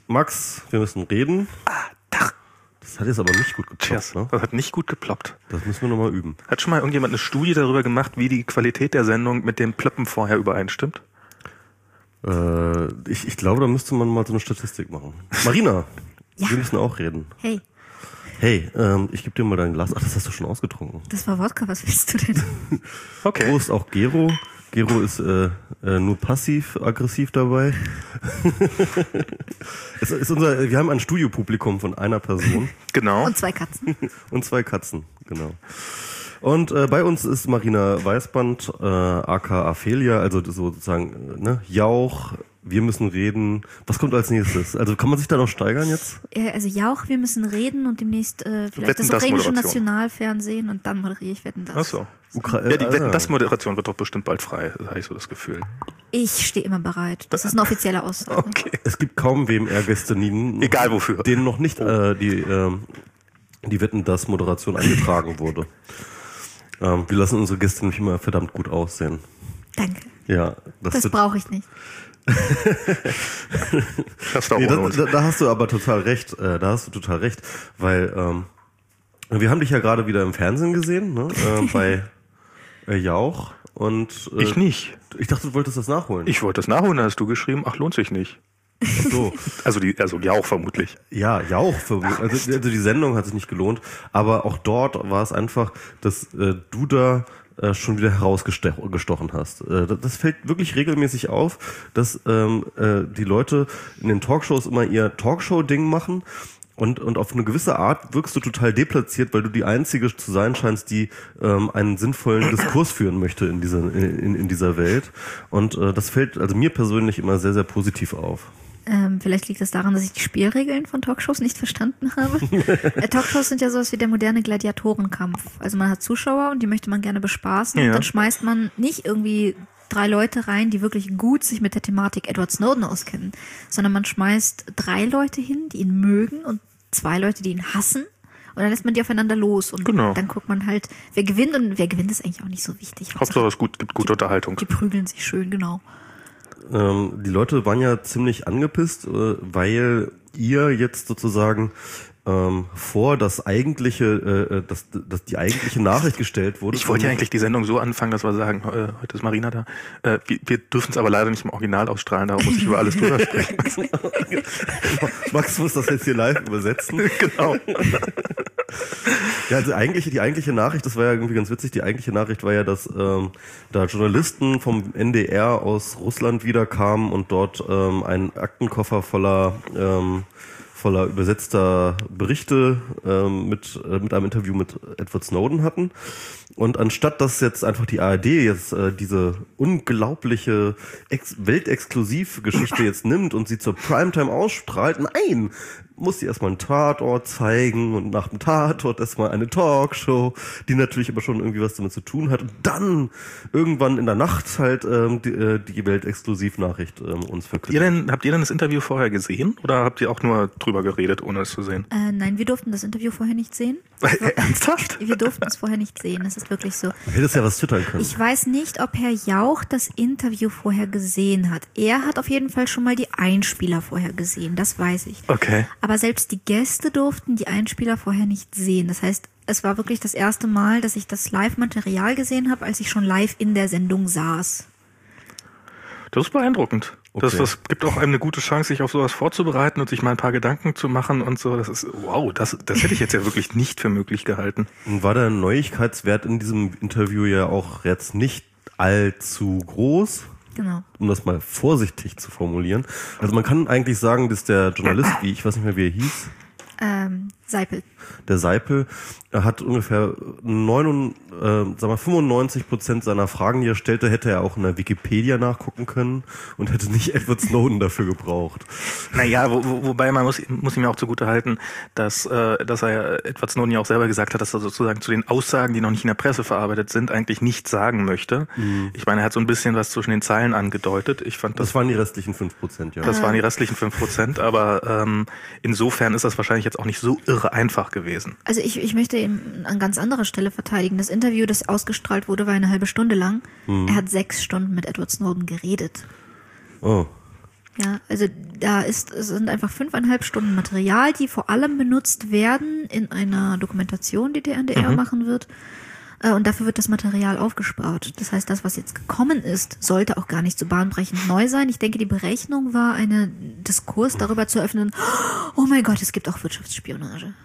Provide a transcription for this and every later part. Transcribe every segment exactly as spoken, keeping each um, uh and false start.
Max, wir müssen reden. Ah, Tag. Das hat jetzt aber nicht gut geploppt. Cheers. Ne? Das hat nicht gut geploppt. Das müssen wir nochmal üben. Hat schon mal irgendjemand eine Studie darüber gemacht, wie die Qualität der Sendung mit dem Plöppen vorher übereinstimmt? Äh, ich, ich glaube, da müsste man mal so eine Statistik machen. Marina, ja. Wir müssen auch reden. Hey. Hey, ähm, ich gebe dir mal dein Glas. Ach, das hast du schon ausgetrunken. Das war Wodka, was willst du denn? Okay. Prost auch Gero. Gero ist äh, äh, nur passiv-aggressiv dabei. es ist unser, wir haben ein Studiopublikum von einer Person. Genau. Und zwei Katzen. Und zwei Katzen, genau. Und äh, bei uns ist Marina Weißband, äh, aka Aphelia, also sozusagen, äh, ne, Jauch, wir müssen reden. Was kommt als nächstes? Also kann man sich da noch steigern jetzt? Ja, also Jauch, wir müssen reden und demnächst äh, vielleicht Wetten, das das ukrainische Moderation. Nationalfernsehen und dann moderiere ich Wetten, das. Ach so. Ukra Ja, die äh, Wetten, ah. das Moderation wird doch bestimmt bald frei, habe ich so das Gefühl. Ich stehe immer bereit. Das ist eine offizielle Aussage. Okay. Es gibt kaum W M R-Gäste, Egal wofür. denen noch nicht äh, die, äh, die Wetten, dass Moderation angetragen wurde. Ähm, wir lassen unsere Gäste nämlich immer verdammt gut aussehen. Danke. Ja, das, Das wird- brauche ich nicht. Das ist auch Nee, ohne da, uns. da, da hast du aber total recht. Äh, da hast du total recht, weil ähm, wir haben dich ja gerade wieder im Fernsehen gesehen, ne? Äh, bei äh, Jauch und äh, Ich nicht. Ich dachte, du wolltest das nachholen. Ich wollte das nachholen, da hast du geschrieben, ach, lohnt sich nicht. Ach so. Also die, also ja auch vermutlich. Ja, Jauch. Für, also, also die Sendung hat sich nicht gelohnt, aber auch dort war es einfach, dass äh, du da äh, schon wieder herausgestochen hast. Äh, das, das fällt wirklich regelmäßig auf, dass ähm, äh, die Leute in den Talkshows immer ihr Talkshow-Ding machen. Und, und auf eine gewisse Art wirkst du total deplatziert, weil du die Einzige zu sein scheinst, die ähm, einen sinnvollen Diskurs führen möchte in dieser, in, in dieser Welt. Und äh, das fällt also mir persönlich immer sehr, sehr positiv auf. Ähm, vielleicht liegt es daran, dass ich die Spielregeln von Talkshows nicht verstanden habe. äh, Talkshows sind ja sowas wie der moderne Gladiatorenkampf. Also man hat Zuschauer und die möchte man gerne bespaßen. Ja. Und dann schmeißt man nicht irgendwie drei Leute rein, die wirklich gut sich mit der Thematik Edward Snowden auskennen, sondern man schmeißt drei Leute hin, die ihn mögen und zwei Leute, die ihn hassen. Und dann lässt man die aufeinander los. Und Genau. dann guckt man halt, wer gewinnt und wer gewinnt ist eigentlich auch nicht so wichtig. Hauptsache es gut, gibt gute Unterhaltung. Die prügeln sich schön, genau. Ähm, die Leute waren ja ziemlich angepisst, äh, weil ihr jetzt sozusagen ähm, vor das eigentliche, äh, dass, dass die eigentliche Nachricht gestellt wurde. Ich wollte ja eigentlich die Sendung so anfangen, dass wir sagen, äh, heute ist Marina da. Äh, wir wir dürfen es aber leider nicht im Original ausstrahlen, darum muss ich über alles drüber sprechen. Max muss das jetzt hier live übersetzen. Genau. Ja, also eigentlich, die eigentliche Nachricht, das war ja irgendwie ganz witzig, die eigentliche Nachricht war ja, dass ähm, da Journalisten vom N D R aus Russland wiederkamen und dort ähm, einen Aktenkoffer voller ähm, voller übersetzter Berichte ähm, mit äh, mit einem Interview mit Edward Snowden hatten. Und anstatt dass jetzt einfach die A R D jetzt äh, diese unglaubliche Ex- Weltexklusivgeschichte jetzt nimmt und sie zur Primetime ausstrahlt, nein, muss sie erstmal einen Tatort zeigen und nach dem Tatort erstmal eine Talkshow, die natürlich aber schon irgendwie was damit zu tun hat. Und dann irgendwann in der Nacht halt ähm, die, äh, die Weltexklusivnachricht ähm, uns verkündet. Ihr denn, habt ihr denn das Interview vorher gesehen oder habt ihr auch nur drüber geredet, ohne es zu sehen? Äh, nein, wir durften das Interview vorher nicht sehen. Ernsthaft? Wir durften es vorher nicht sehen, das ist wirklich so. Man hätte es ja was twittern können. Ich weiß nicht, ob Herr Jauch das Interview vorher gesehen hat. Er hat auf jeden Fall schon mal die Einspieler vorher gesehen, das weiß ich. Okay. Aber selbst die Gäste durften die Einspieler vorher nicht sehen. Das heißt, es war wirklich das erste Mal, dass ich das Live-Material gesehen habe, als ich schon live in der Sendung saß. Das ist beeindruckend. Das, Okay. das gibt auch einem eine gute Chance, sich auf sowas vorzubereiten und sich mal ein paar Gedanken zu machen und so. Das ist, wow, das, das hätte ich jetzt ja wirklich nicht für möglich gehalten. Und war der Neuigkeitswert in diesem Interview ja auch jetzt nicht allzu groß, Genau. um das mal vorsichtig zu formulieren. Also man kann eigentlich sagen, dass der Journalist, wie ich weiß nicht mehr, wie er hieß, Ähm, Seipel. der Seipel, er hat ungefähr neun, äh, sag mal fünfundneunzig Prozent seiner Fragen, die er stellte, hätte er auch in der Wikipedia nachgucken können und hätte nicht Edward Snowden dafür gebraucht. Naja, wo, wo, wobei man muss, muss ihm ja auch zugute halten, dass, äh, dass er ja Edward Snowden ja auch selber gesagt hat, dass er sozusagen zu den Aussagen, die noch nicht in der Presse verarbeitet sind, eigentlich nichts sagen möchte. Mhm. Ich meine, er hat so ein bisschen was zwischen den Zeilen angedeutet. Ich fand das, Das waren die restlichen fünf Prozent, ja. das waren die restlichen fünf Prozent, aber ähm, insofern ist das wahrscheinlich jetzt auch nicht so irre einfach gewesen. Also ich, ich möchte ihn an ganz anderer Stelle verteidigen. Das Interview, das ausgestrahlt wurde, war eine halbe Stunde lang. Hm. Er hat sechs Stunden mit Edward Snowden geredet. Oh. Ja, also da ist, es sind einfach fünfeinhalb Stunden Material, die vor allem benutzt werden in einer Dokumentation, die der N D R mhm. machen wird. Und dafür wird das Material aufgespart. Das heißt, das, was jetzt gekommen ist, sollte auch gar nicht so bahnbrechend neu sein. Ich denke, die Berechnung war, einen Diskurs darüber zu eröffnen, oh mein Gott, es gibt auch Wirtschaftsspionage.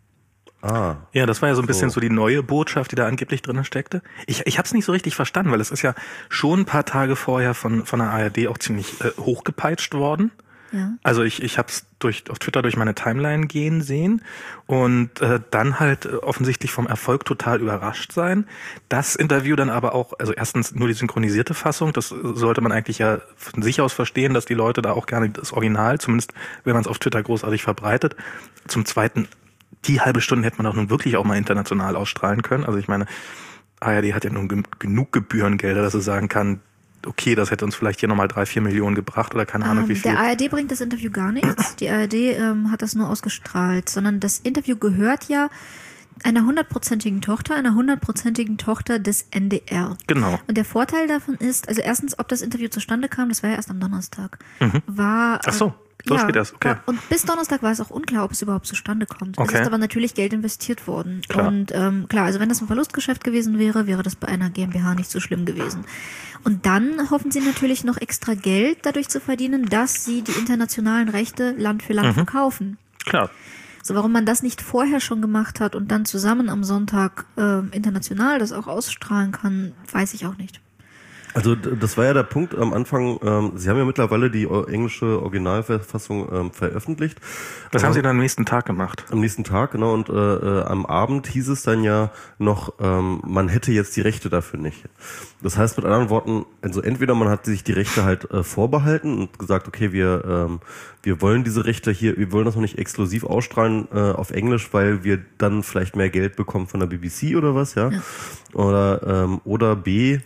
Ah. Ja, das war ja so ein bisschen so, so die neue Botschaft, die da angeblich drin steckte. Ich, ich habe es nicht so richtig verstanden, weil es ist ja schon ein paar Tage vorher von, von der A R D auch ziemlich äh, hochgepeitscht worden. Ja. Also ich, ich habe es durch, auf Twitter durch meine Timeline gehen sehen und äh, dann halt äh, offensichtlich vom Erfolg total überrascht sein. Das Interview dann aber auch, also erstens nur die synchronisierte Fassung, das sollte man eigentlich ja von sich aus verstehen, dass die Leute da auch gerne das Original, zumindest wenn man es auf Twitter großartig verbreitet. Zum Zweiten, die halbe Stunde hätte man auch nun wirklich auch mal international ausstrahlen können. Also ich meine, A R D hat ja nun ge- genug Gebührengelder, dass sie sagen kann, okay, das hätte uns vielleicht hier nochmal drei, vier Millionen gebracht oder keine Ahnung ähm, wie viel. Der A R D bringt das Interview gar nichts. Die A R D ähm, hat das nur ausgestrahlt, sondern das Interview gehört ja einer hundertprozentigen Tochter, einer hundertprozentigen Tochter des N D R. Genau. Und der Vorteil davon ist, also erstens, ob das Interview zustande kam, das war ja erst am Donnerstag, mhm. war... Ach so. So ja, steht das, okay. War, und bis Donnerstag war es auch unklar, ob es überhaupt zustande kommt. Okay. Es ist aber natürlich Geld investiert worden. Klar. Und ähm, klar, also wenn das ein Verlustgeschäft gewesen wäre, wäre das bei einer GmbH nicht so schlimm gewesen. Und dann hoffen sie natürlich noch extra Geld dadurch zu verdienen, dass sie die internationalen Rechte Land für Land mhm. verkaufen. Klar. So, warum man das nicht vorher schon gemacht hat und dann zusammen am Sonntag äh, international das auch ausstrahlen kann, weiß ich auch nicht. Also das war ja der Punkt am Anfang, ähm, Sie haben ja mittlerweile die englische Originalverfassung ähm, veröffentlicht. Das ähm, haben Sie dann am nächsten Tag gemacht. Am nächsten Tag, genau, und äh, äh, am Abend hieß es dann ja noch, ähm, man hätte jetzt die Rechte dafür nicht. Das heißt mit anderen Worten, also entweder man hat sich die Rechte halt äh, vorbehalten und gesagt, okay, wir ähm, wir wollen diese Rechte hier, wir wollen das noch nicht exklusiv ausstrahlen äh, auf Englisch, weil wir dann vielleicht mehr Geld bekommen von der B B C oder was, ja, ja. oder ähm, oder B,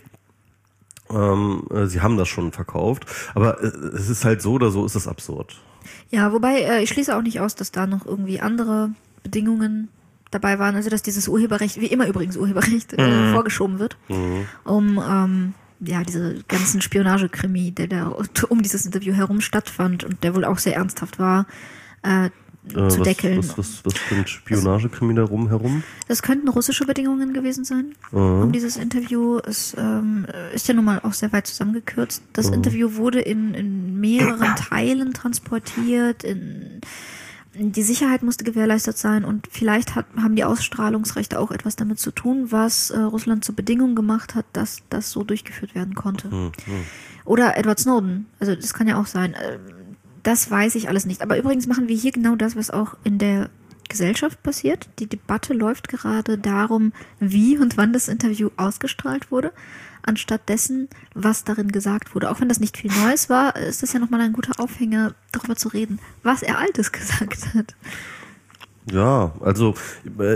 Ähm, sie haben das schon verkauft, aber äh, es ist halt so oder so, ist es absurd. Ja, wobei äh, ich schließe auch nicht aus, dass da noch irgendwie andere Bedingungen dabei waren, also dass dieses Urheberrecht, wie immer übrigens Urheberrecht, äh, mhm. vorgeschoben wird, mhm. um ähm, ja diese ganzen Spionagekrimi, der da um dieses Interview herum stattfand und der wohl auch sehr ernsthaft war, äh, Äh, zu was, deckeln. Was, was, was für ein Spionagekrimi da rum herum? Das könnten russische Bedingungen gewesen sein, uh-huh. um dieses Interview. Es ähm, ist ja nun mal auch sehr weit zusammengekürzt. Das uh-huh. Interview wurde in, in mehreren Teilen transportiert, in, die Sicherheit musste gewährleistet sein und vielleicht hat, haben die Ausstrahlungsrechte auch etwas damit zu tun, was äh, Russland zur Bedingung gemacht hat, dass das so durchgeführt werden konnte. Uh-huh. Oder Edward Snowden, also das kann ja auch sein. Das weiß ich alles nicht. Aber übrigens machen wir hier genau das, was auch in der Gesellschaft passiert. Die Debatte läuft gerade darum, wie und wann das Interview ausgestrahlt wurde, anstatt dessen, was darin gesagt wurde. Auch wenn das nicht viel Neues war, ist das ja nochmal ein guter Aufhänger, darüber zu reden, was er Altes gesagt hat. Ja, also äh,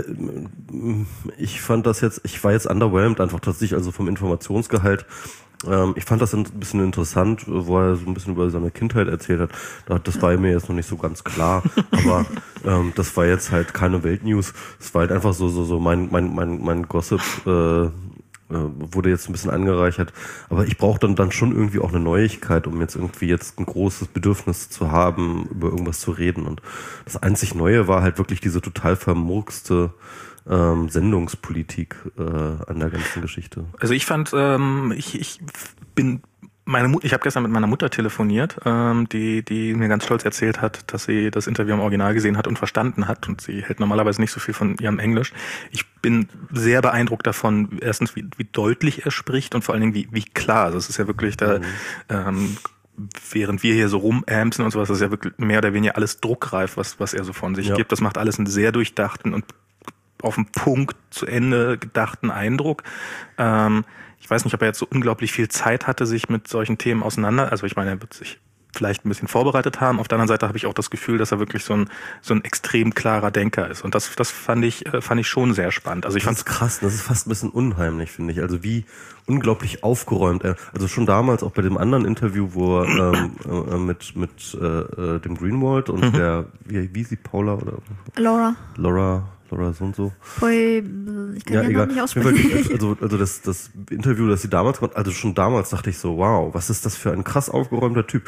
ich fand das jetzt, ich war jetzt underwhelmed einfach tatsächlich, also vom Informationsgehalt. Ähm, ich fand das ein bisschen interessant, wo er so ein bisschen über seine Kindheit erzählt hat. Das war mir jetzt noch nicht so ganz klar, aber ähm, das war jetzt halt keine Weltnews. Es war halt einfach so so so mein mein mein mein Gossip äh, wurde jetzt ein bisschen angereichert, aber ich brauche dann dann schon irgendwie auch eine Neuigkeit, um jetzt irgendwie jetzt ein großes Bedürfnis zu haben, über irgendwas zu reden. Und das einzig Neue war halt wirklich diese total vermurkste ähm, Sendungspolitik äh, an der ganzen Geschichte. Also ich fand, ähm, ich, ich bin meine Mutter, ich habe gestern mit meiner Mutter telefoniert, ähm, die die mir ganz stolz erzählt hat, dass sie das Interview im Original gesehen hat und verstanden hat. Und sie hält normalerweise nicht so viel von ihrem Englisch. Ich bin sehr beeindruckt davon, erstens, wie, wie deutlich er spricht und vor allen Dingen, wie, wie klar. Also es ist ja wirklich da, mhm. ähm, während wir hier so rumämsen und sowas, das ist ja wirklich mehr oder weniger alles druckreif, was, was er so von sich ja. gibt. Das macht alles einen sehr durchdachten und auf den Punkt zu Ende gedachten Eindruck. Ähm, Ich weiß nicht, ob er jetzt so unglaublich viel Zeit hatte, sich mit solchen Themen auseinander. Also ich meine, er wird sich vielleicht ein bisschen vorbereitet haben. Auf der anderen Seite habe ich auch das Gefühl, dass er wirklich so ein so ein extrem klarer Denker ist. Und das das fand ich fand ich schon sehr spannend. Also ich fand es krass. Das ist fast ein bisschen unheimlich, finde ich. Also wie unglaublich aufgeräumt er. Also schon damals auch bei dem anderen Interview, wo er ähm, äh, mit mit äh, dem Greenwald und mhm. der wie wie sie Paula oder Laura Laura Laura so und so. Boy, ich kann ja, ja egal. Nicht aussprechen. Also, also das, das Interview, das sie damals gemacht, also schon damals dachte ich so, wow, was ist das für ein krass aufgeräumter Typ.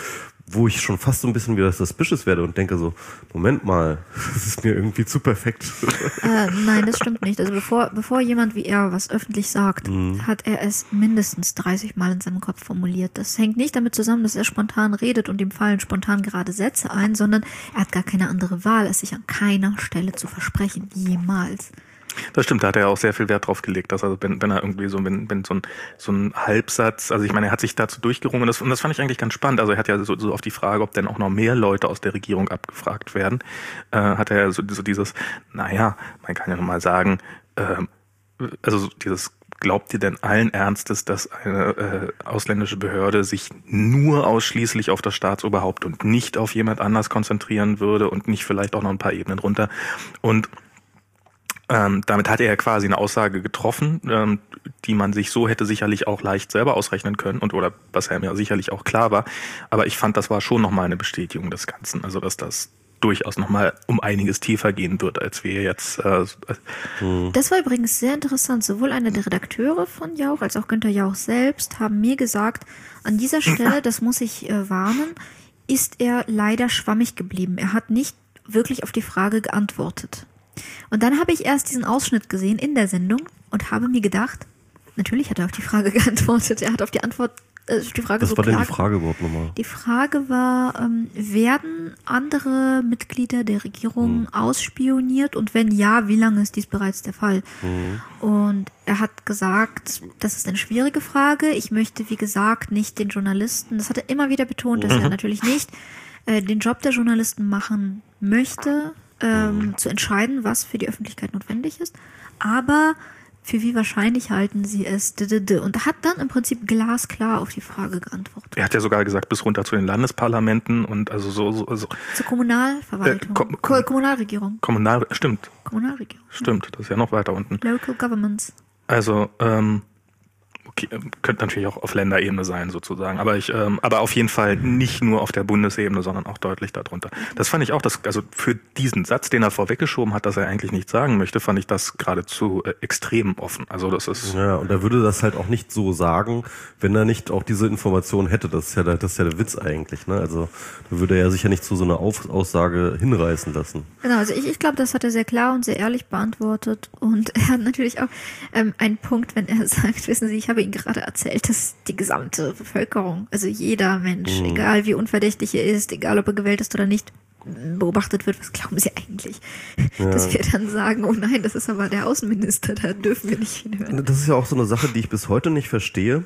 wo ich schon fast so ein bisschen wieder suspicious werde und denke so, Moment mal, das ist mir irgendwie zu perfekt. Äh, nein, das stimmt nicht. Also bevor, bevor jemand wie er was öffentlich sagt, mhm. hat er es mindestens dreißig Mal in seinem Kopf formuliert. Das hängt nicht damit zusammen, dass er spontan redet und ihm fallen spontan gerade Sätze ein, sondern er hat gar keine andere Wahl, als sich an keiner Stelle zu versprechen. Jemals. Das stimmt, da hat er auch sehr viel Wert drauf gelegt, dass also wenn, wenn er irgendwie so, wenn, wenn so ein, so ein Halbsatz, also ich meine, er hat sich dazu durchgerungen und das, und das fand ich eigentlich ganz spannend. Also er hat ja so, so auf die Frage, ob denn auch noch mehr Leute aus der Regierung abgefragt werden, äh, hat er ja so, so dieses, naja, man kann ja nochmal sagen, äh, also so dieses, glaubt ihr denn allen Ernstes, dass eine äh, ausländische Behörde sich nur ausschließlich auf das Staatsoberhaupt und nicht auf jemand anders konzentrieren würde und nicht vielleicht auch noch ein paar Ebenen runter? Und Ähm, damit hat er ja quasi eine Aussage getroffen, ähm, die man sich so hätte sicherlich auch leicht selber ausrechnen können und oder was ihm ja sicherlich auch klar war. Aber ich fand, das war schon nochmal eine Bestätigung des Ganzen, also dass das durchaus nochmal um einiges tiefer gehen wird, als wir jetzt. Äh, hm. Das war übrigens sehr interessant. Sowohl einer der Redakteure von Jauch als auch Günther Jauch selbst haben mir gesagt, an dieser Stelle, das muss ich äh, warnen, ist er leider schwammig geblieben. Er hat nicht wirklich auf die Frage geantwortet. Und dann habe ich erst diesen Ausschnitt gesehen in der Sendung und habe mir gedacht, natürlich hat er auf die Frage geantwortet. Er hat auf die Antwort, äh, die Frage Was so war klar. denn die Frage überhaupt nochmal? Die Frage war, ähm, werden andere Mitglieder der Regierung hm. ausspioniert und wenn ja, wie lange ist dies bereits der Fall? Hm. Und er hat gesagt, das ist eine schwierige Frage. Ich möchte, wie gesagt, nicht den Journalisten, das hat er immer wieder betont, dass mhm. er natürlich nicht äh, den Job der Journalisten machen möchte, Ähm, zu entscheiden, was für die Öffentlichkeit notwendig ist, aber für wie wahrscheinlich halten sie es? Und er hat dann im Prinzip glasklar auf die Frage geantwortet. Er hat ja sogar gesagt, bis runter zu den Landesparlamenten und also so... so, so Zur Kommunalverwaltung. Äh, Kom Ko Kommunalregierung. Kommunal, stimmt. Kommunalregierung. Stimmt, das ist ja noch weiter unten. Local Governments. Also, ähm, okay, könnte natürlich auch auf Länderebene sein sozusagen, aber ich, ähm, aber auf jeden Fall nicht nur auf der Bundesebene, sondern auch deutlich darunter. Das fand ich auch, das, also für diesen Satz, den er vorweggeschoben hat, dass er eigentlich nichts sagen möchte, fand ich das geradezu äh, extrem offen. Also das ist ja, und er würde das halt auch nicht so sagen, wenn er nicht auch diese Information hätte. Das ist ja der, das ist ja der Witz eigentlich, ne? Also da würde er sich ja nicht zu so einer Auf Aussage hinreißen lassen. Genau, also ich, ich glaube, das hat er sehr klar und sehr ehrlich beantwortet und er hat natürlich auch ähm, einen Punkt, wenn er sagt, wissen Sie, ich habe Ihnen gerade erzählt, dass die gesamte Bevölkerung, also jeder Mensch, mhm. egal wie unverdächtig er ist, egal ob er gewählt ist oder nicht, beobachtet wird. Was glauben Sie eigentlich? Ja. Dass wir dann sagen, oh nein, das ist aber der Außenminister, da dürfen wir nicht hinhören. Das ist ja auch so eine Sache, die ich bis heute nicht verstehe,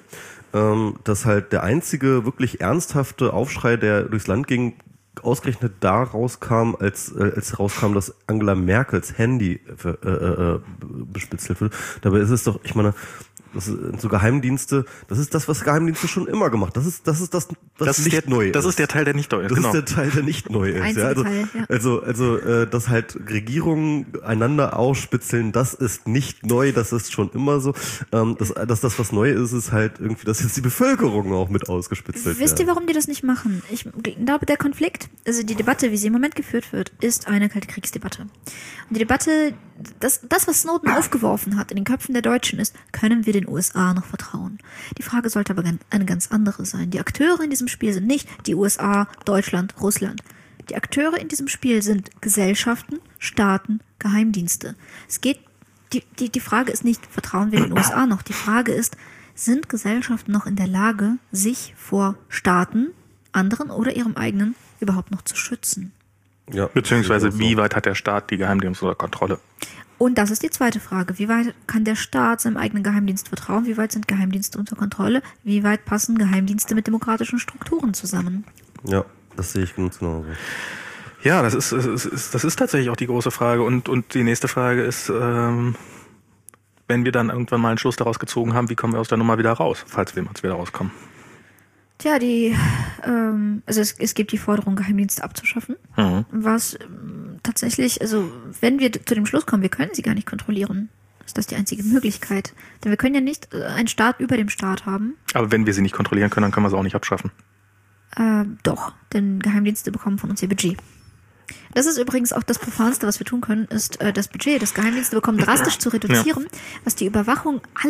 dass halt der einzige wirklich ernsthafte Aufschrei, der durchs Land ging, ausgerechnet da rauskam, als als rauskam, dass Angela Merkels Handy äh, äh, bespitzelt wird. Dabei ist es doch, ich meine, das ist so Geheimdienste, das ist das, was Geheimdienste schon immer gemacht. Das ist das ist das, was das nicht der, neu ist. Das ist der Teil, der nicht neu ist. Das genau. ist der Teil, der nicht neu ist. Ja, also, Teil, ja. also also äh, dass halt Regierungen einander ausspitzeln, das ist nicht neu, das ist schon immer so. Ähm, dass, dass das was neu ist, ist halt irgendwie, dass jetzt die Bevölkerung auch mit ausgespitzelt wird. Wisst ihr, warum die das nicht machen? Ich glaube, der Konflikt, also die Debatte, wie sie im Moment geführt wird, ist eine kalte Kriegsdebatte. Und die Debatte, das, das, was Snowden aufgeworfen hat in den Köpfen der Deutschen ist, können wir den U S A noch vertrauen? Die Frage sollte aber eine ganz andere sein. Die Akteure in diesem Spiel sind nicht die U S A, Deutschland, Russland. Die Akteure in diesem Spiel sind Gesellschaften, Staaten, Geheimdienste. Es geht, die, die, die Frage ist nicht, vertrauen wir den U S A noch? Die Frage ist, sind Gesellschaften noch in der Lage, sich vor Staaten, anderen oder ihrem eigenen überhaupt noch zu schützen? Ja, beziehungsweise wie weit hat der Staat die Geheimdienste unter Kontrolle? Und das ist die zweite Frage. Wie weit kann der Staat seinem eigenen Geheimdienst vertrauen? Wie weit sind Geheimdienste unter Kontrolle? Wie weit passen Geheimdienste mit demokratischen Strukturen zusammen? Ja, das sehe ich ganz genauso. Ja, das ist, das ist, das ist tatsächlich auch die große Frage. Und, und die nächste Frage ist, ähm, wenn wir dann irgendwann mal einen Schluss daraus gezogen haben, wie kommen wir aus der Nummer wieder raus, falls wir mal wieder rauskommen? Tja, die, ähm, also es, es gibt die Forderung, Geheimdienste abzuschaffen, mhm. was ähm, tatsächlich, also wenn wir zu dem Schluss kommen, wir können sie gar nicht kontrollieren, ist das die einzige Möglichkeit. Denn wir können ja nicht äh, einen Staat über dem Staat haben. Aber wenn wir sie nicht kontrollieren können, dann können wir sie auch nicht abschaffen. Äh, doch, denn Geheimdienste bekommen von uns ihr Budget. Das ist übrigens auch das Profanste, was wir tun können, ist äh, das Budget, das Geheimdienste bekommen, drastisch zu reduzieren, ja. was die Überwachung aller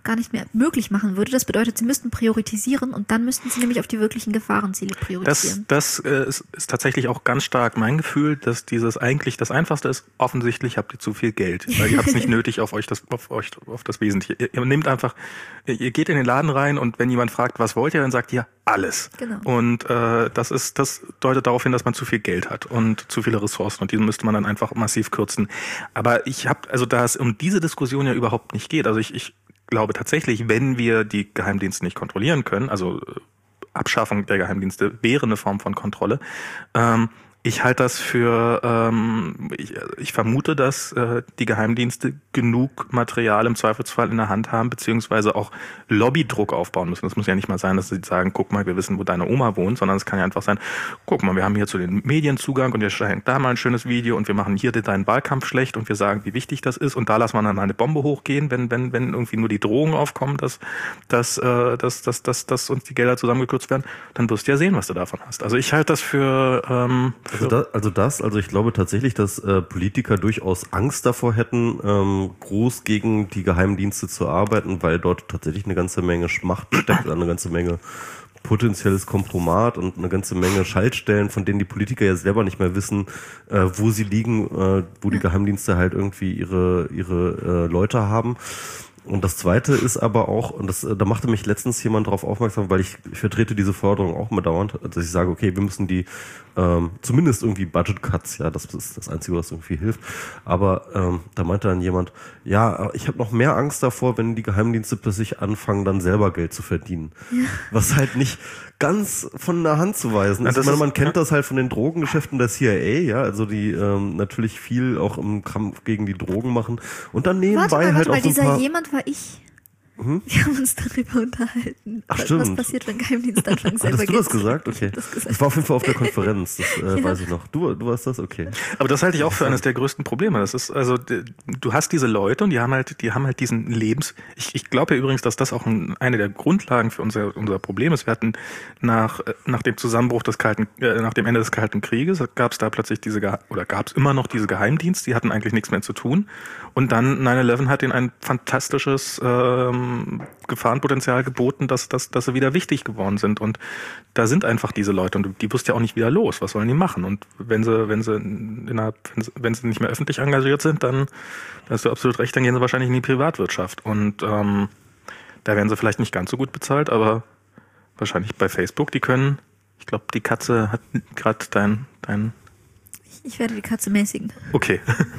gar nicht mehr möglich machen würde. Das bedeutet, sie müssten priorisieren und dann müssten sie nämlich auf die wirklichen Gefahrenziele priorisieren. Das, das äh, ist, ist tatsächlich auch ganz stark mein Gefühl, dass dieses eigentlich das Einfachste ist. Offensichtlich habt ihr zu viel Geld, weil ihr habt es nicht nötig auf euch das auf euch auf das Wesentliche. Ihr, ihr nehmt einfach, ihr geht in den Laden rein und wenn jemand fragt, was wollt ihr, dann sagt ihr alles. Genau. Und äh, das ist, das deutet darauf hin, dass man zu viel Geld hat und zu viele Ressourcen und die müsste man dann einfach massiv kürzen. Aber ich habe, also da es um diese Diskussion ja überhaupt nicht geht, also ich, ich glaube tatsächlich, wenn wir die Geheimdienste nicht kontrollieren können, also Abschaffung der Geheimdienste wäre eine Form von Kontrolle. Ähm, ich halte das für, ähm, ich, ich vermute, dass äh, die Geheimdienste genug Material im Zweifelsfall in der Hand haben, beziehungsweise auch Lobbydruck aufbauen müssen. Das muss ja nicht mal sein, dass sie sagen, guck mal, wir wissen, wo deine Oma wohnt, sondern es kann ja einfach sein, guck mal, wir haben hier zu den Medien Zugang und wir stellen da mal ein schönes Video und wir machen hier deinen Wahlkampf schlecht und wir sagen, wie wichtig das ist und da lassen wir dann mal eine Bombe hochgehen, wenn wenn wenn irgendwie nur die Drohungen aufkommen, dass dass äh, dass dass dass, dass uns die Gelder zusammengekürzt werden, dann wirst du ja sehen, was du davon hast. Also ich halte das für ähm, Also das, also das, also ich glaube tatsächlich, dass äh, Politiker durchaus Angst davor hätten, ähm, groß gegen die Geheimdienste zu arbeiten, weil dort tatsächlich eine ganze Menge Macht steckt, eine ganze Menge potenzielles Kompromat und eine ganze Menge Schaltstellen, von denen die Politiker ja selber nicht mehr wissen, äh, wo sie liegen, äh, wo die Geheimdienste halt irgendwie ihre ihre äh, Leute haben. Und das Zweite ist aber auch, und das, da machte mich letztens jemand darauf aufmerksam, weil ich, ich vertrete diese Forderung auch immer dauernd, dass ich sage, okay, wir müssen die ähm, zumindest irgendwie Budget Cuts, ja, das ist das Einzige, was irgendwie hilft. Aber ähm, da meinte dann jemand, ja, ich habe noch mehr Angst davor, wenn die Geheimdienste plötzlich anfangen, dann selber Geld zu verdienen. Ja. Was halt nicht ganz von der Hand zu weisen. Ja, das ich meine, man ist, kennt ja. das halt von den Drogengeschäften der C I A, ja, also die ähm, natürlich viel auch im Kampf gegen die Drogen machen und dann nebenbei warte mal, halt warte mal, auch so ein dieser paar jemand war ich. Mhm. Wir haben uns darüber unterhalten, Ach, was, stimmt. was passiert, wenn Geheimdienste anfangen selber Hattest du das gesagt? Okay. Das gesagt. Ich war auf jeden Fall auf der Konferenz, das äh, Ja. weiß ich noch. Du, du warst das? Okay. Aber das halte ich auch für eines der größten Probleme. Das ist also, du hast diese Leute und die haben halt, die haben halt diesen Lebens. Ich, ich glaube ja übrigens, dass das auch ein, eine der Grundlagen für unser unser Problem ist. Wir hatten nach nach dem Zusammenbruch des Kalten, äh, nach dem Ende des Kalten Krieges gab es da plötzlich diese Ge- oder gab es immer noch diese Geheimdienste. Die hatten eigentlich nichts mehr zu tun. Und dann nine eleven hat ihnen ein fantastisches ähm, Gefahrenpotenzial geboten, dass, dass, dass sie wieder wichtig geworden sind. Und da sind einfach diese Leute und die wirst ja auch nicht wieder los. Was sollen die machen? Und wenn sie, wenn sie innerhalb, wenn sie, wenn sie nicht mehr öffentlich engagiert sind, dann, da hast du absolut recht, dann gehen sie wahrscheinlich in die Privatwirtschaft. Und ähm, da werden sie vielleicht nicht ganz so gut bezahlt, aber wahrscheinlich bei Facebook, die können, ich glaube, die Katze hat gerade dein, dein. Ich werde die Katze mäßigen. Okay.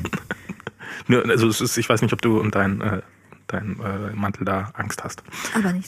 Nur, also es ist, ich weiß nicht, ob du und dein äh, dein äh, Mantel da Angst hast. Aber nicht.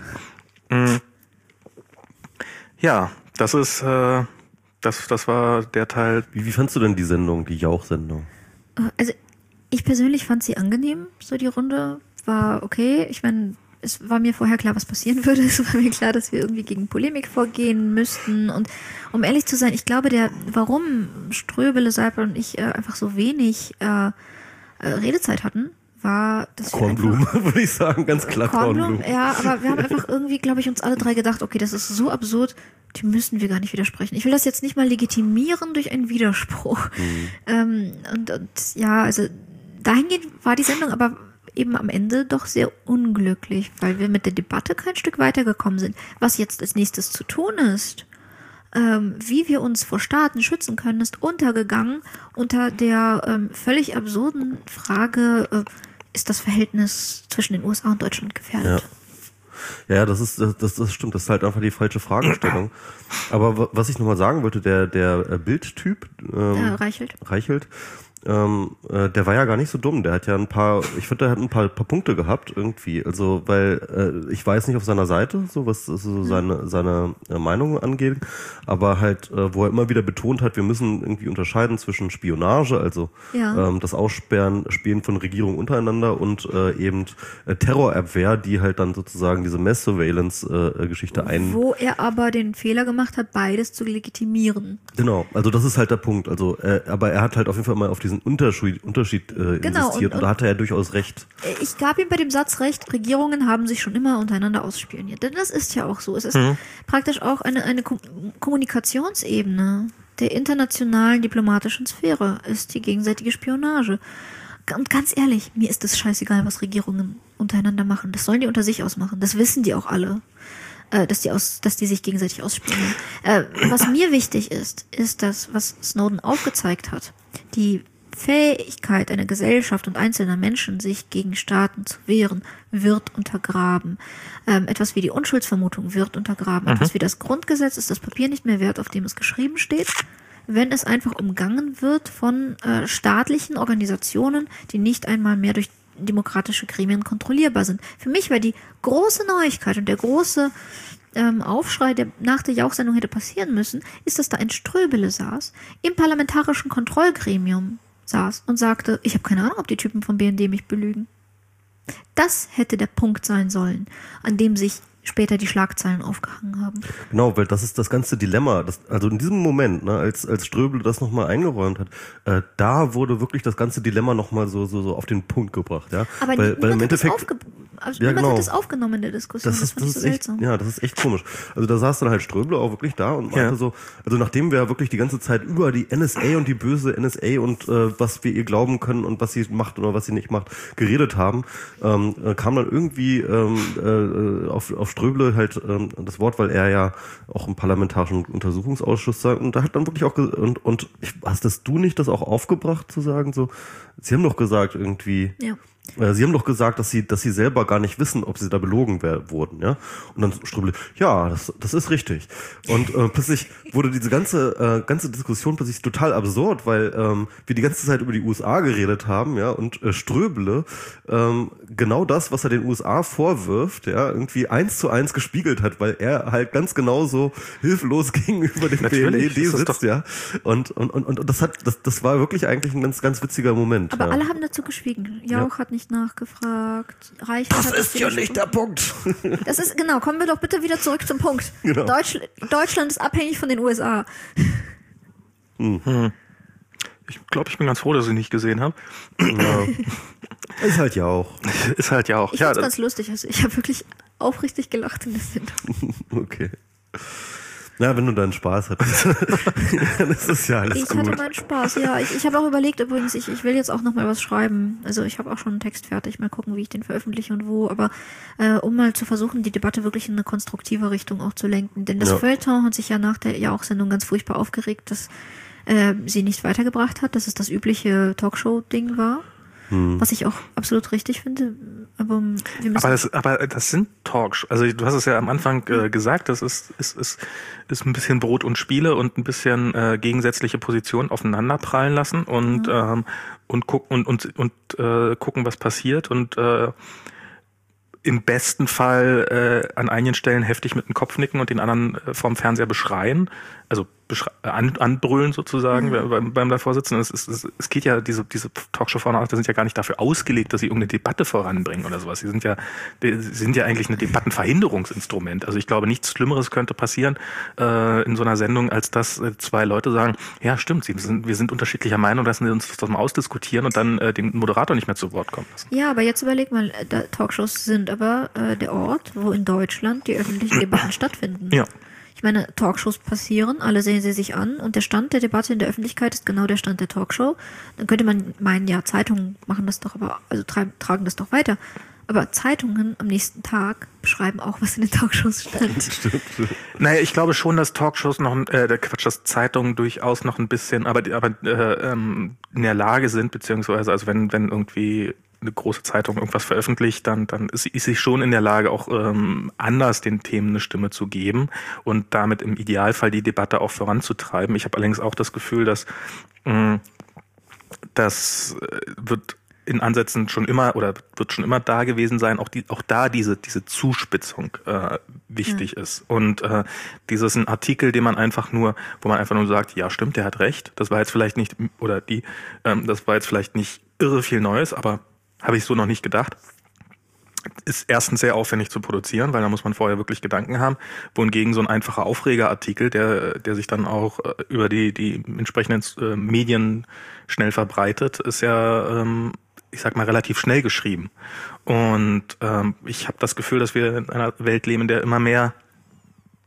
Ja, das ist, äh, das, das war der Teil. Wie, wie fandst du denn die Sendung, die Jauch-Sendung? Also ich persönlich fand sie angenehm, so die Runde war okay. Ich meine, es war mir vorher klar, was passieren würde. Es war mir klar, dass wir irgendwie gegen Polemik vorgehen müssten. Und um ehrlich zu sein, ich glaube, der, warum Ströbele, Seipel und ich äh, einfach so wenig äh, äh, Redezeit hatten, war, dass wir Kornblumen, würde ich sagen, ganz klar Kornblumen. Kornblumen. Ja, aber wir haben einfach irgendwie, glaube ich, uns alle drei gedacht, okay, das ist so absurd, die müssen wir gar nicht widersprechen. Ich will das jetzt nicht mal legitimieren durch einen Widerspruch. Mhm. Ähm, und, und ja, also dahingehend war die Sendung aber eben am Ende doch sehr unglücklich, weil wir mit der Debatte kein Stück weitergekommen sind. Was jetzt als nächstes zu tun ist, ähm, wie wir uns vor Staaten schützen können, ist untergegangen unter der ähm, völlig absurden Frage, äh, ist das Verhältnis zwischen den U S A und Deutschland gefährdet? Ja, ja das ist das, das, das stimmt, das ist halt einfach die falsche Fragestellung. Aber was ich nochmal sagen wollte, der, der Bildtyp ähm, ja, Reichelt. Reichelt, ähm, äh, der war ja gar nicht so dumm. Der hat ja ein paar, ich finde, der hat ein paar, paar Punkte gehabt irgendwie. Also, weil äh, ich weiß nicht auf seiner Seite, so was so seine seine äh, Meinung angeht, aber halt, äh, wo er immer wieder betont hat, wir müssen irgendwie unterscheiden zwischen Spionage, also ja. ähm, das Aussperren, Spielen von Regierungen untereinander und äh, eben äh, Terrorabwehr, die halt dann sozusagen diese Mass-Surveillance-Geschichte äh, ein. Wo er aber den Fehler gemacht hat, beides zu legitimieren. Genau, also das ist halt der Punkt. Also, äh, aber er hat halt auf jeden Fall mal auf diesen Unterschied, Unterschied äh, genau, insistiert und, und, und da hatte er durchaus recht. Ich gab ihm bei dem Satz recht, Regierungen haben sich schon immer untereinander ausspioniert. Denn das ist ja auch so. Es ist mhm. praktisch auch eine, eine Kom- Kommunikationsebene der internationalen diplomatischen Sphäre, ist die gegenseitige Spionage. Und ganz ehrlich, mir ist es scheißegal, was Regierungen untereinander machen. Das sollen die unter sich ausmachen. Das wissen die auch alle, äh, dass die aus, dass die sich gegenseitig ausspielen. Äh, was mir wichtig ist, ist das, was Snowden aufgezeigt hat. Die Fähigkeit einer Gesellschaft und einzelner Menschen, sich gegen Staaten zu wehren, wird untergraben. Ähm, etwas wie die Unschuldsvermutung wird untergraben. Mhm. Etwas wie das Grundgesetz ist das Papier nicht mehr wert, auf dem es geschrieben steht, wenn es einfach umgangen wird von äh, staatlichen Organisationen, die nicht einmal mehr durch demokratische Gremien kontrollierbar sind. Für mich war die große Neuigkeit und der große ähm, Aufschrei, der nach der Jauch-Sendung hätte passieren müssen, ist, dass da ein Ströbele saß, im parlamentarischen Kontrollgremium saß und sagte, ich habe keine Ahnung, ob die Typen vom B N D mich belügen. Das hätte der Punkt sein sollen, an dem sich später die Schlagzeilen aufgehangen haben. Genau, weil das ist das ganze Dilemma. Das, also in diesem Moment, ne, als als Ströbele das nochmal eingeräumt hat, äh, da wurde wirklich das ganze Dilemma nochmal so, so so auf den Punkt gebracht. Ja? Aber weil, niemand, weil im hat, das Endeffekt, aufge- also ja, niemand genau. hat das aufgenommen in der Diskussion. Das, Das, ist, fand das ich so ist echt, seltsam. ja, das ist echt komisch. Also da saß dann halt Ströbele auch wirklich da und meinte Ja. so, also nachdem wir ja wirklich die ganze Zeit über die N S A und die böse N S A und äh, was wir ihr glauben können und was sie macht oder was sie nicht macht, geredet haben, ähm, äh, kam dann irgendwie ähm, äh, auf, auf Ströbele halt ähm, das Wort, weil er ja auch im Parlamentarischen Untersuchungsausschuss sagt, und da hat dann wirklich auch, ge- und, und ich, hast das du nicht das auch aufgebracht zu sagen, so, sie haben doch gesagt irgendwie, Ja. äh, sie haben doch gesagt, dass sie, dass sie selber gar nicht wissen, ob sie da belogen wer- wurden, ja, und dann Ströbele, ja, das, das ist richtig, und äh, plötzlich wurde diese ganze, äh, ganze Diskussion plötzlich total absurd, weil ähm, wir die ganze Zeit über die U S A geredet haben, ja, und äh, Ströbele ähm, genau das, was er den U S A vorwirft, ja, irgendwie eins zu eins gespiegelt hat, weil er halt ganz genauso hilflos gegenüber dem B N D ist das sitzt, doch- ja, und, und, und, und das hat, das, das war wirklich eigentlich ein ganz, ganz witziger Moment. Aber ja. alle haben dazu geschwiegen. Jauch Ja. hat nicht nachgefragt. Reichelt hat das widersprochen. Punkt. Das ist, genau, kommen wir doch bitte wieder zurück zum Punkt. Genau. Deutsch, Deutschland ist abhängig von den U S A. Ich glaube, ich bin ganz froh, dass ich ihn nicht gesehen habe. Ja. Ist halt ja auch. Ist halt ja auch. Ich ja, fand's ganz lustig. Also ich habe wirklich aufrichtig gelacht in der Sendung. Okay. Na, wenn du deinen Spaß hattest, dann ist das ja alles Ich gut. hatte meinen Spaß, ja. Ich, ich habe auch überlegt übrigens, ich, ich will jetzt auch noch mal was schreiben. Also ich habe auch schon einen Text fertig. Mal gucken, wie ich den veröffentliche und wo. Aber äh, um mal zu versuchen, die Debatte wirklich in eine konstruktive Richtung auch zu lenken. Denn das Ja. Feuilleton hat sich ja nach der Jauch-Sendung ganz furchtbar aufgeregt, dass äh, sie nicht weitergebracht hat, dass es das übliche Talkshow-Ding war. Hm. Was ich auch absolut richtig finde. Aber wir müssen Aber das, aber das sind Talks. Also du hast es ja am Anfang äh, gesagt, das ist, ist, ist, ist ein bisschen Brot und Spiele und ein bisschen äh, gegensätzliche Positionen aufeinander prallen lassen und Mhm. ähm, und gucken und und, und äh, gucken, was passiert und äh, im besten Fall äh, an einigen Stellen heftig mit dem Kopf nicken und den anderen äh, vorm Fernseher beschreien, also beschre- äh, an, anbrüllen sozusagen Mhm. beim, beim Davorsitzen. Es, es, es, es geht ja, diese, diese Talkshow-Formate sind ja gar nicht dafür ausgelegt, dass sie irgendeine Debatte voranbringen oder sowas. Sie sind ja, die, sie sind ja eigentlich ein Debattenverhinderungsinstrument. Also ich glaube, nichts Schlimmeres könnte passieren äh, in so einer Sendung, als dass äh, zwei Leute sagen, ja stimmt, sie sind, wir sind unterschiedlicher Meinung, lassen Sie uns das mal ausdiskutieren und dann äh, den Moderator nicht mehr zu Wort kommen lassen. Ja, aber jetzt überleg mal, äh, da, Talkshows sind aber äh, der Ort, wo in Deutschland die öffentlichen Debatten stattfinden. Ja. Ich meine, Talkshows passieren, alle sehen sie sich an und der Stand der Debatte in der Öffentlichkeit ist genau der Stand der Talkshow. Dann könnte man meinen, ja, Zeitungen machen das doch aber, also treiben, tragen das doch weiter. Aber Zeitungen am nächsten Tag beschreiben auch, was in den Talkshows stand. Stimmt. Naja, ich glaube schon, dass Talkshows noch, äh, der Quatsch, dass Zeitungen durchaus noch ein bisschen, aber, aber äh, ähm, in der Lage sind, beziehungsweise, also wenn, wenn irgendwie eine große Zeitung irgendwas veröffentlicht, dann, dann ist, ist sie schon in der Lage, auch ähm, anders den Themen eine Stimme zu geben und damit im Idealfall die Debatte auch voranzutreiben. Ich habe allerdings auch das Gefühl, dass mh, das äh, wird in Ansätzen schon immer oder wird schon immer da gewesen sein, auch die, auch da diese diese Zuspitzung äh, wichtig Mhm. ist und äh, dieses ein Artikel, den man einfach nur, wo man einfach nur sagt, ja stimmt, der hat recht, das war jetzt vielleicht nicht oder die, ähm, das war jetzt vielleicht nicht irre viel Neues, aber habe ich so noch nicht gedacht. Ist erstens sehr aufwendig zu produzieren, weil da muss man vorher wirklich Gedanken haben. Wohingegen so ein einfacher Aufregerartikel, der der sich dann auch äh, über die die entsprechenden äh, Medien schnell verbreitet, ist ja, ähm, ich sag mal, relativ schnell geschrieben. Und ähm, ich habe das Gefühl, dass wir in einer Welt leben, in der immer mehr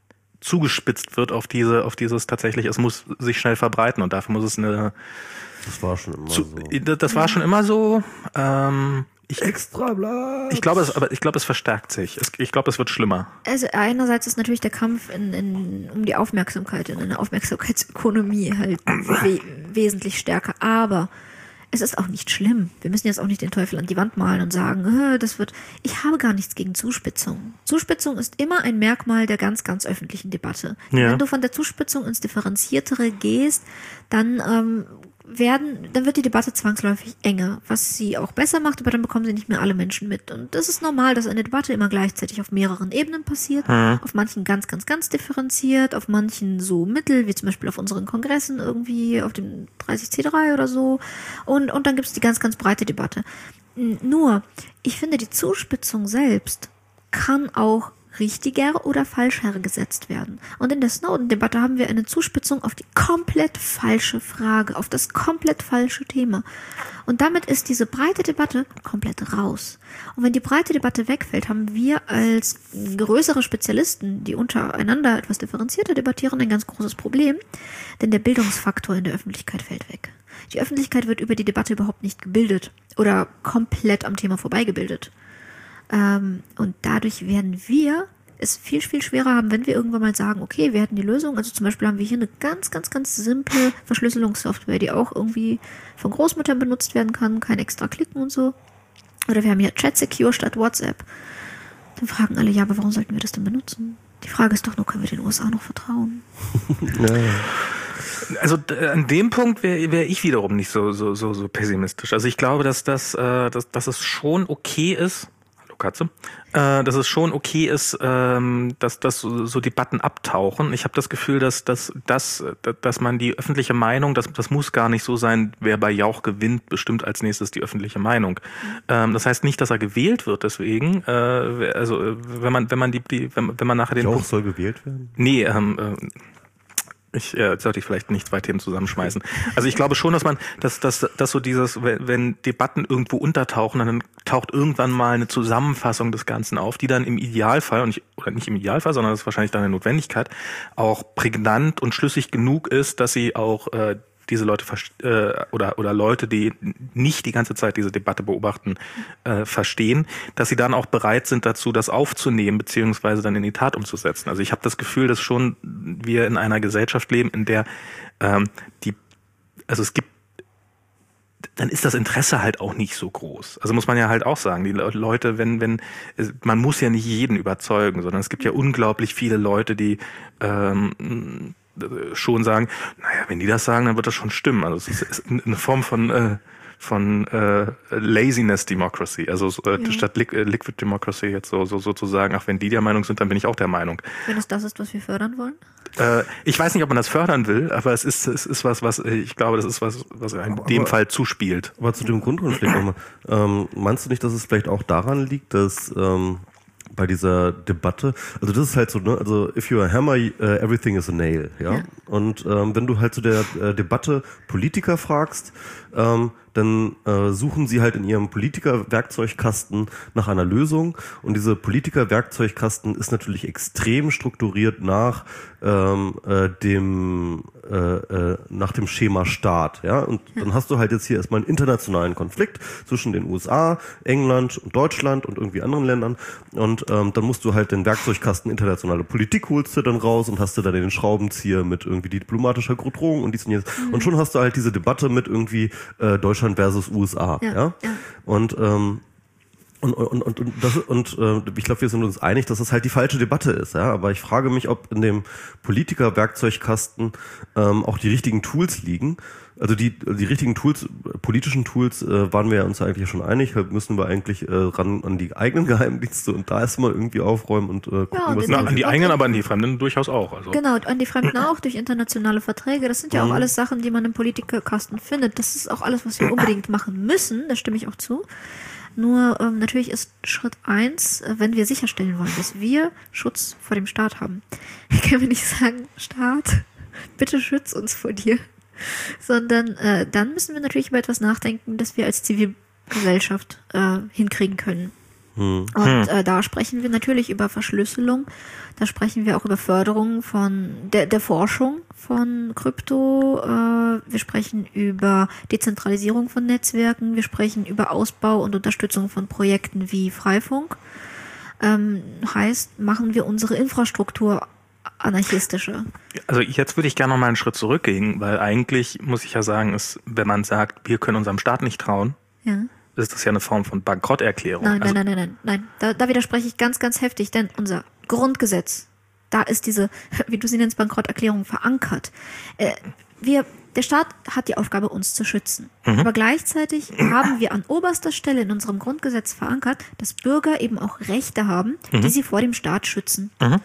zugespitzt wird auf diese, auf dieses tatsächlich, es muss sich schnell verbreiten und dafür muss es eine. Das war schon immer zu, so. Das war schon immer so. Ähm, Ich, Extra Blatt. Ich glaube, es, aber ich glaube, es verstärkt sich. Es, ich glaube, es wird schlimmer. Also einerseits ist natürlich der Kampf in, in, um die Aufmerksamkeit in einer Aufmerksamkeitsökonomie halt we wesentlich stärker. Aber es ist auch nicht schlimm. Wir müssen jetzt auch nicht den Teufel an die Wand malen und sagen, das wird. Ich habe gar nichts gegen Zuspitzung. Zuspitzung ist immer ein Merkmal der ganz, ganz öffentlichen Debatte. Ja. Wenn du von der Zuspitzung ins Differenziertere gehst, dann ähm, werden, dann wird die Debatte zwangsläufig enger, was sie auch besser macht, aber dann bekommen sie nicht mehr alle Menschen mit. Und das ist normal, dass eine Debatte immer gleichzeitig auf mehreren Ebenen passiert, hm. auf manchen ganz, ganz, ganz differenziert, auf manchen so mittel, wie zum Beispiel auf unseren Kongressen irgendwie, auf dem dreißig C drei oder so. Und, und dann gibt es die ganz, ganz breite Debatte. Nur, ich finde, die Zuspitzung selbst kann auch richtiger oder falscher gesetzt werden. Und in der Snowden-Debatte haben wir eine Zuspitzung auf die komplett falsche Frage, auf das komplett falsche Thema. Und damit ist diese breite Debatte komplett raus. Und wenn die breite Debatte wegfällt, haben wir als größere Spezialisten, die untereinander etwas differenzierter debattieren, ein ganz großes Problem, denn der Bildungsfaktor in der Öffentlichkeit fällt weg. Die Öffentlichkeit wird über die Debatte überhaupt nicht gebildet oder komplett am Thema vorbeigebildet. Ähm, und dadurch werden wir es viel, viel schwerer haben, wenn wir irgendwann mal sagen, okay, wir hätten die Lösung. Also zum Beispiel haben wir hier eine ganz, ganz, ganz simple Verschlüsselungssoftware, die auch irgendwie von Großmüttern benutzt werden kann, kein extra Klicken und so. Oder wir haben hier Chat Secure statt WhatsApp. Dann fragen alle, ja, aber warum sollten wir das denn benutzen? Die Frage ist doch nur, können wir den U S A noch vertrauen? Ja. Also an dem Punkt wäre wär ich wiederum nicht so, so, so, so pessimistisch. Also ich glaube, dass, das, äh, dass, dass es schon okay ist, Katze, äh, dass es schon okay ist, ähm, dass, dass so, so Debatten abtauchen. Ich habe das Gefühl, dass, dass, dass, dass man die öffentliche Meinung, das, das muss gar nicht so sein, wer bei Jauch gewinnt, bestimmt als nächstes die öffentliche Meinung. Ähm, das heißt nicht, dass er gewählt wird deswegen. Äh, also wenn man, wenn man die, die wenn, wenn man nachher den Jauch soll gewählt werden? Nee, ähm, äh, Ich, ja, jetzt sollte ich vielleicht nicht zwei Themen zusammenschmeißen. Also ich glaube schon, dass man, dass, dass, dass so dieses, wenn, wenn Debatten irgendwo untertauchen, dann taucht irgendwann mal eine Zusammenfassung des Ganzen auf, die dann im Idealfall, und nicht, oder nicht im Idealfall, sondern das ist wahrscheinlich dann eine Notwendigkeit, auch prägnant und schlüssig genug ist, dass sie auch äh, diese Leute äh, oder oder Leute, die nicht die ganze Zeit diese Debatte beobachten, äh, verstehen, dass sie dann auch bereit sind dazu, das aufzunehmen beziehungsweise dann in die Tat umzusetzen. Also ich habe das Gefühl, dass schon wir in einer Gesellschaft leben, in der ähm, die, also es gibt, dann ist das Interesse halt auch nicht so groß. Also muss man ja halt auch sagen, die Leute, wenn wenn man muss ja nicht jeden überzeugen, sondern es gibt ja unglaublich viele Leute, die ähm, schon sagen, naja, wenn die das sagen, dann wird das schon stimmen. Also es ist eine Form von äh, von äh, Laziness Democracy, also äh, ja. statt Li- Liquid Democracy jetzt so, so sozusagen, ach, wenn die der Meinung sind, dann bin ich auch der Meinung. Wenn es das ist, was wir fördern wollen? Äh, ich weiß nicht, ob man das fördern will, aber es ist es ist was, was ich glaube, das ist was, was in aber, dem Fall zuspielt. Aber zu dem Grundkonflikt nochmal. Ähm, meinst du nicht, dass es vielleicht auch daran liegt, dass ähm, bei dieser Debatte, also das ist halt so, ne, also if you're a hammer, uh, everything is a nail, ja. ja. Und ähm, wenn du halt zu der äh, Debatte Politiker fragst, ähm, dann äh, suchen sie halt in ihrem Politiker-Werkzeugkasten nach einer Lösung. Und diese Politiker-Werkzeugkasten ist natürlich extrem strukturiert nach ähm, äh, dem äh, äh, nach dem Schema Staat. Ja? Und dann hast du halt jetzt hier erstmal einen internationalen Konflikt zwischen den U S A, England und Deutschland und irgendwie anderen Ländern. Und ähm, dann musst du halt den Werkzeugkasten internationale Politik holst du dann raus und hast du dann den Schraubenzieher mit irgendwie diplomatischer Drohung und dies und jenes. Mhm. Und schon hast du halt diese Debatte mit irgendwie äh, Deutschland versus U S A, ja, ja? ja. Und ähm, und und und und, das, und äh, ich glaube, wir sind uns einig, dass das halt die falsche Debatte ist, ja. Aber ich frage mich, ob in dem Politiker-Werkzeugkasten ähm, auch die richtigen Tools liegen. Also die die richtigen Tools, politischen Tools, äh, waren wir uns eigentlich schon einig. Halt müssen wir eigentlich äh, ran an die eigenen Geheimdienste und da erstmal irgendwie aufräumen und äh, gucken, ja, was na, an die eigenen, aber an die Fremden durchaus auch. Also. Genau, an die Fremden auch durch internationale Verträge. Das sind ja auch mhm. alles Sachen, die man im Politikerkasten findet. Das ist auch alles, was wir unbedingt machen müssen. Da stimme ich auch zu. Nur ähm, natürlich ist Schritt eins, äh, wenn wir sicherstellen wollen, dass wir Schutz vor dem Staat haben. Können wir nicht sagen, Staat, bitte schütz uns vor dir. Sondern äh, dann müssen wir natürlich über etwas nachdenken, das wir als Zivilgesellschaft äh, hinkriegen können. Hm. Und äh, da sprechen wir natürlich über Verschlüsselung, da sprechen wir auch über Förderung von der, der Forschung von Krypto, äh, wir sprechen über Dezentralisierung von Netzwerken, wir sprechen über Ausbau und Unterstützung von Projekten wie Freifunk. Ähm, heißt, machen wir unsere Infrastruktur anarchistischer. Also jetzt würde ich gerne noch mal einen Schritt zurückgehen, weil eigentlich muss ich ja sagen, ist, wenn man sagt, wir können unserem Staat nicht trauen, ja. ist das ja eine Form von Bankrotterklärung. Nein, also, nein, nein, nein, nein, nein. Da, da widerspreche ich ganz, ganz heftig, denn unser Grundgesetz, da ist diese, wie du sie nennst, Bankrotterklärung verankert. Äh, wir, der Staat hat die Aufgabe, uns zu schützen. Mhm. Aber gleichzeitig haben wir an oberster Stelle in unserem Grundgesetz verankert, dass Bürger eben auch Rechte haben, mhm. die sie vor dem Staat schützen. Mhm.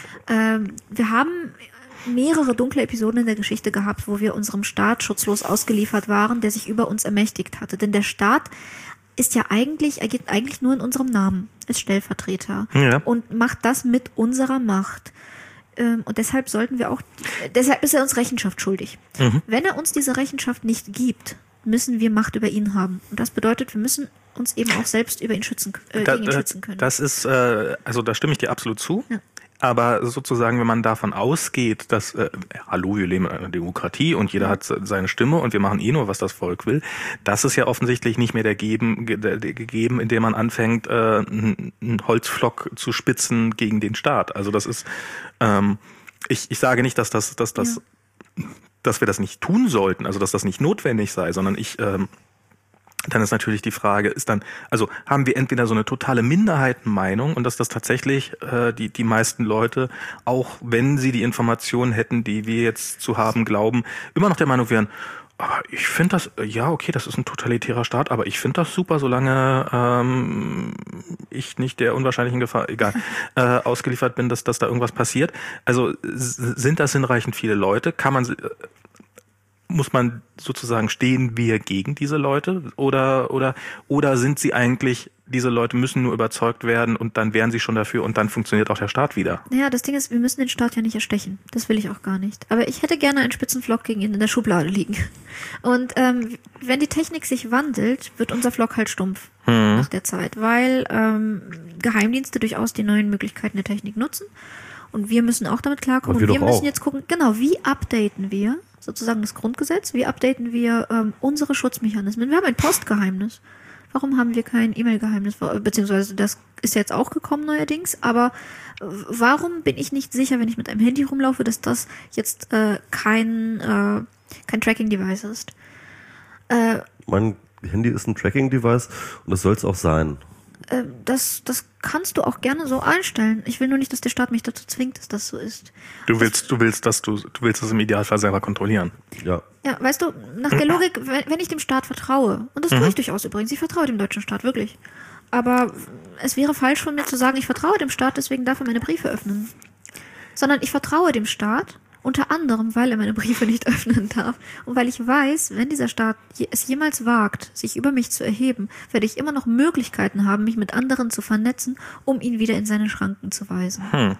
Ähm, wir haben mehrere dunkle Episoden in der Geschichte gehabt, wo wir unserem Staat schutzlos ausgeliefert waren, der sich über uns ermächtigt hatte. Denn der Staat ist ja eigentlich, agiert eigentlich nur in unserem Namen, als Stellvertreter ja. und macht das mit unserer Macht. Ähm, und deshalb sollten wir auch, deshalb ist er uns Rechenschaft schuldig. Mhm. Wenn er uns diese Rechenschaft nicht gibt, müssen wir Macht über ihn haben. Und das bedeutet, wir müssen uns eben auch selbst über ihn schützen, äh, da, gegen ihn schützen können. Das ist, äh, also da stimme ich dir absolut zu. Ja. Aber sozusagen, wenn man davon ausgeht, dass, äh, hallo, wir leben in einer Demokratie und jeder hat seine Stimme und wir machen eh nur, was das Volk will, das ist ja offensichtlich nicht mehr der geben, der, der gegeben, indem man anfängt, äh, einen Holzpflock zu spitzen gegen den Staat. Also das ist, ähm, ich, ich sage nicht, dass das, dass das, ja. dass wir das nicht tun sollten, also dass das nicht notwendig sei, sondern ich, ähm, dann ist natürlich die Frage, ist dann, also haben wir entweder so eine totale Minderheitenmeinung und dass das tatsächlich äh, die die meisten Leute, auch wenn sie die Informationen hätten, die wir jetzt zu haben glauben, immer noch der Meinung wären, aber ich finde das, ja okay, das ist ein totalitärer Staat, aber ich finde das super, solange ähm, ich nicht der unwahrscheinlichen Gefahr, egal, äh, ausgeliefert bin, dass, dass da irgendwas passiert. Also sind das hinreichend viele Leute? Kann man... Äh, Muss man sozusagen, stehen wir gegen diese Leute oder oder oder sind sie eigentlich, diese Leute müssen nur überzeugt werden und dann wären sie schon dafür und dann funktioniert auch der Staat wieder? Naja, das Ding ist, wir müssen den Staat ja nicht erstechen. Das will ich auch gar nicht. Aber ich hätte gerne einen Spitzenflock gegen ihn in der Schublade liegen. Und ähm, wenn die Technik sich wandelt, wird unser Flock halt stumpf hm. nach der Zeit, weil ähm, Geheimdienste durchaus die neuen Möglichkeiten der Technik nutzen. Und wir müssen auch damit klarkommen. Und wir, und wir müssen auch. jetzt gucken, genau, wie updaten wir sozusagen das Grundgesetz, wie updaten wir ähm, unsere Schutzmechanismen. Wir haben ein Postgeheimnis. Warum haben wir kein E-Mail-Geheimnis? Beziehungsweise das ist jetzt auch gekommen neuerdings, aber warum bin ich nicht sicher, wenn ich mit einem Handy rumlaufe, dass das jetzt äh, kein, äh, kein Tracking-Device ist? Äh, mein Handy ist ein Tracking-Device und das soll es auch sein. Das, das kannst du auch gerne so einstellen. Ich will nur nicht, dass der Staat mich dazu zwingt, dass das so ist. Du willst, du willst, dass du, du willst das im Idealfall selber kontrollieren. Ja. Ja, weißt du, nach der Logik, wenn, wenn ich dem Staat vertraue, und das tue ich durchaus übrigens, ich vertraue dem deutschen Staat, wirklich. Aber es wäre falsch von mir zu sagen, ich vertraue dem Staat, deswegen darf er meine Briefe öffnen. Sondern ich vertraue dem Staat, unter anderem, weil er meine Briefe nicht öffnen darf. Und weil ich weiß, wenn dieser Staat es jemals wagt, sich über mich zu erheben, werde ich immer noch Möglichkeiten haben, mich mit anderen zu vernetzen, um ihn wieder in seine Schranken zu weisen. Hm.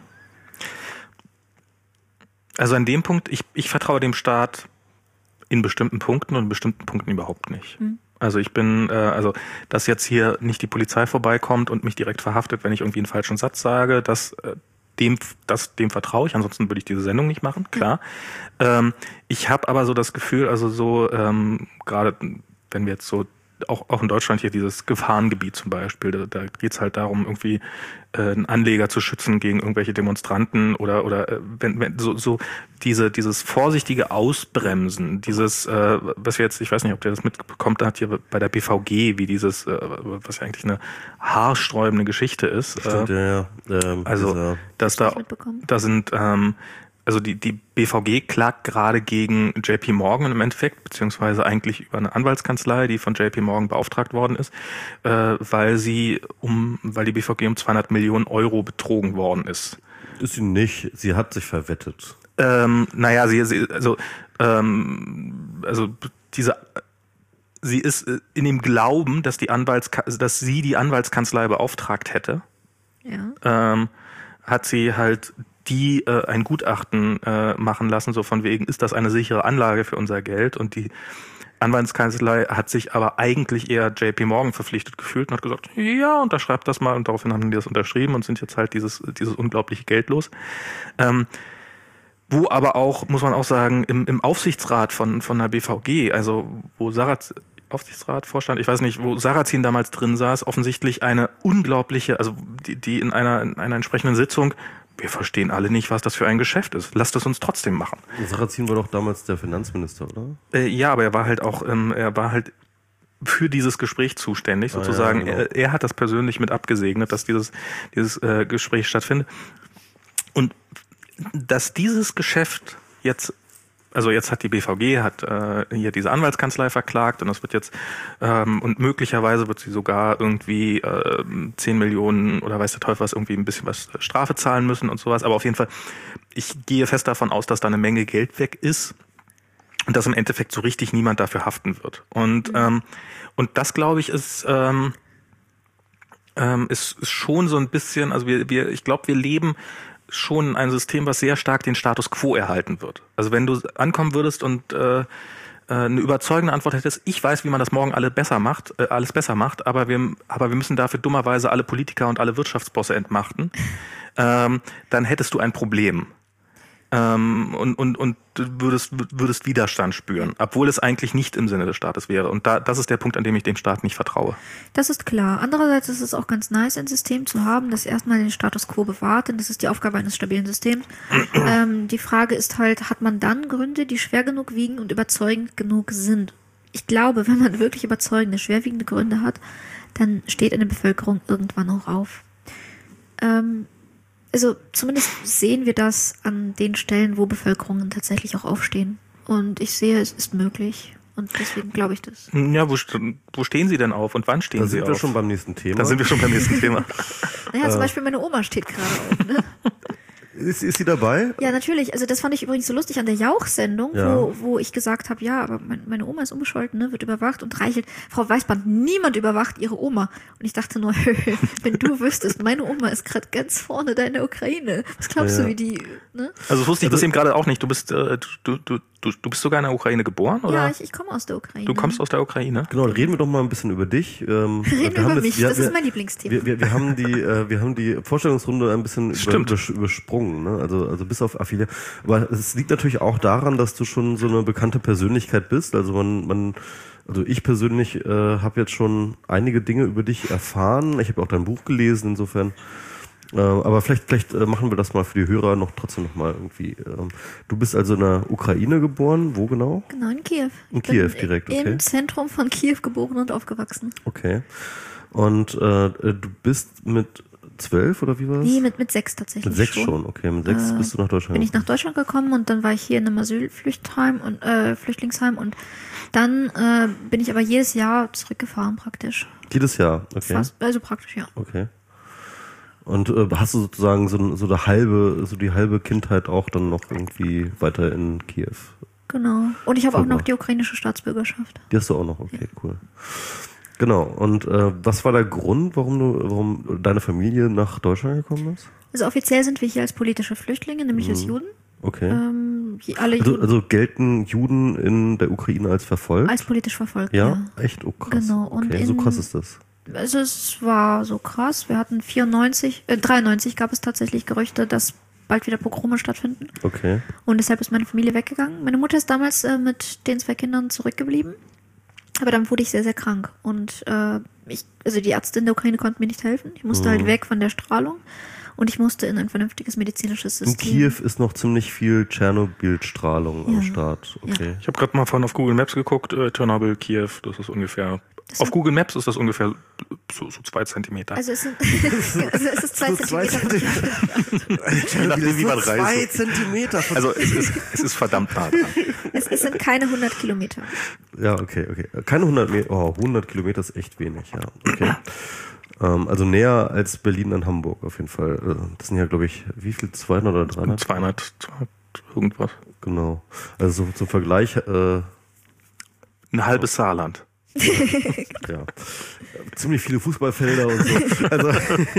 Also an dem Punkt, ich, ich vertraue dem Staat in bestimmten Punkten und in bestimmten Punkten überhaupt nicht. Hm. Also ich bin, äh, also dass jetzt hier nicht die Polizei vorbeikommt und mich direkt verhaftet, wenn ich irgendwie einen falschen Satz sage, das äh, Dem, das, dem vertraue ich, ansonsten würde ich diese Sendung nicht machen, klar. Mhm. Ähm, ich habe aber so das Gefühl, also so ähm, gerade wenn wir jetzt so auch auch in Deutschland hier dieses Gefahrengebiet zum Beispiel, da, da geht es halt darum, irgendwie äh, einen Anleger zu schützen gegen irgendwelche Demonstranten oder oder äh, wenn, wenn so so diese dieses vorsichtige Ausbremsen, dieses äh, was wir jetzt, ich weiß nicht, ob der das mitbekommt, da hat hier bei der B V G, wie dieses äh, was ja eigentlich eine haarsträubende Geschichte ist. Stimmt, äh, ja, ja. Ähm, also dass da da sind ähm, Also die, die B V G klagt gerade gegen J P Morgan im Endeffekt, beziehungsweise eigentlich über eine Anwaltskanzlei, die von J P Morgan beauftragt worden ist, äh, weil sie um, weil die B V G um zweihundert Millionen Euro betrogen worden ist. Ist sie nicht, sie hat sich verwettet. Ähm, naja, sie, sie also, ähm, also diese, sie ist in dem Glauben, dass die Anwalts, dass sie die Anwaltskanzlei beauftragt hätte, ja. ähm, hat sie halt die äh, ein Gutachten äh, machen lassen, so von wegen, ist das eine sichere Anlage für unser Geld? Und die Anwaltskanzlei hat sich aber eigentlich eher J P Morgan verpflichtet gefühlt und hat gesagt, ja, unterschreibt das mal. Und daraufhin haben die das unterschrieben und sind jetzt halt dieses, dieses unglaubliche Geld los. Ähm, wo aber auch, muss man auch sagen, im, im Aufsichtsrat von, von der B V G, also wo Sarrazin, Aufsichtsrat, Vorstand, ich weiß nicht, wo Sarrazin damals drin saß, offensichtlich eine unglaubliche, also die, die in einer, in einer entsprechenden Sitzung, wir verstehen alle nicht, was das für ein Geschäft ist. Lasst es uns trotzdem machen. Sarrazin war doch damals der Finanzminister, oder? Äh, ja, aber er war halt auch, ähm, er war halt für dieses Gespräch zuständig, sozusagen. Ah, ja, genau. er, er hat das persönlich mit abgesegnet, dass dieses, dieses äh, Gespräch stattfindet. Und dass dieses Geschäft jetzt, also jetzt hat die B V G hat äh, hier diese Anwaltskanzlei verklagt und das wird jetzt ähm, und möglicherweise wird sie sogar irgendwie äh, zehn Millionen oder weiß der Teufel was, irgendwie ein bisschen was Strafe zahlen müssen und sowas. Aber auf jeden Fall, ich gehe fest davon aus, dass da eine Menge Geld weg ist und dass im Endeffekt so richtig niemand dafür haften wird. Und mhm. ähm, und das, glaube ich, ist ähm, ähm, ist, ist schon so ein bisschen, also wir wir ich glaube, wir leben schon ein System, was sehr stark den Status quo erhalten wird. Also wenn du ankommen würdest und äh, eine überzeugende Antwort hättest, ich weiß, wie man das morgen alle besser macht, äh, alles besser macht, aber wir, aber wir müssen dafür dummerweise alle Politiker und alle Wirtschaftsbosse entmachten, ähm, dann hättest du ein Problem. Ähm, und, und, und würdest, würdest Widerstand spüren, obwohl es eigentlich nicht im Sinne des Staates wäre. Und da, das ist der Punkt, an dem ich dem Staat nicht vertraue. Das ist klar. Andererseits ist es auch ganz nice, ein System zu haben, das erstmal den Status quo bewahrt, denn das ist die Aufgabe eines stabilen Systems. ähm, die Frage ist halt, hat man dann Gründe, die schwer genug wiegen und überzeugend genug sind? Ich glaube, wenn man wirklich überzeugende, schwerwiegende Gründe hat, dann steht eine Bevölkerung irgendwann auch auf. Ähm, Also zumindest sehen wir das an den Stellen, wo Bevölkerungen tatsächlich auch aufstehen. Und ich sehe, es ist möglich. Und deswegen glaube ich das. Ja, wo, wo stehen Sie denn auf und wann stehen da Sie auf? Da sind wir schon beim nächsten Thema. Da sind wir schon beim nächsten Thema. Naja, zum Beispiel meine Oma steht gerade auf. Ne? Ist, ist sie dabei? Ja, natürlich. Also das fand ich übrigens so lustig an der Jauch-Sendung, ja. wo, wo ich gesagt habe, ja, aber mein, meine Oma ist unbescholten, ne, wird überwacht und reichelt. Frau Weißband, niemand überwacht ihre Oma. Und ich dachte nur, wenn du wüsstest, meine Oma ist gerade ganz vorne da in der Ukraine. Was glaubst ja. du, wie die... Ne? Also das wusste ich das eben gerade auch nicht. Du bist, äh, du, du, du, du bist sogar in der Ukraine geboren, oder? Ja, ich, ich komme aus der Ukraine. Du kommst aus der Ukraine? Genau, reden wir doch mal ein bisschen über dich. Ähm, reden wir über jetzt, mich, wir, das wir, ist mein Lieblingsthema. Wir, wir, wir, haben die, äh, wir haben die Vorstellungsrunde ein bisschen über, über, übersprungen, ne? also, also bis auf Affiliate. Aber es liegt natürlich auch daran, dass du schon so eine bekannte Persönlichkeit bist. Also man, man also ich persönlich äh, habe jetzt schon einige Dinge über dich erfahren. Ich habe auch dein Buch gelesen, insofern. Äh, aber vielleicht, vielleicht äh, machen wir das mal für die Hörer noch trotzdem noch mal irgendwie. Ähm, du bist also in der Ukraine geboren. Wo genau? Genau, in Kiew. In ich Kiew bin direkt, okay. Im Zentrum von Kiew geboren und aufgewachsen. Okay. Und äh, du bist mit zwölf oder wie war das? Nee, mit, mit sechs tatsächlich. Mit sechs schon, schon, okay. Mit sechs äh, bist du nach Deutschland Bin ich nach Deutschland gekommen und dann war ich hier in einem Asylflüchtheim und äh, Flüchtlingsheim und dann äh, bin ich aber jedes Jahr zurückgefahren praktisch. Jedes Jahr, okay. Fast, also praktisch, ja. Okay. Und äh, hast du sozusagen so, so eine halbe, so die halbe Kindheit auch dann noch irgendwie weiter in Kiew? Genau. Und ich habe auch noch Verbracht. die ukrainische Staatsbürgerschaft. Die hast du auch noch, okay, ja. Cool. Genau. Und äh, was war der Grund, warum du, warum deine Familie nach Deutschland gekommen ist? Also offiziell sind wir hier als politische Flüchtlinge, nämlich Mhm. als Juden. Okay. Ähm, hier alle Also, Juden also gelten Juden in der Ukraine als verfolgt? als politisch verfolgt, ja? ja. Echt? Oh krass. Genau. Und okay, in, so krass ist das. Also es war so krass. Wir hatten vierundneunzig, äh, dreiundneunzig gab es tatsächlich Gerüchte, dass bald wieder Pogrome stattfinden. Okay. Und deshalb ist meine Familie weggegangen. Meine Mutter ist damals äh, mit den zwei Kindern zurückgeblieben. Aber dann wurde ich sehr, sehr krank. Und äh, ich, also die Ärzte in der Ukraine konnten mir nicht helfen. Ich musste Mhm. halt weg von der Strahlung. Und ich musste in ein vernünftiges medizinisches In System. Kiew ist noch ziemlich viel Tschernobyl-Strahlung am Ja. Start. Okay. Ich habe gerade mal vorhin auf Google Maps geguckt, äh, Tschernobyl, Kiew, das ist ungefähr, Das auf sind- Google Maps ist das ungefähr so, so zwei Zentimeter. Also es sind also es ist zwei So zwei Zentimeter. Je nachdem, wie man Zwei reist. Zentimeter. Von Also es ist, es ist verdammt nah dran. Es, es sind keine hundert Kilometer. ja, okay, okay. Keine hundert Meter. Oh, hundert Kilometer ist echt wenig, ja. Okay. ähm, also näher als Berlin an Hamburg auf jeden Fall. Also das sind ja, glaube ich, wie viel? zweihundert oder dreihundert? zweihundert, zweihundert irgendwas. Genau. Also so zum Vergleich, äh, Ein halbes Saarland. Ja. Ziemlich viele Fußballfelder und so. Also,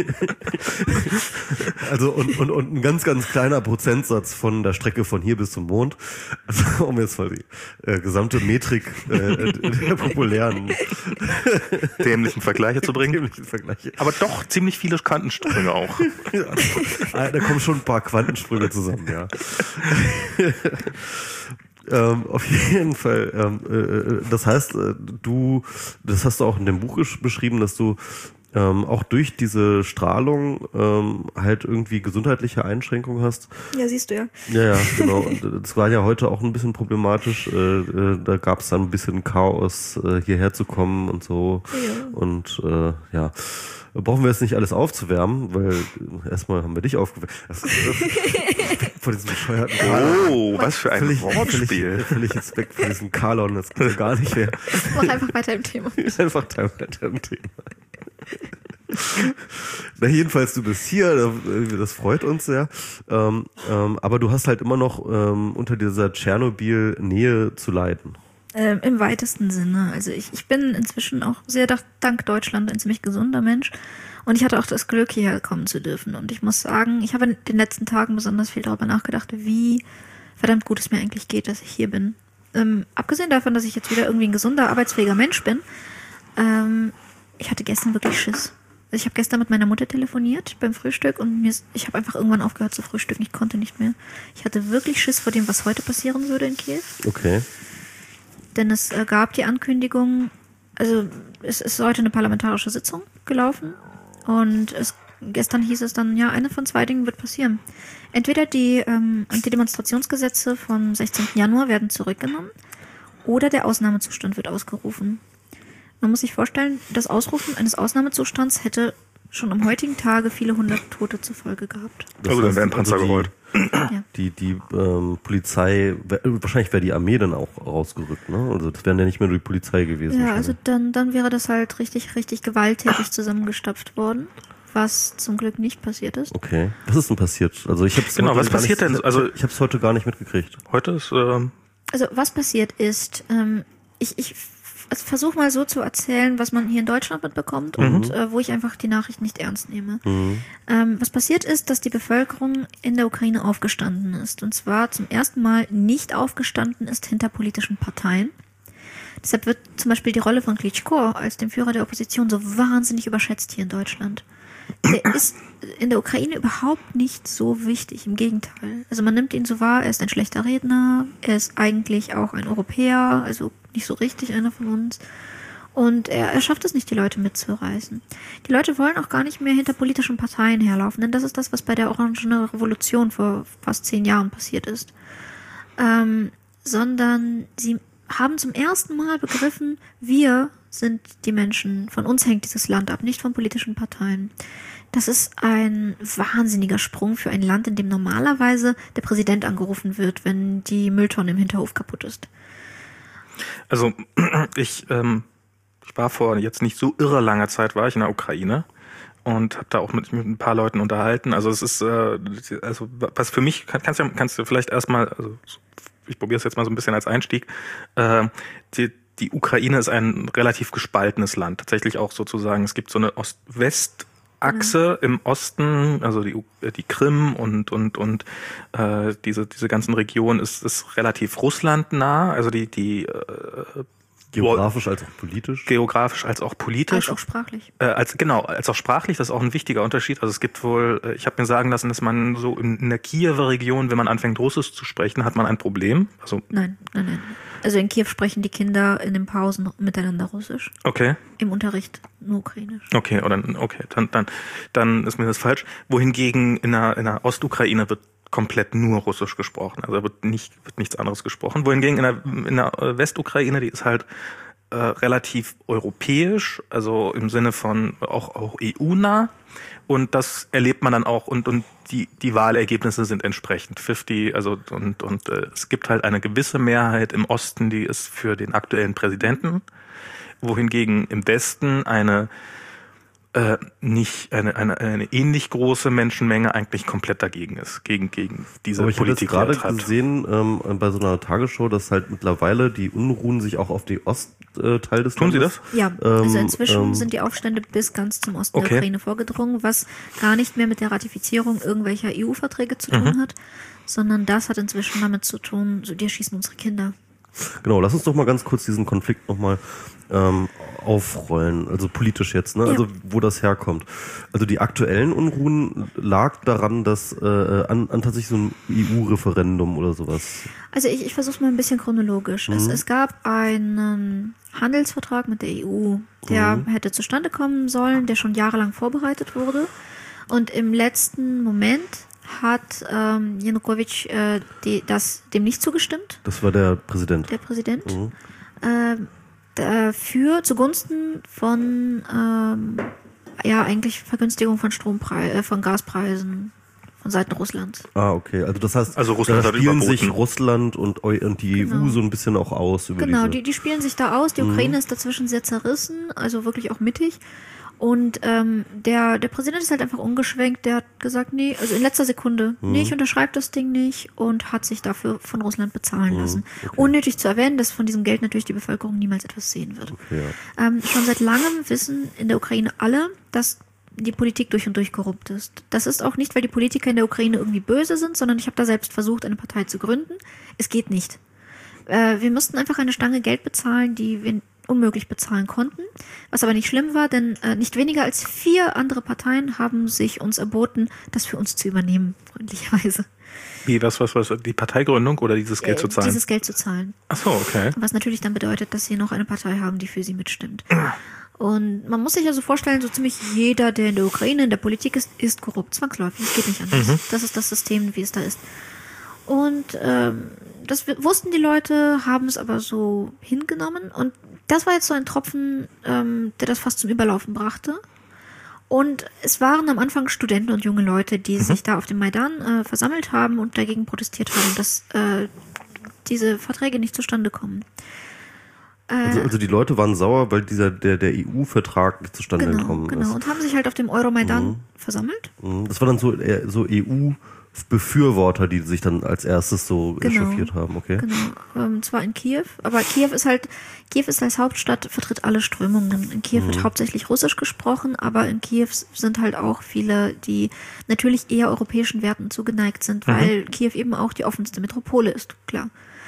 also und, und, und ein ganz, ganz kleiner Prozentsatz von der Strecke von hier bis zum Mond. Also, um jetzt mal die äh, gesamte Metrik äh, der populären dämlichen Vergleiche zu bringen. Dämlichen Vergleiche. Aber doch ziemlich viele Quantensprünge auch. Ja, da kommen schon ein paar Quantensprünge zusammen, ja. Ähm, auf jeden Fall. Ähm, äh, das heißt, äh, du, das hast du auch in dem Buch gesch- beschrieben, dass du ähm, auch durch diese Strahlung ähm, halt irgendwie gesundheitliche Einschränkungen hast. Ja, siehst du ja. Ja, ja, genau. Und das war ja heute auch ein bisschen problematisch. Äh, äh, da gab es dann ein bisschen Chaos, äh, hierher zu kommen und so. Ja. Und äh, ja. Brauchen wir jetzt nicht alles aufzuwärmen, weil erstmal haben wir dich aufgewärmt. Vor diesem bescheuerten Kalon. Oh, was für ein Völlig, Wortspiel. völlig, völlig Respekt vor diesem Kalon, das geht gar nicht mehr. Mach einfach weiter im Thema. Einfach Teil im Thema. Na, jedenfalls, du bist hier, das freut uns sehr. Ähm, ähm, aber du hast halt immer noch ähm, unter dieser Tschernobyl-Nähe zu leiden. Ähm, Im weitesten Sinne. Also ich, ich bin inzwischen auch sehr dank Deutschland ein ziemlich gesunder Mensch. Und ich hatte auch das Glück, hierher kommen zu dürfen. Und ich muss sagen, ich habe in den letzten Tagen besonders viel darüber nachgedacht, wie verdammt gut es mir eigentlich geht, dass ich hier bin. Ähm, abgesehen davon, dass ich jetzt wieder irgendwie ein gesunder, arbeitsfähiger Mensch bin, ähm, ich hatte gestern wirklich Schiss. Also ich habe gestern mit meiner Mutter telefoniert beim Frühstück und mir ist, ich habe einfach irgendwann aufgehört zu frühstücken. Ich konnte nicht mehr. Ich hatte wirklich Schiss vor dem, was heute passieren würde in Kiew. Okay. Denn es äh, gab die Ankündigung, also es ist heute eine parlamentarische Sitzung gelaufen und es, gestern hieß es dann, ja, eine von zwei Dingen wird passieren. Entweder die ähm, Antidemonstrationsgesetze vom sechzehnten Januar werden zurückgenommen oder der Ausnahmezustand wird ausgerufen. Man muss sich vorstellen, das Ausrufen eines Ausnahmezustands hätte schon am heutigen Tage viele hundert Tote zur Folge gehabt. Also dann wären Panzer also die, gerollt. Ja. Die, die ähm, Polizei, wahrscheinlich wäre die Armee dann auch rausgerückt, ne? Also das wären ja nicht mehr nur die Polizei gewesen. Ja, also dann, dann wäre das halt richtig, richtig gewalttätig zusammengestopft worden, was zum Glück nicht passiert ist. Okay. Was ist denn passiert? Also ich hab's Genau, heute was gar passiert nicht, denn? Also ich hab's heute gar nicht mitgekriegt. Heute ist, ähm, Also was passiert ist, ähm, ich, ich also versuche mal so zu erzählen, was man hier in Deutschland mitbekommt Mhm. und äh, wo ich einfach die Nachricht nicht ernst nehme. Mhm. Ähm, was passiert ist, dass die Bevölkerung in der Ukraine aufgestanden ist. Und zwar zum ersten Mal nicht aufgestanden ist hinter politischen Parteien. Deshalb wird zum Beispiel die Rolle von Klitschko als dem Führer der Opposition so wahnsinnig überschätzt hier in Deutschland. Der ist in der Ukraine überhaupt nicht so wichtig, im Gegenteil. Also man nimmt ihn so wahr, er ist ein schlechter Redner, er ist eigentlich auch ein Europäer, also nicht so richtig einer von uns. Und er, er schafft es nicht, die Leute mitzureißen. Die Leute wollen auch gar nicht mehr hinter politischen Parteien herlaufen, denn das ist das, was bei der Orangenen Revolution vor fast zehn Jahren passiert ist. Ähm, sondern sie haben zum ersten Mal begriffen, wir sind die Menschen, von uns hängt dieses Land ab, nicht von politischen Parteien. Das ist ein wahnsinniger Sprung für ein Land, in dem normalerweise der Präsident angerufen wird, wenn die Mülltonne im Hinterhof kaputt ist. also ich, ähm, ich war vor jetzt nicht so irre langer Zeit, war ich in der Ukraine und habe da auch mit, mit ein paar Leuten unterhalten. Also es ist, äh, also was für mich, kann, kannst du kannst du vielleicht erstmal, also ich probiere es jetzt mal so ein bisschen als Einstieg, äh, die, die Ukraine ist ein relativ gespaltenes Land, tatsächlich auch sozusagen, es gibt so eine Ost-West-Achse mhm. im Osten, also die, die Krim und und und äh, diese diese ganzen Regionen ist ist relativ russlandnah, also die die äh, Geografisch als auch politisch? Geografisch als auch politisch. Als auch sprachlich. Äh, als, genau, als auch sprachlich, das ist auch ein wichtiger Unterschied. Also es gibt wohl, äh, ich habe mir sagen lassen, dass man so in, in der Kiewer Region, wenn man anfängt Russisch zu sprechen, hat man ein Problem. Also Nein, nein, nein. Also in Kiew sprechen die Kinder in den Pausen miteinander Russisch. Okay. Im Unterricht nur Ukrainisch. Okay, oder okay, dann dann dann ist mir das falsch. Wohingegen in der in der Ostukraine wird komplett nur Russisch gesprochen. Also da wird nicht wird nichts anderes gesprochen. Wohingegen in der in der Westukraine, die ist halt äh, relativ europäisch, also im Sinne von auch auch E U-nah. Und das erlebt man dann auch und und die die Wahlergebnisse sind entsprechend fünfzig, also und und äh, es gibt halt eine gewisse Mehrheit im Osten, die ist für den aktuellen Präsidenten, wohingegen im Westen eine äh, nicht eine, eine, eine ähnlich große Menschenmenge eigentlich komplett dagegen ist, gegen, gegen diese Aber ich Politik. habe jetzt gerade gesehen ähm, bei so einer Tagesschau, dass halt mittlerweile die Unruhen sich auch auf die Ostteil des Tun sie Landes... das? Ja, also Ähm, inzwischen ähm, sind die Aufstände bis ganz zum Osten Okay. der Ukraine vorgedrungen, was gar nicht mehr mit der Ratifizierung irgendwelcher E U-Verträge zu tun Mhm. hat, sondern das hat inzwischen damit zu tun, so, die erschießen unsere Kinder. Genau, lass uns doch mal ganz kurz diesen Konflikt nochmal ähm, aufrollen, also politisch jetzt, ne? Ja. Also wo das herkommt. Also die aktuellen Unruhen lag daran, dass äh, an, an tatsächlich so ein E U-Referendum oder sowas. Also ich, ich versuche es mal ein bisschen chronologisch. Es, es gab einen Handelsvertrag mit der E U, der Mhm. hätte zustande kommen sollen, der schon jahrelang vorbereitet wurde. Und im letzten Moment hat ähm, Janukowitsch äh, die, das, dem nicht zugestimmt, Das war der Präsident. der Präsident. Mhm. Ähm, dafür zugunsten von ähm, ja eigentlich Vergünstigung von Strompre äh, von Gaspreisen von Seiten Russlands. Ah, okay. Also das heißt, Also Russland da hat spielen überboten. sich Russland und, Eu- und die E U Genau. so ein bisschen auch aus über Genau, diese... die, die spielen sich da aus. Die Ukraine ist dazwischen sehr zerrissen, also wirklich auch mittig. Und ähm, der, der Präsident ist halt einfach umgeschwenkt. Der hat gesagt, nee, also in letzter Sekunde, nee, ich unterschreibe das Ding nicht und hat sich dafür von Russland bezahlen lassen. Unnötig zu erwähnen, dass von diesem Geld natürlich die Bevölkerung niemals etwas sehen wird. Okay, ja. Ähm, schon seit langem wissen in der Ukraine alle, dass die Politik durch und durch korrupt ist. Das ist auch nicht, weil die Politiker in der Ukraine irgendwie böse sind, sondern ich habe da selbst versucht, eine Partei zu gründen. Es geht nicht. Äh, wir mussten einfach eine Stange Geld bezahlen, die wir unmöglich bezahlen konnten. Was aber nicht schlimm war, denn äh, nicht weniger als vier andere Parteien haben sich uns erboten, das für uns zu übernehmen, freundlicherweise. Wie, was, was, was, die Parteigründung oder dieses Geld Äh, zu zahlen? Dieses Geld zu zahlen. Ach so, okay. Was natürlich dann bedeutet, dass sie noch eine Partei haben, die für sie mitstimmt. Und man muss sich also vorstellen, so ziemlich jeder, der in der Ukraine in der Politik ist, ist korrupt, zwangsläufig. Es geht nicht anders. Das ist das System, wie es da ist. Und ähm, das w- wussten die Leute, haben es aber so hingenommen. Und das war jetzt so ein Tropfen, ähm, der das fast zum Überlaufen brachte. Und es waren am Anfang Studenten und junge Leute, die sich da auf dem Maidan äh, versammelt haben und dagegen protestiert haben, dass äh, diese Verträge nicht zustande kommen. Also, also die Leute waren sauer, weil dieser der, der E U-Vertrag nicht zustande Genau, gekommen genau. ist. Und haben sich halt auf dem Euromaidan versammelt. Mhm. Das war dann so, eher so E U-Befürworter, die sich dann als erstes so Genau. echauffiert haben, okay? Genau. Ähm, zwar in Kiew, aber Kiew ist halt, Kiew ist als Hauptstadt, vertritt alle Strömungen. In Kiew wird hauptsächlich Russisch gesprochen, aber in Kiew sind halt auch viele, die natürlich eher europäischen Werten zugeneigt sind, weil Kiew eben auch die offenste Metropole ist, klar.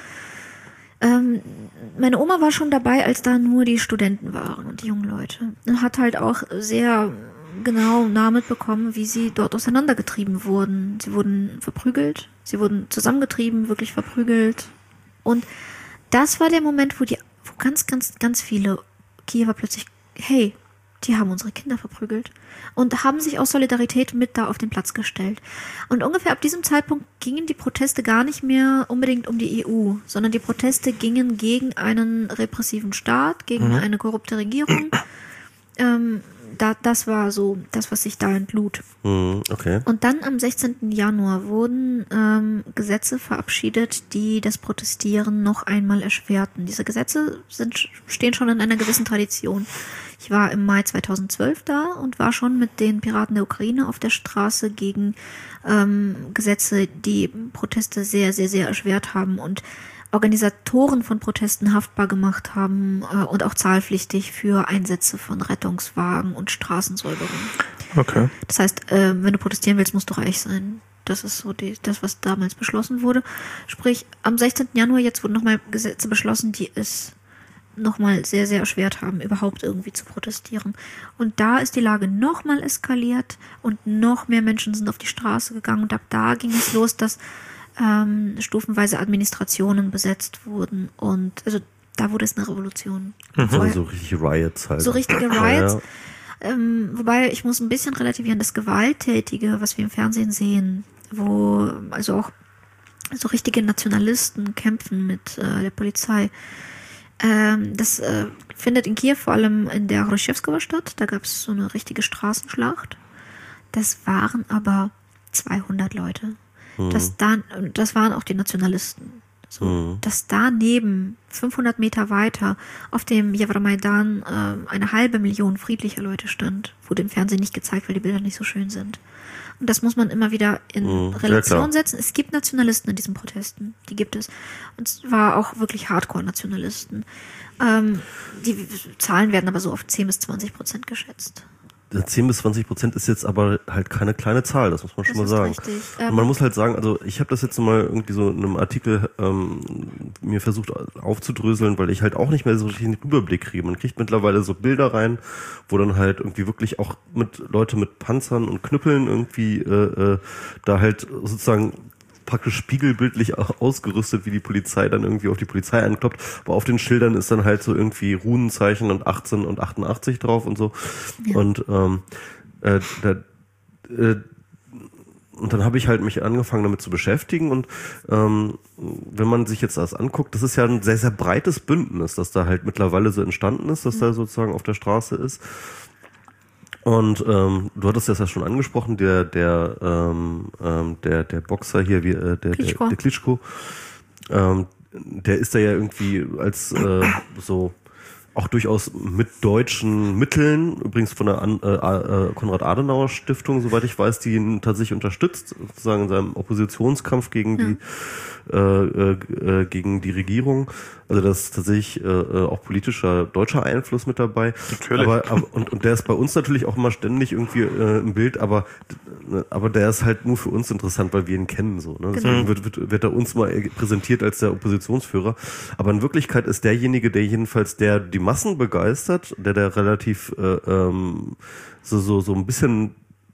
Ähm, meine Oma war schon dabei, als da nur die Studenten waren und die jungen Leute. Und hat halt auch sehr genau nah mitbekommen, wie sie dort auseinandergetrieben wurden. Sie wurden verprügelt, sie wurden zusammengetrieben, wirklich verprügelt. Und das war der Moment, wo die, wo ganz, ganz, ganz viele Kiewer plötzlich, hey, die haben unsere Kinder verprügelt und haben sich aus Solidarität mit da auf den Platz gestellt. Und ungefähr ab diesem Zeitpunkt gingen die Proteste gar nicht mehr unbedingt um die E U, sondern die Proteste gingen gegen einen repressiven Staat, gegen Mhm. eine korrupte Regierung. Ähm, da, das war so das, was sich da entlud. Mhm, okay. Und dann am sechzehnten Januar wurden ähm, Gesetze verabschiedet, die das Protestieren noch einmal erschwerten. Diese Gesetze sind, stehen schon in einer gewissen Tradition. Ich war im Mai zweitausendzwölf da und war schon mit den Piraten der Ukraine auf der Straße gegen ähm, Gesetze, die Proteste sehr, sehr, sehr erschwert haben und Organisatoren von Protesten haftbar gemacht haben äh, und auch zahlpflichtig für Einsätze von Rettungswagen und Straßensäuberung. Okay. Das heißt, äh, wenn du protestieren willst, musst du reich sein. Das ist so die, das, was damals beschlossen wurde. Sprich, am sechzehnten Januar jetzt wurden nochmal Gesetze beschlossen, die es nochmal sehr, sehr erschwert haben, überhaupt irgendwie zu protestieren. Und da ist die Lage nochmal eskaliert und noch mehr Menschen sind auf die Straße gegangen. Und ab da ging es los, dass ähm, stufenweise Administrationen besetzt wurden. Und also da wurde es eine Revolution. Also so richtig Riots halt. So richtige Riots. Ja, ja. Ähm, wobei, ich muss ein bisschen relativieren, das Gewalttätige, was wir im Fernsehen sehen, wo also auch so richtige Nationalisten kämpfen mit äh, der Polizei. Ähm, das äh, findet in Kiew vor allem in der Hruschewskower statt. Da gab es so eine richtige Straßenschlacht. Das waren aber zweihundert Leute. Das, dann, das waren auch die Nationalisten. So, Mhm. dass daneben, fünfhundert Meter weiter, auf dem Euromaidan äh, eine halbe Million friedlicher Leute stand, wurde im Fernsehen nicht gezeigt, weil die Bilder nicht so schön sind. Und das muss man immer wieder in Mhm, ja, Relation klar. setzen. Es gibt Nationalisten in diesen Protesten, die gibt es. Und zwar auch wirklich Hardcore-Nationalisten. Ähm, die Zahlen werden aber so auf zehn bis zwanzig Prozent geschätzt. zehn bis zwanzig Prozent ist jetzt aber halt keine kleine Zahl, das muss man schon Das mal ist sagen. richtig. Und Ähm, man muss halt sagen, also ich habe das jetzt mal irgendwie so in einem Artikel ähm, mir versucht aufzudröseln, weil ich halt auch nicht mehr so richtig einen Überblick kriege. Man kriegt mittlerweile so Bilder rein, wo dann halt irgendwie wirklich auch mit Leute mit Panzern und Knüppeln irgendwie äh, äh, da halt sozusagen praktisch spiegelbildlich ausgerüstet, wie die Polizei dann irgendwie auf die Polizei ankloppt. Aber auf den Schildern ist dann halt so irgendwie Runenzeichen und achtzehn und achtundachtzig drauf und so. Ja. Und ähm, äh, da, äh, und dann habe ich halt mich angefangen damit zu beschäftigen und ähm, wenn man sich jetzt das anguckt, das ist ja ein sehr, sehr breites Bündnis, das da halt mittlerweile so entstanden ist, das da sozusagen auf der Straße ist. Und ähm, du hattest das ja schon angesprochen, der der ähm, ähm, der der Boxer hier, wie äh, der, Klitschko. der der Klitschko, ähm, der ist da ja irgendwie als äh, so auch durchaus mit deutschen Mitteln, übrigens von der An- äh, äh, Konrad-Adenauer-Stiftung, soweit ich weiß, die ihn tatsächlich unterstützt, sozusagen in seinem Oppositionskampf gegen die äh, äh, gegen die Regierung. Also da ist tatsächlich äh, auch politischer deutscher Einfluss mit dabei. Natürlich. Aber, aber und, und der ist bei uns natürlich auch immer ständig irgendwie äh, im Bild, aber aber der ist halt nur für uns interessant, weil wir ihn kennen so. Ne? Deswegen Genau. wird, wird, wird er uns mal präsentiert als der Oppositionsführer. Aber in Wirklichkeit ist derjenige, der jedenfalls der die Massen begeistert, der der relativ äh, ähm, so so so ein bisschen,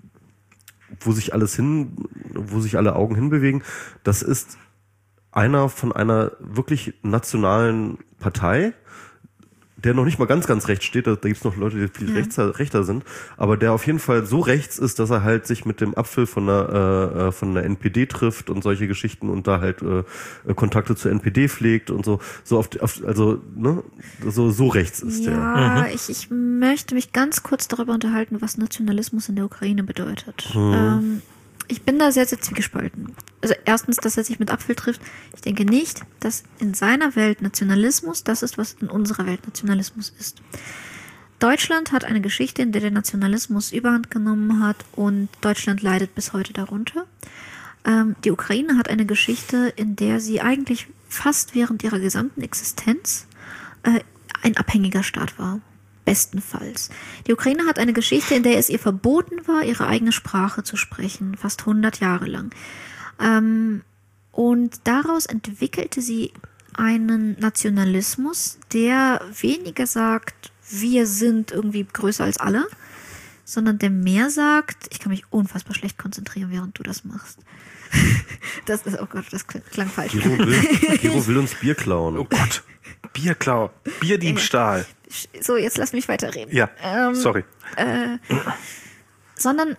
wo sich alles hin, wo sich alle Augen hinbewegen, das ist einer von einer wirklich nationalen Partei, der noch nicht mal ganz, ganz rechts steht, da, da gibt's noch Leute, die viel Mhm. rechter, rechter sind, aber der auf jeden Fall so rechts ist, dass er halt sich mit dem Apfel von der, äh, äh, von der N P D trifft und solche Geschichten und da halt äh, äh, Kontakte zur N P D pflegt und so, so auf, auf also, ne, so, so rechts ist der. Ja, ich, ich möchte mich ganz kurz darüber unterhalten, was Nationalismus in der Ukraine bedeutet. Ähm, ich bin da sehr, sehr zwiegespalten. Also erstens, dass er sich mit Apfel trifft. Ich denke nicht, dass in seiner Welt Nationalismus das ist, was in unserer Welt Nationalismus ist. Deutschland hat eine Geschichte, in der der Nationalismus Überhand genommen hat und Deutschland leidet bis heute darunter. Ähm, die Ukraine hat eine Geschichte, in der sie eigentlich fast während ihrer gesamten Existenz äh, ein abhängiger Staat war. Bestenfalls. Die Ukraine hat eine Geschichte, in der es ihr verboten war, ihre eigene Sprache zu sprechen, fast hundert Jahre lang. Ähm, und daraus entwickelte sie einen Nationalismus, der weniger sagt, wir sind irgendwie größer als alle, sondern der mehr sagt, ich kann mich unfassbar schlecht konzentrieren, während du das machst. Das ist, oh Gott, das klang, klang falsch. Gero will, Gero will uns Bier klauen. Oh Gott. Bierklau. Bierdiebstahl. So, jetzt lass mich weiterreden. Ja, Ähm, sorry. Äh, sondern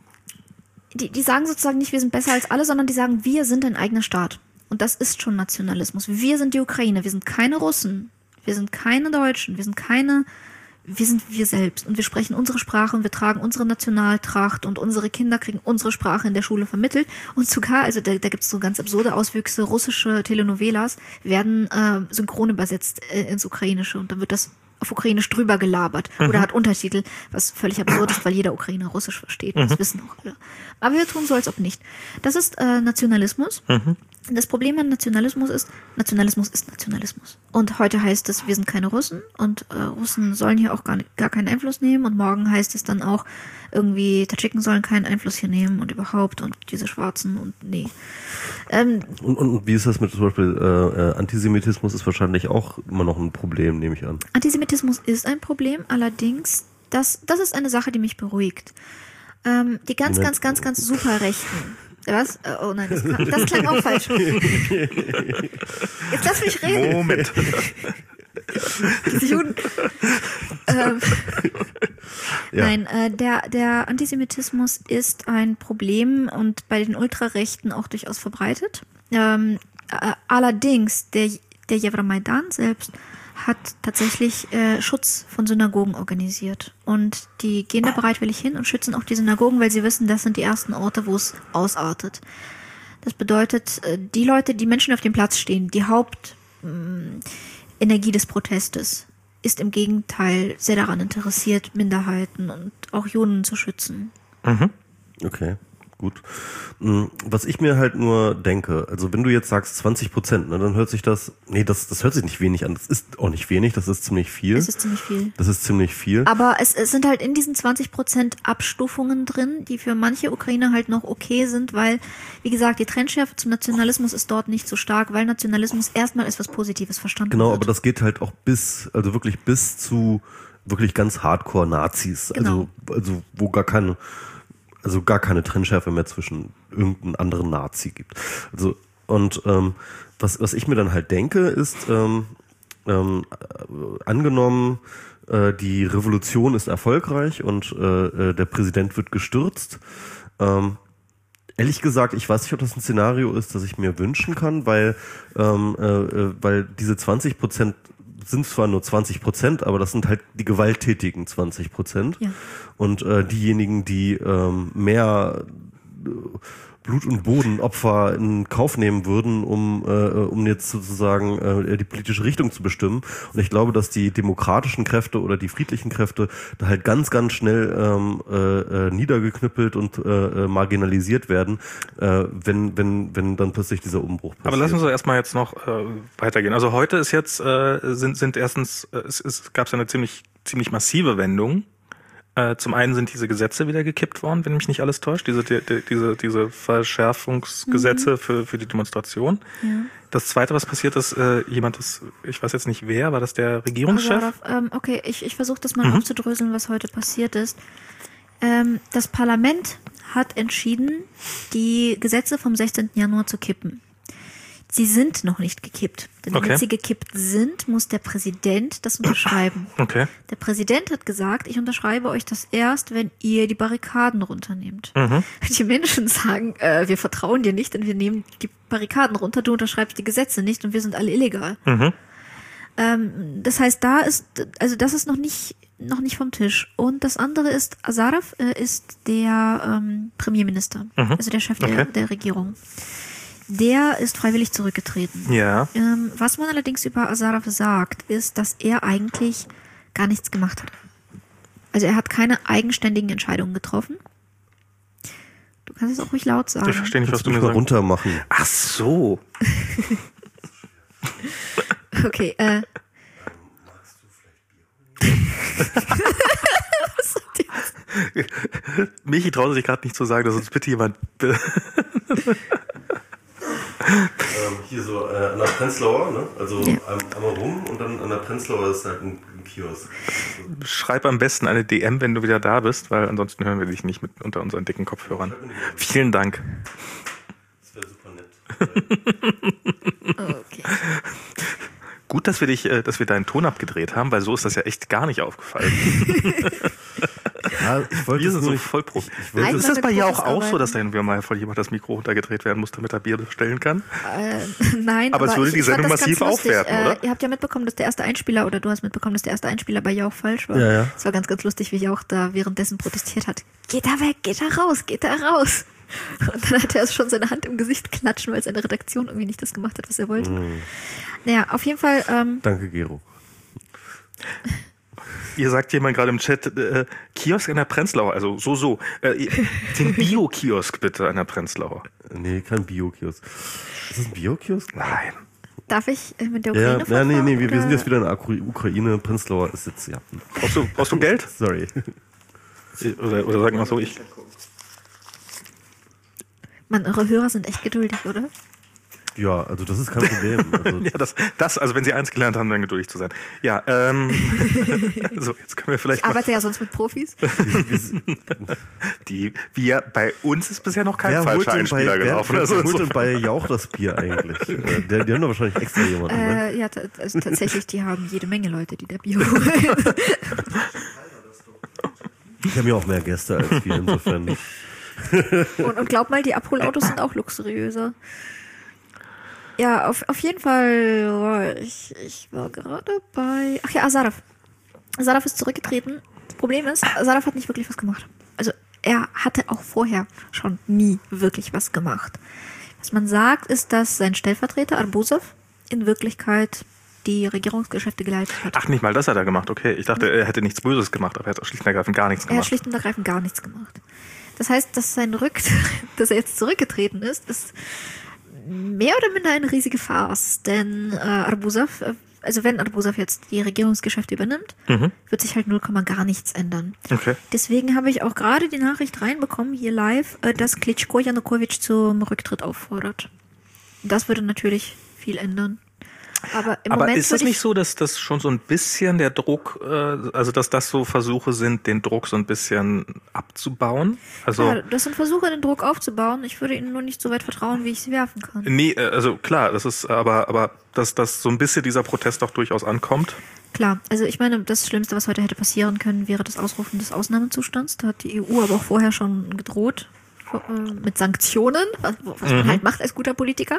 die, die sagen sozusagen nicht, wir sind besser als alle, sondern die sagen, wir sind ein eigener Staat. Und das ist schon Nationalismus. Wir sind die Ukraine, wir sind keine Russen, wir sind keine Deutschen, wir sind keine, wir sind wir selbst. Und wir sprechen unsere Sprache und wir tragen unsere Nationaltracht und unsere Kinder kriegen unsere Sprache in der Schule vermittelt. Und sogar, also da, da gibt es so ganz absurde Auswüchse, russische Telenovelas werden äh, synchron übersetzt äh, ins Ukrainische und dann wird das auf Ukrainisch drüber gelabert oder hat Untertitel, was völlig absurd ist, weil jeder Ukrainer Russisch versteht. Das wissen auch alle. Aber wir tun so, als ob nicht. Das ist äh, Nationalismus. Das Problem an Nationalismus ist, Nationalismus ist Nationalismus. Und heute heißt es, wir sind keine Russen und äh, Russen sollen hier auch gar, nicht, gar keinen Einfluss nehmen und morgen heißt es dann auch, irgendwie Tadschiken sollen keinen Einfluss hier nehmen und überhaupt und diese Schwarzen und nee. Ähm, Und, und wie ist das mit zum Beispiel äh, äh, Antisemitismus ist wahrscheinlich auch immer noch ein Problem, nehme ich an. Antisemitismus ist ein Problem, allerdings, das, das ist eine Sache, die mich beruhigt. Ähm, die ganz, Ne- ganz, ganz, ganz super Rechten. Was? Äh, Oh nein, das, klang- das klang auch falsch. Jetzt lass mich reden. Moment. Diese Juden. ähm, Ja. Nein, äh, der, der Antisemitismus ist ein Problem und bei den Ultrarechten auch durchaus verbreitet. Ähm, äh, allerdings, der, der Euromaidan selbst hat tatsächlich äh, Schutz von Synagogen organisiert. Und die gehen da bereitwillig hin und schützen auch die Synagogen, weil sie wissen, das sind die ersten Orte, wo es ausartet. Das bedeutet, die Leute, die Menschen auf dem Platz stehen, die Hauptenergie des Protestes, ist im Gegenteil sehr daran interessiert, Minderheiten und auch Juden zu schützen. Mhm. Okay, gut. Was ich mir halt nur denke, also wenn du jetzt sagst zwanzig Prozent, ne, dann hört sich das, nee, das, das hört sich nicht wenig an. Das ist auch nicht wenig, das ist ziemlich viel. Es ist ziemlich viel. Das ist ziemlich viel. Aber es, es sind halt in diesen zwanzig Prozent Abstufungen drin, die für manche Ukrainer halt noch okay sind, weil, wie gesagt, die Trennschärfe zum Nationalismus ist dort nicht so stark, weil Nationalismus erstmal als was Positives verstanden Genau, wird. aber das geht halt auch bis, also wirklich bis zu wirklich ganz Hardcore-Nazis. Genau. Also, also wo gar keine, also gar keine Trennschärfe mehr zwischen irgendeinem anderen Nazi gibt. Also, und ähm, was, was ich mir dann halt denke, ist, ähm, ähm, äh, angenommen, äh, die Revolution ist erfolgreich und äh, der Präsident wird gestürzt. Ähm, ehrlich gesagt, ich weiß nicht, ob das ein Szenario ist, das ich mir wünschen kann, weil, ähm, äh, weil diese zwanzig Prozent sind zwar nur zwanzig Prozent, aber das sind halt die gewalttätigen zwanzig Prozent. Ja. Und äh, diejenigen, die ähm, mehr äh, Blut- und Bodenopfer in Kauf nehmen würden, um, äh, um jetzt sozusagen äh, die politische Richtung zu bestimmen. Und ich glaube, dass die demokratischen Kräfte oder die friedlichen Kräfte da halt ganz, ganz schnell ähm, äh, niedergeknüppelt und äh, marginalisiert werden, äh, wenn, wenn, wenn dann plötzlich dieser Umbruch passiert. Aber lassen Sie erstmal jetzt noch äh, weitergehen. Also heute ist jetzt, äh, sind, sind erstens, äh, es, es gab eine ziemlich, ziemlich massive Wendung. Äh, zum einen sind diese Gesetze wieder gekippt worden, wenn mich nicht alles täuscht, diese, die, diese, diese Verschärfungsgesetze mhm. für, für die Demonstration. Ja. Das Zweite, was passiert ist, äh, jemand, das, ich weiß jetzt nicht wer, war das der Regierungschef? Also, ähm, okay, ich, ich versuche das mal mhm. aufzudröseln, was heute passiert ist. Ähm, das Parlament hat entschieden, die Gesetze vom sechzehnten Januar zu kippen. Sie sind noch nicht gekippt. Denn okay. wenn sie gekippt sind, muss der Präsident das unterschreiben. Okay. Der Präsident hat gesagt, ich unterschreibe euch das erst, wenn ihr die Barrikaden runternehmt. Mhm. Die Menschen sagen, äh, wir vertrauen dir nicht, denn wir nehmen die Barrikaden runter, du unterschreibst die Gesetze nicht und wir sind alle illegal. Mhm. Ähm, das heißt, da ist, also das ist noch nicht, noch nicht vom Tisch. Und das andere ist, Azarov äh, ist der ähm, Premierminister, mhm. also der Chef okay. der, der Regierung. Der ist freiwillig zurückgetreten. Ja. Ähm, was man allerdings über Azarov sagt, ist, dass er eigentlich gar nichts gemacht hat. Also er hat keine eigenständigen Entscheidungen getroffen. Du kannst es auch ruhig laut sagen. Ich verstehe nicht, was Kannst du mir mal sagst. runter machen. Ach so. Okay, äh. Was sagt ihr? Michi traut sich gerade nicht zu sagen, dass uns bitte jemand... Ähm, hier so äh, an der Prenzlauer, ne? Also ja. einmal rum und dann an der Prenzlauer ist halt ein, ein Kiosk. Schreib am besten eine D M, wenn du wieder da bist, weil ansonsten hören wir dich nicht mit unter unseren dicken Kopfhörern. Vielen Dank. Das wäre super nett. Okay. Gut, dass wir dich, äh, dass wir deinen Ton abgedreht haben, weil so ist das ja echt gar nicht aufgefallen. Ja, ich wollte Wir sind es so nur nicht- voll Pro. Einmal Ist das bei mit dir auch, Profis auch so, arbeiten. dass da irgendwie mal voll jemand das Mikro runtergedreht werden muss, damit er Bier bestellen kann? Äh, nein, Aber es würde ich, die ich fand Sendung das massiv ganz lustig. aufwerten, äh, oder? Ihr habt ja mitbekommen, dass der erste Einspieler, oder du hast mitbekommen, dass der erste Einspieler bei Jauch falsch war. Ja, ja. Es war ganz, ganz lustig, wie Jauch da währenddessen protestiert hat. Geht da weg, geht da raus, geht da raus. Und dann hat er schon seine Hand im Gesicht klatschen, weil seine Redaktion irgendwie nicht das gemacht hat, was er wollte. Mhm. Naja, auf jeden Fall, ähm, Danke, Gero. Ihr sagt jemand gerade im Chat, äh, Kiosk an der Prenzlauer, also so, so. Äh, den Bio-Kiosk bitte an der Prenzlauer. Nee, kein Bio-Kiosk. Ist das ein Bio-Kiosk? Nein. darf ich äh, mit der Ja, Ukraine ja, nee, nee, wir, wir sind oder? jetzt wieder in der Ukra- Ukraine. Prenzlauer ist jetzt, ja. Brauchst du, brauchst du Geld? Sorry. Oder, oder sag mal so, ich... Mann, eure Hörer sind echt geduldig, oder? Ja, also das ist kein Problem. Also, Ja, das, das, also wenn Sie eins gelernt haben, dann geduldig zu sein. Ja, ähm, so, jetzt können wir vielleicht Ich arbeite ja sonst mit Profis. wir- mal, die, wir, bei uns ist bisher noch kein wer holt falscher denn Einspieler bei, wer, gelaufen. wer Also, holt so, denn bei Jauch das Bier eigentlich? Äh, der, die haben doch wahrscheinlich extra jemanden, ne? Äh, ja, t- also tatsächlich, die haben jede Menge Leute, die da Bier holen. Die haben ja auch mehr Gäste als wir, insofern. Und, und glaub mal, die Abholautos sind auch luxuriöser. Ja, auf, auf jeden Fall, ich, ich war gerade bei... Ach ja, Azarov. Azarov ist zurückgetreten. Das Problem ist, Azarov hat nicht wirklich was gemacht. Also er hatte auch vorher schon nie wirklich was gemacht. Was man sagt, ist, dass sein Stellvertreter Arbuzov in Wirklichkeit die Regierungsgeschäfte geleitet hat. Ach, nicht mal das hat er gemacht, okay. Ich dachte, er hätte nichts Böses gemacht, aber er hat schlicht und ergreifend gar nichts Er hat gemacht. schlicht und ergreifend gar nichts gemacht. Das heißt, dass sein Rückt, dass er jetzt zurückgetreten ist, ist mehr oder minder eine riesige Farce. Denn äh, Arbuzov, äh, also wenn Arbuzov jetzt die Regierungsgeschäfte übernimmt, Mhm. wird sich halt null Komma gar nichts ändern. Okay. Deswegen habe ich auch gerade die Nachricht reinbekommen, hier live, äh, dass Klitschko Janukowitsch zum Rücktritt auffordert. Das würde natürlich viel ändern. Aber im Aber Moment ist das würde ich- nicht so, dass das schon so ein bisschen der Druck, äh, also dass das so Versuche sind, den Druck so ein bisschen abzubauen? Also Ja, das sind Versuche, den Druck aufzubauen. Ich würde ihnen nur nicht so weit vertrauen, wie ich sie werfen kann. nee, äh, also klar, das ist aber aber dass dass so ein bisschen dieser Protest auch durchaus ankommt. Klar, also ich meine, das Schlimmste, was heute hätte passieren können, wäre das Ausrufen des Ausnahmezustands. Da hat die E U aber auch vorher schon gedroht äh, mit Sanktionen, was, was man Mhm. halt macht als guter Politiker.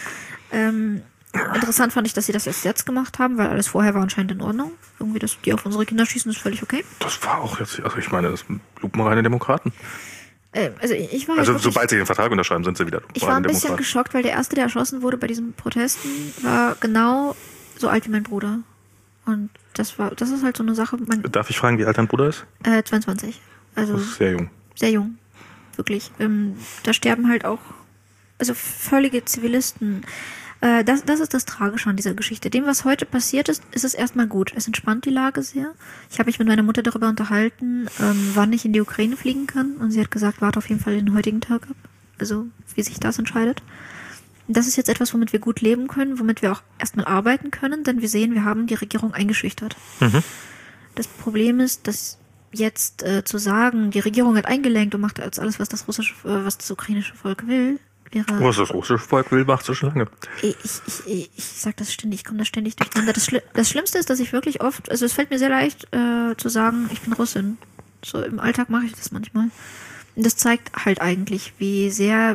Ähm, interessant fand ich, dass sie das erst jetzt gemacht haben, weil alles vorher war anscheinend in Ordnung. Irgendwie, dass die auf unsere Kinder schießen, ist völlig okay. Das war auch jetzt, also ich meine, das sind lupenreine Demokraten. Äh, also ich war Also halt wirklich, sobald sie den Vertrag unterschreiben, sind sie wieder ich war ein lupenreine bisschen Demokraten. geschockt, weil der erste, der erschossen wurde bei diesen Protesten, war genau so alt wie mein Bruder. Und das war, das ist halt so eine Sache, man, Darf ich fragen, wie alt dein Bruder ist? äh, zweiundzwanzig. Also Das ist sehr jung. sehr jung. Wirklich. Ähm, da sterben halt auch, also völlige Zivilisten. Äh, das, das ist das Tragische an dieser Geschichte. Dem, was heute passiert ist, ist es erstmal gut. Es entspannt die Lage sehr. Ich habe mich mit meiner Mutter darüber unterhalten, ähm, wann ich in die Ukraine fliegen kann. Und sie hat gesagt, warte auf jeden Fall den heutigen Tag ab. Also, wie sich das entscheidet. Das ist jetzt etwas, womit wir gut leben können, womit wir auch erstmal arbeiten können, denn wir sehen, wir haben die Regierung eingeschüchtert. Mhm. Das Problem ist, dass jetzt äh, zu sagen, die Regierung hat eingelenkt und macht jetzt alles, was das russische, äh, was das ukrainische Volk will, wäre. Was das russische Volk will, macht es schon lange. Ich, ich, ich, ich sag das ständig, ich komme da ständig durcheinander. Das, Schli das Schlimmste ist, dass ich wirklich oft, also es fällt mir sehr leicht äh, zu sagen, ich bin Russin. So im Alltag mache ich das manchmal. Und das zeigt halt eigentlich, wie sehr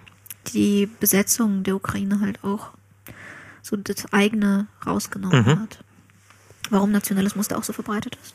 die Besetzung der Ukraine halt auch so das eigene rausgenommen Mhm. hat. Warum Nationalismus da auch so verbreitet ist.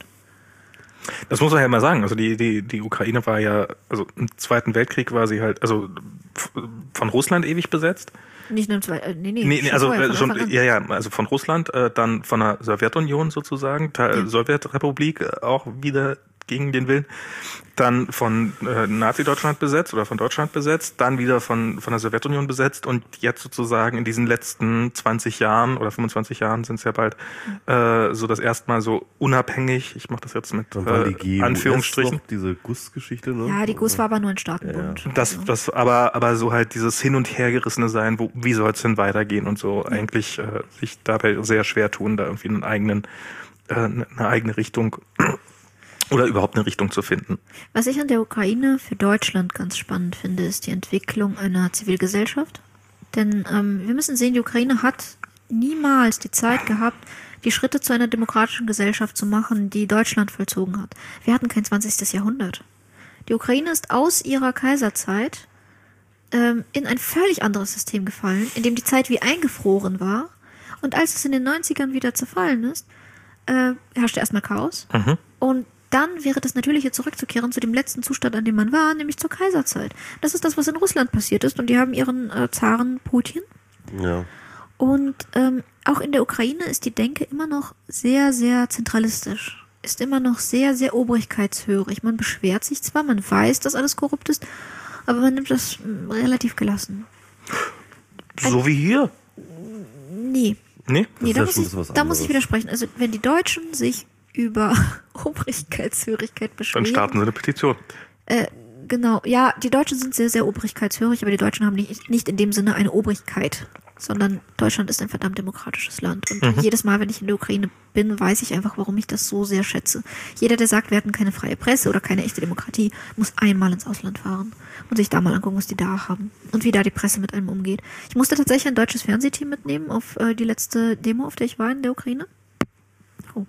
Das muss man ja mal sagen. Also die, die, die Ukraine war ja, also im Zweiten Weltkrieg war sie halt, also f- von Russland ewig besetzt. Nicht nur im Zweiten, äh, nee, nee, Nee, nee, schon also vorher, äh, von schon, Anfang an. ja, ja, also von Russland, äh, dann von der Sowjetunion sozusagen, Teil, Ja. Sowjetrepublik äh, auch wieder gegen den Willen, dann von äh, Nazi-Deutschland besetzt oder von Deutschland besetzt, dann wieder von von der Sowjetunion besetzt und jetzt sozusagen in diesen letzten zwanzig Jahren oder fünfundzwanzig Jahren sind es ja bald äh, so das erste Mal so unabhängig, ich mache das jetzt mit Dann war die äh, G U S Anführungsstrichen. noch diese Guss-Geschichte, ne? Ja, die G U S war aber nur ein Staatenbund. Das, Also, das, aber, aber so halt dieses Hin- und Hergerissene sein, wo, wie soll es denn weitergehen und so eigentlich äh, sich dabei sehr schwer tun, da irgendwie einen eigenen, äh, eine eigene Richtung oder überhaupt eine Richtung zu finden. Was ich an der Ukraine für Deutschland ganz spannend finde, ist die Entwicklung einer Zivilgesellschaft. Denn ähm, wir müssen sehen, die Ukraine hat niemals die Zeit gehabt, die Schritte zu einer demokratischen Gesellschaft zu machen, die Deutschland vollzogen hat. Wir hatten kein zwanzigstes Jahrhundert. Die Ukraine ist aus ihrer Kaiserzeit ähm, in ein völlig anderes System gefallen, in dem die Zeit wie eingefroren war. Und als es in den neunzigern wieder zerfallen ist, äh, herrschte erstmal Chaos. Mhm. Und dann wäre das Natürliche zurückzukehren zu dem letzten Zustand, an dem man war, nämlich zur Kaiserzeit. Das ist das, was in Russland passiert ist. Und die haben ihren äh, Zaren Putin. Ja. Und ähm, auch in der Ukraine ist die Denke immer noch sehr, sehr zentralistisch. Ist immer noch sehr, sehr obrigkeitshörig. Man beschwert sich zwar, man weiß, dass alles korrupt ist, aber man nimmt das mh, relativ gelassen. So wie hier. Nee, Nee? nee ist da, ja muss schon ich, ein bisschen was da muss ich anderes. widersprechen. Also wenn die Deutschen sich über Obrigkeitshörigkeit Dann beschweren... starten sie eine Petition. Äh, genau, ja, die Deutschen sind sehr, sehr obrigkeitshörig, aber die Deutschen haben nicht, nicht in dem Sinne eine Obrigkeit, sondern Deutschland ist ein verdammt demokratisches Land. Und Mhm. jedes Mal, wenn ich in der Ukraine bin, weiß ich einfach, warum ich das so sehr schätze. Jeder, der sagt, wir hatten keine freie Presse oder keine echte Demokratie, muss einmal ins Ausland fahren und sich da mal angucken, was die da haben und wie da die Presse mit einem umgeht. Ich musste tatsächlich ein deutsches Fernsehteam mitnehmen auf äh, die letzte Demo, auf der ich war in der Ukraine. Oh.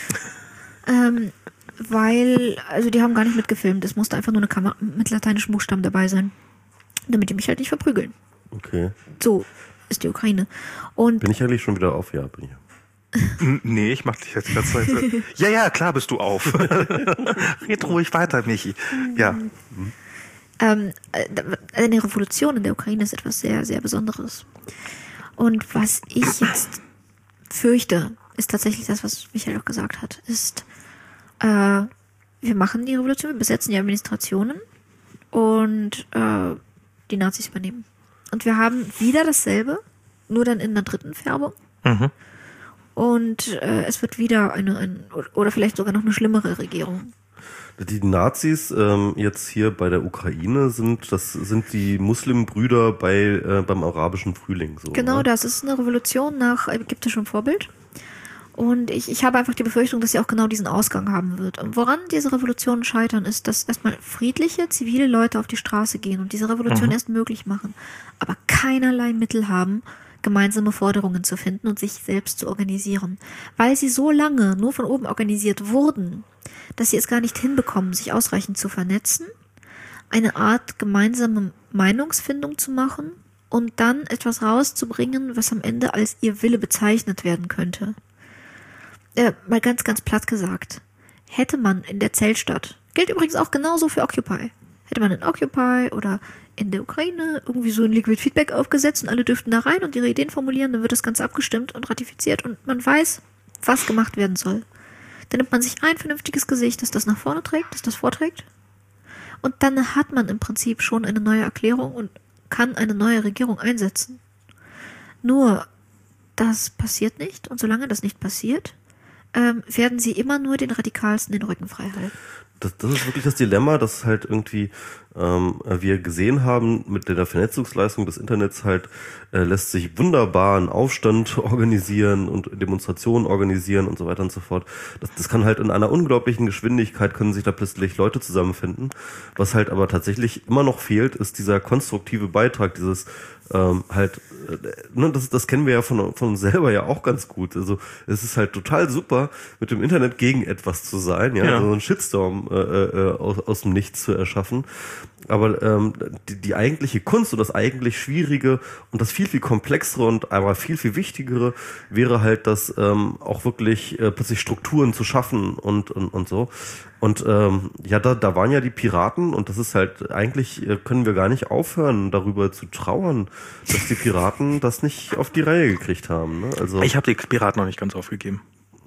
ähm, weil, also die haben gar nicht mitgefilmt. Es musste einfach nur eine Kamera mit lateinischen Buchstaben dabei sein, damit die mich halt nicht verprügeln. Okay. So ist die Ukraine. Und Bin ich eigentlich schon wieder auf? Ja, bin ich. N- Nee, ich mach dich jetzt ganz Zeit. Ja, ja, klar bist du auf. Red ruhig weiter, Michi. Ja. Ähm, eine Revolution in der Ukraine ist etwas sehr, sehr Besonderes. Und was ich jetzt fürchte, ist tatsächlich das, was Michael auch gesagt hat, ist, äh, wir machen die Revolution, wir besetzen die Administrationen und äh, die Nazis übernehmen. Und wir haben wieder dasselbe, nur dann in einer dritten Färbung. Mhm. Und äh, es wird wieder eine, ein, oder vielleicht sogar noch eine schlimmere Regierung. Die Nazis ähm, jetzt hier bei der Ukraine sind, das sind die Muslimbrüder bei äh, beim arabischen Frühling. So, genau, oder? Das ist eine Revolution nach ägyptischem Vorbild. Und ich, ich habe einfach die Befürchtung, dass sie auch genau diesen Ausgang haben wird. Und woran diese Revolutionen scheitern, ist, dass erstmal friedliche, zivile Leute auf die Straße gehen und diese Revolution mhm. erst möglich machen, aber keinerlei Mittel haben, gemeinsame Forderungen zu finden und sich selbst zu organisieren. Weil sie so lange nur von oben organisiert wurden, dass sie es gar nicht hinbekommen, sich ausreichend zu vernetzen, eine Art gemeinsame Meinungsfindung zu machen und dann etwas rauszubringen, was am Ende als ihr Wille bezeichnet werden könnte. Äh, mal ganz, ganz platt gesagt, hätte man in der Zeltstadt, gilt übrigens auch genauso für Occupy, hätte man in Occupy oder in der Ukraine irgendwie so ein Liquid Feedback aufgesetzt und alle dürften da rein und ihre Ideen formulieren, dann wird das Ganze abgestimmt und ratifiziert und man weiß, was gemacht werden soll. Dann nimmt man sich ein vernünftiges Gesicht, das das nach vorne trägt, das das vorträgt und dann hat man im Prinzip schon eine neue Erklärung und kann eine neue Regierung einsetzen. Nur, das passiert nicht und solange das nicht passiert, ähm, werden sie immer nur den Radikalsten den Rücken frei halten. Das, das ist wirklich das Dilemma, dass halt irgendwie ähm, wir gesehen haben, mit der Vernetzungsleistung des Internets halt äh, lässt sich wunderbar einen Aufstand organisieren und Demonstrationen organisieren und so weiter und so fort. Das, das kann halt in einer unglaublichen Geschwindigkeit, können sich da plötzlich Leute zusammenfinden. Was halt aber tatsächlich immer noch fehlt, ist dieser konstruktive Beitrag, dieses ähm, halt, äh, ne, das, das kennen wir ja von, von uns selber ja auch ganz gut. Also es ist halt total super, mit dem Internet gegen etwas zu sein, ja, ja. Also einen Shitstorm äh, äh, aus, aus dem Nichts zu erschaffen. Aber ähm, die, die eigentliche Kunst und das eigentlich Schwierige und das viel, viel komplexere und aber viel, viel wichtigere wäre halt, das ähm, auch wirklich äh, plötzlich Strukturen zu schaffen und und, und so. Und ähm, ja, da, da waren ja die Piraten und das ist halt, eigentlich äh, können wir gar nicht aufhören, darüber zu trauern, dass die Piraten das nicht auf die Reihe gekriegt haben. Ne? Also ich habe die Piraten noch nicht ganz aufgegeben.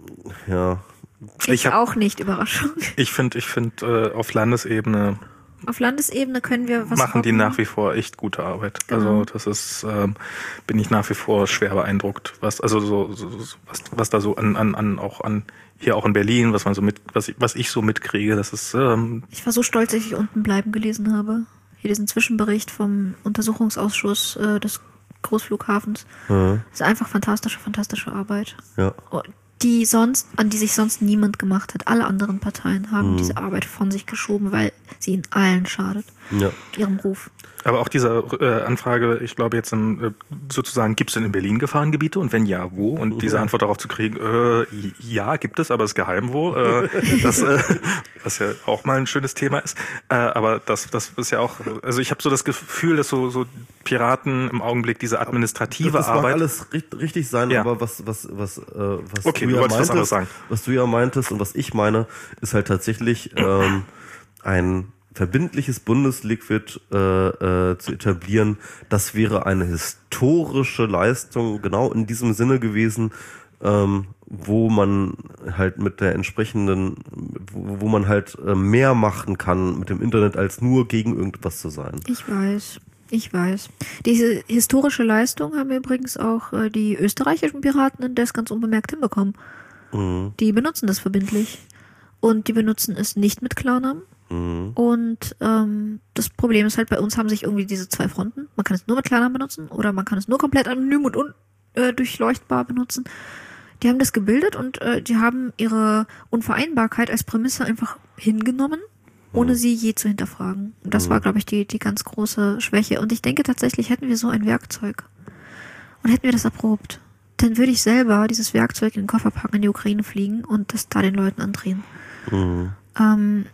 Ja. Ich, ich hab, auch nicht, Überraschung. Ich finde, ich finde äh, auf Landesebene Auf Landesebene können wir was machen hoffen. Die nach wie vor echt gute Arbeit. Genau. Also das ist, ähm, bin ich nach wie vor schwer beeindruckt, was also so, so was, was da so an, an, an auch an hier auch in Berlin, was man so mit, was ich, was ich so mitkriege, das ist. Ähm, ich war so stolz, dass ich unten bleiben gelesen habe. Hier diesen Zwischenbericht vom Untersuchungsausschuss äh, des Großflughafens. Mhm. Das ist einfach fantastische, fantastische Arbeit. Ja. Die sonst, an die sich sonst niemand gemacht hat. Alle anderen Parteien haben mhm. diese Arbeit von sich geschoben, weil sie ihnen allen schadet. Ja. Ihrem Ruf. Aber auch diese äh, Anfrage, ich glaube jetzt im, äh, sozusagen, gibt es denn in Berlin Gefahrengebiete und wenn ja, wo? Und diese Antwort darauf zu kriegen, äh, ja, gibt es, aber es ist geheim wo. Äh, das, äh, was ja auch mal ein schönes Thema ist. Äh, aber das, das ist ja auch, also ich habe so das Gefühl, dass so, so Piraten im Augenblick diese administrative das, das Arbeit. Das mag alles richtig sein, ja. aber was, was, was, äh, was okay, du, du ja wolltest was anderes meintest, sagen. was du ja meintest und was ich meine, ist halt tatsächlich ähm, ein verbindliches Bundesliquid äh, äh, zu etablieren. Das wäre eine historische Leistung, genau in diesem Sinne gewesen, ähm, wo man halt mit der entsprechenden, wo, wo man halt äh, mehr machen kann mit dem Internet, als nur gegen irgendwas zu sein. Ich weiß. Ich weiß. Diese historische Leistung haben übrigens auch äh, die österreichischen Piraten in das ganz unbemerkt hinbekommen. Mhm. Die benutzen das verbindlich. Und die benutzen es nicht mit Klarnamen. Mhm. Und ähm, das Problem ist halt, bei uns haben sich irgendwie diese zwei Fronten. Man kann es nur mit Klarnamen benutzen oder man kann es nur komplett anonym und undurchleuchtbar äh, benutzen. Die haben das gebildet und äh, die haben ihre Unvereinbarkeit als Prämisse einfach hingenommen, ohne sie je zu hinterfragen. Und das war, glaube ich, die, die ganz große Schwäche. Und ich denke tatsächlich, hätten wir so ein Werkzeug und hätten wir das erprobt, dann würde ich selber dieses Werkzeug in den Koffer packen, in die Ukraine fliegen und das da den Leuten andrehen. Mhm. Ähm,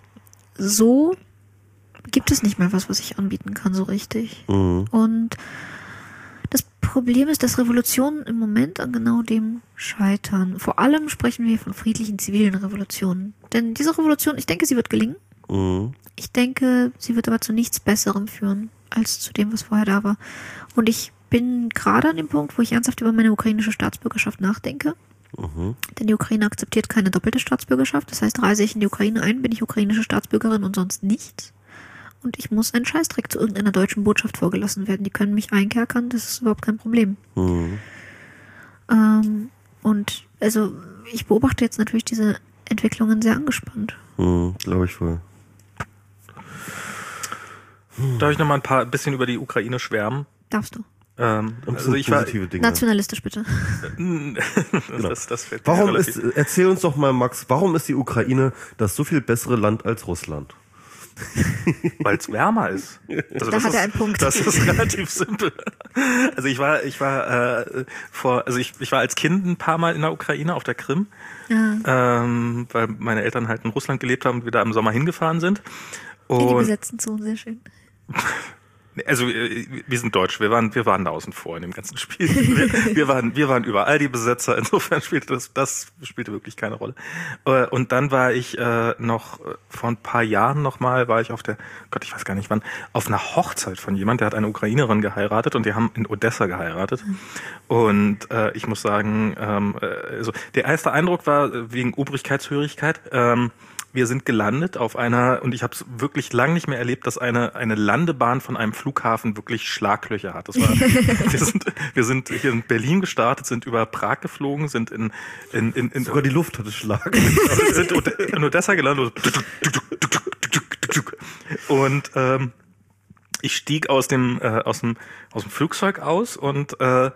so gibt es nicht mehr was, was ich anbieten kann, so richtig. Mhm. Und das Problem ist, dass Revolutionen im Moment an genau dem scheitern. Vor allem sprechen wir von friedlichen zivilen Revolutionen. Denn diese Revolution, ich denke, sie wird gelingen. Mhm. Ich denke, sie wird aber zu nichts Besserem führen, als zu dem, was vorher da war. Und ich bin gerade an dem Punkt, wo ich ernsthaft über meine ukrainische Staatsbürgerschaft nachdenke. Mhm. Denn die Ukraine akzeptiert keine doppelte Staatsbürgerschaft. Das heißt, reise ich in die Ukraine ein, bin ich ukrainische Staatsbürgerin und sonst nichts. Und ich muss einen Scheißdreck zu irgendeiner deutschen Botschaft vorgelassen werden. Die können mich einkerkern, das ist überhaupt kein Problem. Mhm. Ähm, und also ich beobachte jetzt natürlich diese Entwicklungen sehr angespannt. Mhm, glaube ich wohl. Darf ich noch mal ein paar bisschen über die Ukraine schwärmen? Darfst du. Ähm, Und also ich war, positive Dinge. Nationalistisch bitte. das, das fällt mir Warum relativ- ist, erzähl uns doch mal, Max, warum ist die Ukraine das so viel bessere Land als Russland? Weil es wärmer ist. Also Da das hat ist, er einen Punkt. Das ist relativ simpel. Also ich war, ich war äh, vor, also ich, ich war als Kind ein paar Mal in der Ukraine auf der Krim, Ja. ähm, weil meine Eltern halt in Russland gelebt haben und wir da im Sommer hingefahren sind. In die Und besetzten Zonen, sehr schön. also äh, wir sind deutsch, wir waren, wir waren da außen vor in dem ganzen Spiel. Wir, wir waren, wir waren überall die Besetzer. Insofern spielte das, das spielte wirklich keine Rolle. Äh, Und dann war ich äh, noch äh, vor ein paar Jahren noch mal, war ich auf der, Gott, ich weiß gar nicht wann, auf einer Hochzeit von jemand, der hat eine Ukrainerin geheiratet und die haben in Odessa geheiratet. Und äh, ich muss sagen, ähm, äh, also der erste Eindruck war äh, wegen Obrigkeitshörigkeit. Ähm, Wir sind gelandet auf einer, und ich habe es wirklich lang nicht mehr erlebt, dass eine eine Landebahn von einem Flughafen wirklich Schlaglöcher hat. Das war, wir sind wir sind hier in Berlin gestartet, sind über Prag geflogen, sind in in in, in Sogar die Luft hatte Schlag. sind in Odessa gelandet und ähm, ich stieg aus dem äh, aus dem aus dem Flugzeug aus und äh,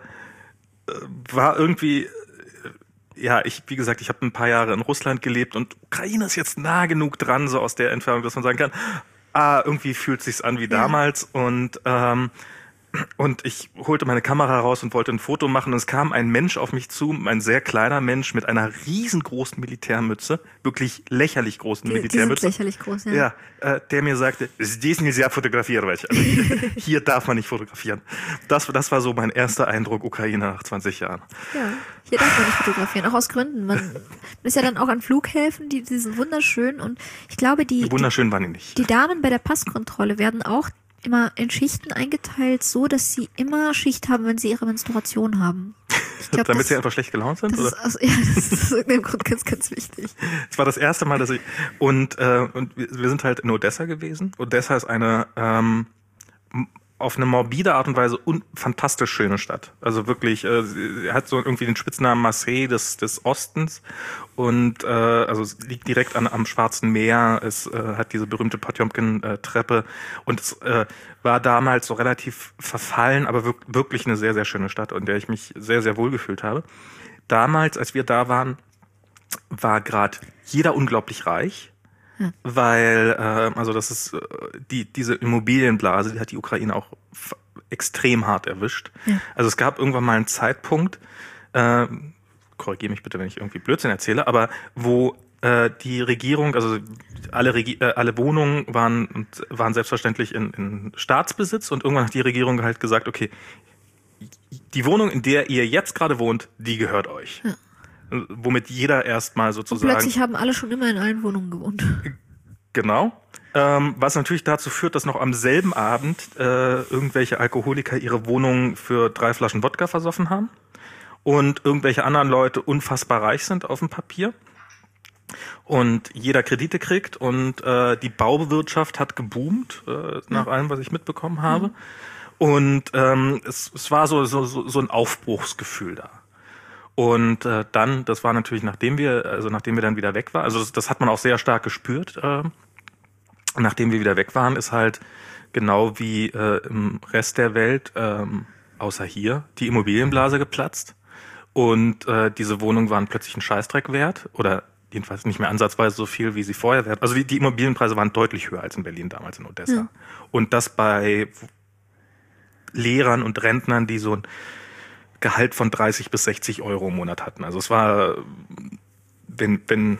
war irgendwie ja, ich, wie gesagt, ich habe ein paar Jahre in Russland gelebt und Ukraine ist jetzt nah genug dran, so aus der Entfernung, dass man sagen kann, ah, irgendwie fühlt sich's an wie damals und ähm, und ich holte meine Kamera raus und wollte ein Foto machen und es kam ein Mensch auf mich zu, ein sehr kleiner Mensch mit einer riesengroßen Militärmütze, wirklich lächerlich großen Die, die sind Militärmütze. lächerlich groß, ja. Ja, äh, der mir sagte, здесь нельзя фотографировать. Also hier, hier darf man nicht fotografieren. Das, das war so mein erster Eindruck Ukraine nach zwanzig Jahren. Ja, hier darf man nicht fotografieren, auch aus Gründen. Man, man ist ja dann auch an Flughäfen, die, die sind wunderschön und ich glaube, die, Wunderschön waren die nicht. die Damen bei der Passkontrolle werden auch immer in Schichten eingeteilt, so dass sie immer Schicht haben, wenn sie ihre Menstruation haben. Ich glaub, Damit das, sie einfach schlecht gelaunt sind? das Oder? ist, aus, ja, das ist aus irgendeinem Grund ganz, ganz wichtig. Es war das erste Mal, dass ich und äh, und wir wir sind halt in Odessa gewesen. Odessa ist eine ähm, auf eine morbide Art und Weise un fantastisch schöne Stadt. Also wirklich, äh, sie hat so irgendwie den Spitznamen Marseille des des Ostens und äh, also es liegt direkt an, am Schwarzen Meer. Es äh, hat diese berühmte Potjomkin-Treppe und es äh, war damals so relativ verfallen, aber wirk wirklich eine sehr sehr schöne Stadt, in der ich mich sehr sehr wohl gefühlt habe. Damals, als wir da waren, war gerade jeder unglaublich reich. Ja. Weil, äh, also das ist, äh, die, diese Immobilienblase, die hat die Ukraine auch extrem hart erwischt. Ja. Also es gab irgendwann mal einen Zeitpunkt, äh, korrigiere mich bitte, wenn ich irgendwie Blödsinn erzähle, aber wo äh, die Regierung, also alle, Regi äh, alle Wohnungen waren, waren selbstverständlich in, in Staatsbesitz und irgendwann hat die Regierung halt gesagt, okay, die Wohnung, in der ihr jetzt gerade wohnt, die gehört euch. Ja. Womit jeder erstmal sozusagen... Und plötzlich haben alle schon immer in allen Wohnungen gewohnt. Genau. Ähm, was natürlich dazu führt, dass noch am selben Abend äh, irgendwelche Alkoholiker ihre Wohnung für drei Flaschen Wodka versoffen haben und irgendwelche anderen Leute unfassbar reich sind auf dem Papier und jeder Kredite kriegt und äh, die Bauwirtschaft hat geboomt, äh, nach ja. allem, was ich mitbekommen habe. Mhm. Und ähm, es, es war so, so, so ein Aufbruchsgefühl da. Und äh, dann, das war natürlich, nachdem wir, also nachdem wir dann wieder weg waren, also das, das hat man auch sehr stark gespürt. Äh, nachdem wir wieder weg waren, ist halt genau wie äh, im Rest der Welt, ähm, außer hier, die Immobilienblase geplatzt. Und äh, diese Wohnungen waren plötzlich ein Scheißdreck wert oder jedenfalls nicht mehr ansatzweise so viel, wie sie vorher wert. Also die, die Immobilienpreise waren deutlich höher als in Berlin damals in Odessa. Ja. Und das bei Lehrern und Rentnern, die so ein Gehalt von dreißig bis sechzig Euro im Monat hatten. Also es war, wenn, wenn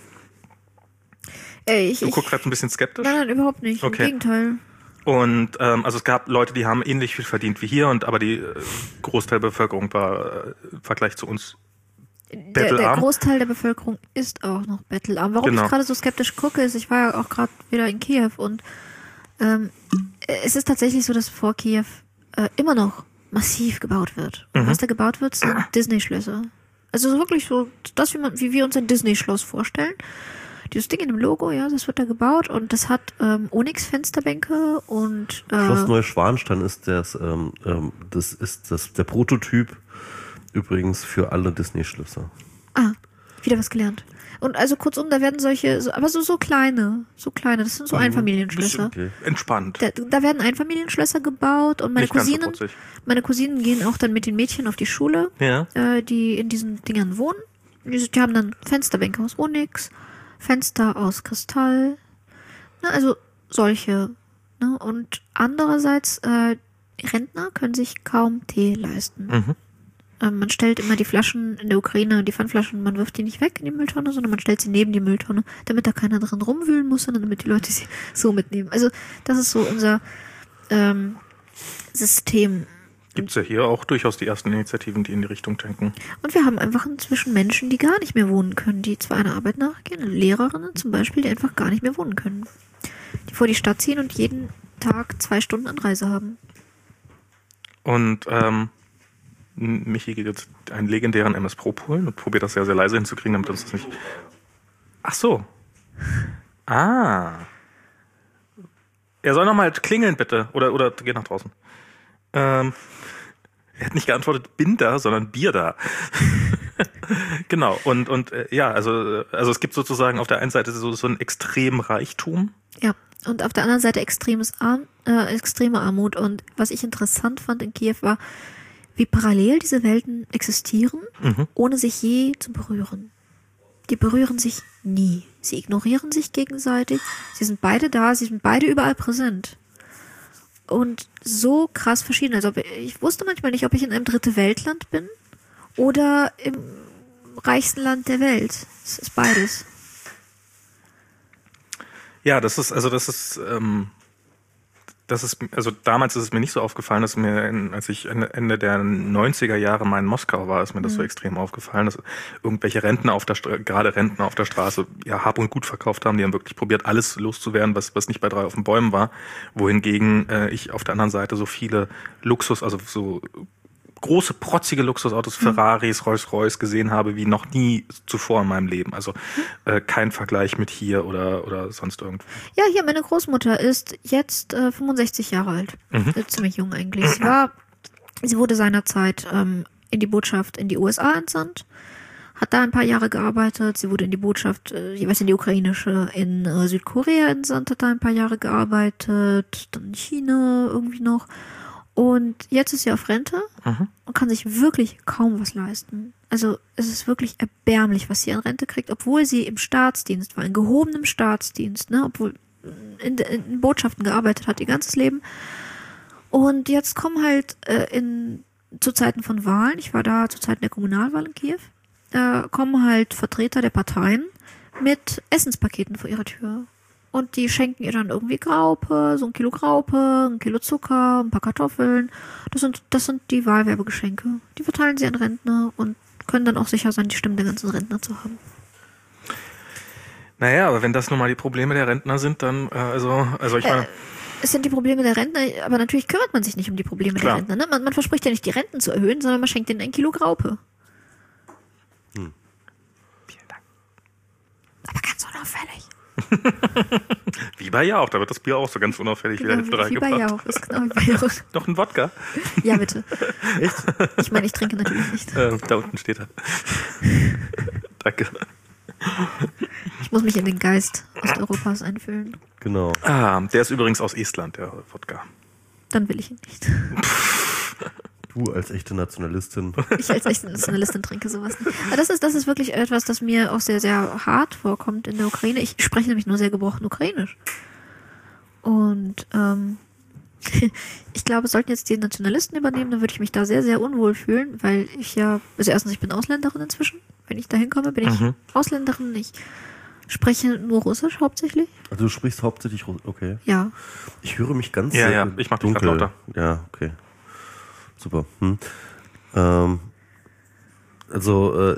Ey, ich, du guckst gerade ein bisschen skeptisch? Nein, nein, überhaupt nicht. Okay. Im Gegenteil. Und ähm, also es gab Leute, die haben ähnlich viel verdient wie hier, und aber die äh, Großteil der Bevölkerung war äh, im Vergleich zu uns der, der Großteil der Bevölkerung ist auch noch bettelarm. Warum genau. ich gerade so skeptisch gucke, ist, ich war ja auch gerade wieder in Kiew und ähm, es ist tatsächlich so, dass vor Kiew äh, immer noch massiv gebaut wird. Mhm. Was da gebaut wird, sind Disney-Schlösser. Also so wirklich so, das, wie, man, wie wir uns ein Disney-Schloss vorstellen. Dieses Ding in dem Logo, ja, das wird da gebaut und das hat ähm, Onyx-Fensterbänke und äh, Schloss Neuschwanstein ist das, ähm, ähm, das ist das der Prototyp übrigens für alle Disney-Schlösser. Ah, wieder was gelernt. Und also kurzum, da werden solche, so, aber so so kleine, so kleine, das sind so Einfamilienschlösser. Okay. Entspannt. Da, da werden Einfamilienschlösser gebaut und meine Nicht Cousinen, so meine Cousinen gehen auch dann mit den Mädchen auf die Schule, ja. äh, die in diesen Dingern wohnen. Die, die haben dann Fensterbänke aus Onyx, Fenster aus Kristall, ne, also solche. Ne? Und andererseits, äh, Rentner können sich kaum Tee leisten. Mhm. Man stellt immer die Flaschen in der Ukraine, die Pfandflaschen, man wirft die nicht weg in die Mülltonne, sondern man stellt sie neben die Mülltonne, damit da keiner drin rumwühlen muss, sondern damit die Leute sie so mitnehmen. Also das ist so unser ähm, System. Gibt es ja hier auch durchaus die ersten Initiativen, die in die Richtung denken. Und wir haben einfach inzwischen Menschen, die gar nicht mehr wohnen können, die zwar einer Arbeit nachgehen, Lehrerinnen zum Beispiel, die einfach gar nicht mehr wohnen können. Die vor die Stadt ziehen und jeden Tag zwei Stunden Anreise haben. Und ähm, Michi geht jetzt einen legendären M S Pro holen und probiert das sehr, sehr leise hinzukriegen, damit uns das nicht... Ach so. Ah. Er soll nochmal klingeln, bitte. Oder, oder geh nach draußen. Ähm, er hat nicht geantwortet, bin da, sondern Bier da. Genau. Und, und äh, ja, also, also es gibt sozusagen auf der einen Seite so, so einen extremen Reichtum. Ja. Und auf der anderen Seite extremes Arm, äh, extreme Armut. Und was ich interessant fand in Kiew war, wie parallel diese Welten existieren, mhm. ohne sich je zu berühren. Die berühren sich nie. Sie ignorieren sich gegenseitig. Sie sind beide da, sie sind beide überall präsent. Und so krass verschieden. Also ich wusste manchmal nicht, ob ich in einem dritte Weltland bin oder im reichsten Land der Welt. Es ist beides. Ja, das ist, also das ist, ähm, das ist, also damals ist es mir nicht so aufgefallen, dass mir, in, als ich Ende der neunziger Jahre mal in Moskau war, ist mir das mhm. so extrem aufgefallen, dass irgendwelche Rentner auf der Straße, gerade Rentner auf der Straße, ja, Hab und Gut verkauft haben, die haben wirklich probiert, alles loszuwerden, was, was nicht bei drei auf den Bäumen war, wohingegen äh, ich auf der anderen Seite so viele Luxus, also so große, protzige Luxusautos, Ferraris, Rolls-Royce gesehen habe, wie noch nie zuvor in meinem Leben. Also äh, kein Vergleich mit hier oder oder sonst irgendwo. Ja, hier, meine Großmutter ist jetzt äh, fünfundsechzig Jahre alt. Mhm. Äh, ziemlich jung eigentlich. Sie war, sie wurde seinerzeit ähm, in die Botschaft in die U S A entsandt, hat da ein paar Jahre gearbeitet. Sie wurde in die Botschaft, äh, jeweils in die ukrainische, in äh, Südkorea entsandt, hat da ein paar Jahre gearbeitet, dann in China irgendwie noch. Und jetzt ist sie auf Rente mhm. und kann sich wirklich kaum was leisten. Also es ist wirklich erbärmlich, was sie an Rente kriegt, obwohl sie im Staatsdienst war, in gehobenem Staatsdienst, ne, obwohl in, in Botschaften gearbeitet hat ihr ganzes Leben. Und jetzt kommen halt äh, in zu Zeiten von Wahlen, ich war da zu Zeiten der Kommunalwahl in Kiew, äh, kommen halt Vertreter der Parteien mit Essenspaketen vor ihrer Tür. Und die schenken ihr dann irgendwie Graupe, so ein Kilo Graupe, ein Kilo Zucker, ein paar Kartoffeln. Das sind, das sind die Wahlwerbegeschenke. Die verteilen sie an Rentner und können dann auch sicher sein, die Stimmen der ganzen Rentner zu haben. Naja, aber wenn das nun mal die Probleme der Rentner sind, dann, äh, also, also ich meine... Äh, es sind die Probleme der Rentner, aber natürlich kümmert man sich nicht um die Probleme Klar. der Rentner. Ne? Man, man verspricht ja nicht, die Renten zu erhöhen, sondern man schenkt ihnen ein Kilo Graupe. Hm. Vielen Dank. Aber ganz unauffällig. Wie bei Jauch, da wird das Bier auch so ganz unauffällig genau, wieder hinten reingebracht. Wie bei Jauch, ist genau wie bei Jauch. Noch ein Wodka? Ja, bitte. Echt? Ich meine, ich trinke natürlich nicht. Äh, da unten steht er. Danke. Ich muss mich in den Geist Osteuropas einfühlen. Genau. Ah, der ist übrigens aus Estland, der Wodka. Dann will ich ihn nicht. Du als echte Nationalistin. Ich als echte Nationalistin trinke sowas nicht. Aber das ist, das ist wirklich etwas, das mir auch sehr, sehr hart vorkommt in der Ukraine. Ich spreche nämlich nur sehr gebrochen Ukrainisch. Und ähm, ich glaube, sollten jetzt die Nationalisten übernehmen, dann würde ich mich da sehr, sehr unwohl fühlen, weil ich ja, also erstens, ich bin Ausländerin inzwischen. Wenn ich da hinkomme, bin ich mhm. Ausländerin. Ich spreche nur Russisch hauptsächlich. Also du sprichst hauptsächlich Russisch, okay. Ja. Ich höre mich ganz ja, sehr ja, ich mach dich dunkel. lauter. Ja, okay. Super. Hm. Ähm, Also äh,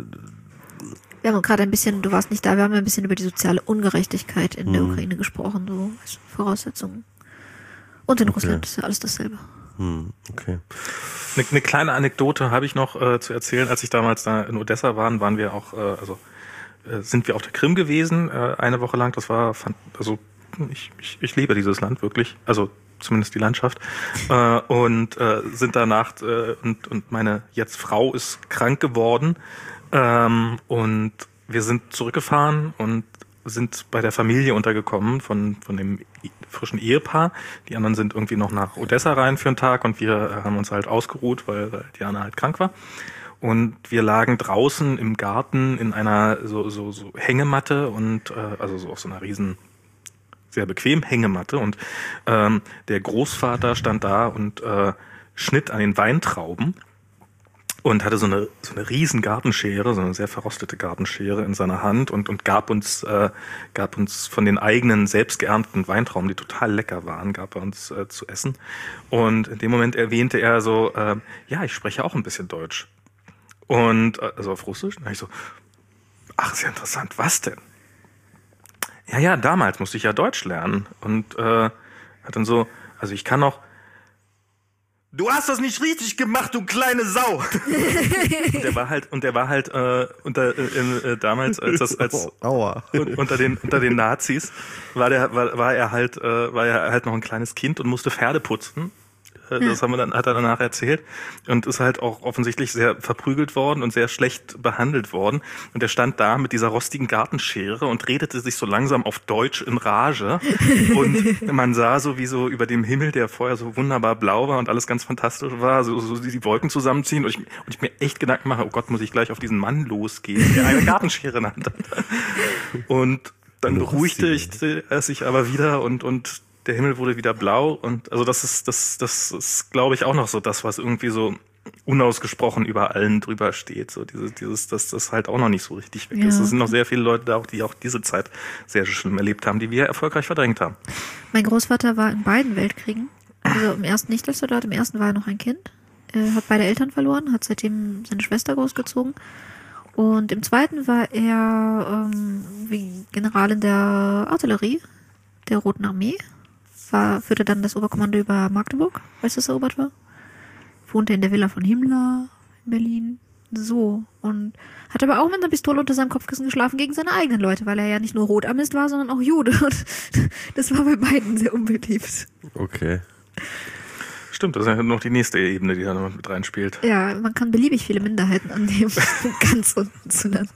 Wir haben gerade ein bisschen, du warst nicht da, wir haben ein bisschen über die soziale Ungerechtigkeit in der Ukraine gesprochen, so als Voraussetzungen. Und in Okay. Russland ist ja alles dasselbe. hm, okay. Eine, eine kleine Anekdote habe ich noch äh, zu erzählen. Als ich damals da in Odessa waren, waren wir auch, äh, also äh, sind wir auf der Krim gewesen, äh, eine Woche lang. Das war, fand, also ich, ich, ich liebe dieses Land wirklich, also zumindest die Landschaft. Äh, und äh, sind danach äh, und und meine jetzt Frau ist krank geworden ähm, und wir sind zurückgefahren und sind bei der Familie untergekommen von von dem frischen Ehepaar. Die anderen sind irgendwie noch nach Odessa rein für einen Tag und wir haben uns halt ausgeruht, weil, weil Diana halt krank war. Und wir lagen draußen im Garten in einer so so so Hängematte und äh, also so auf so einer riesen sehr bequem Hängematte und ähm, der Großvater stand da und äh, schnitt an den Weintrauben und hatte so eine so eine riesen Gartenschere, so eine sehr verrostete Gartenschere in seiner Hand und und gab uns äh, gab uns von den eigenen selbst geernteten Weintrauben, die total lecker waren, gab er uns äh, zu essen. Und in dem Moment erwähnte er so, äh, ja, ich spreche auch ein bisschen Deutsch. Und äh, also auf Russisch. Und dann hab ich so, ach, ist ja interessant, was denn? Ja, ja, damals musste ich ja Deutsch lernen. Und äh, hat dann so, also ich kann noch, du hast das nicht richtig gemacht, du kleine Sau. Und der war halt, und der war halt äh, unter äh, äh, damals als das als Aua. un- unter den unter den Nazis war der war, war er halt äh, war er halt noch ein kleines Kind und musste Pferde putzen. Äh, Das haben wir dann, hat er danach erzählt und ist halt auch offensichtlich sehr verprügelt worden und sehr schlecht behandelt worden. Und er stand da mit dieser rostigen Gartenschere und redete sich so langsam auf Deutsch in Rage. Und man sah so, wie so über dem Himmel, der vorher so wunderbar blau war und alles ganz fantastisch war, so, so die Wolken zusammenziehen. Und ich, und ich mir echt Gedanken mache, oh Gott, muss ich gleich auf diesen Mann losgehen, der eine Gartenschere in der Hand hat. Und dann Eine beruhigte rostige. er sich aber wieder und, und der Himmel wurde wieder blau und also das ist das das ist glaube ich auch noch so das, was irgendwie so unausgesprochen über allen drüber steht, so dieses dieses dass das halt auch noch nicht so richtig weg Ja. ist. Es sind noch sehr viele Leute da, auch die auch diese Zeit sehr schlimm erlebt haben, die wir erfolgreich verdrängt haben. Mein Großvater war in beiden Weltkriegen. Also im ersten nicht als Soldat, im ersten war er noch ein Kind. Er hat beide Eltern verloren, hat seitdem seine Schwester großgezogen. Und im zweiten war er ähm, wie General in der Artillerie der Roten Armee. War, führte dann das Oberkommando über Magdeburg, als das erobert war. Wohnte in der Villa von Himmler in Berlin. So. Und hat aber auch mit einer Pistole unter seinem Kopfkissen geschlafen gegen seine eigenen Leute, weil er ja nicht nur Rotarmist war, sondern auch Jude. Und das war bei beiden sehr unbeliebt. Okay. Stimmt, das ist ja noch die nächste Ebene, die da noch mit reinspielt. Ja, man kann beliebig viele Minderheiten annehmen, um ganz unten zu landen.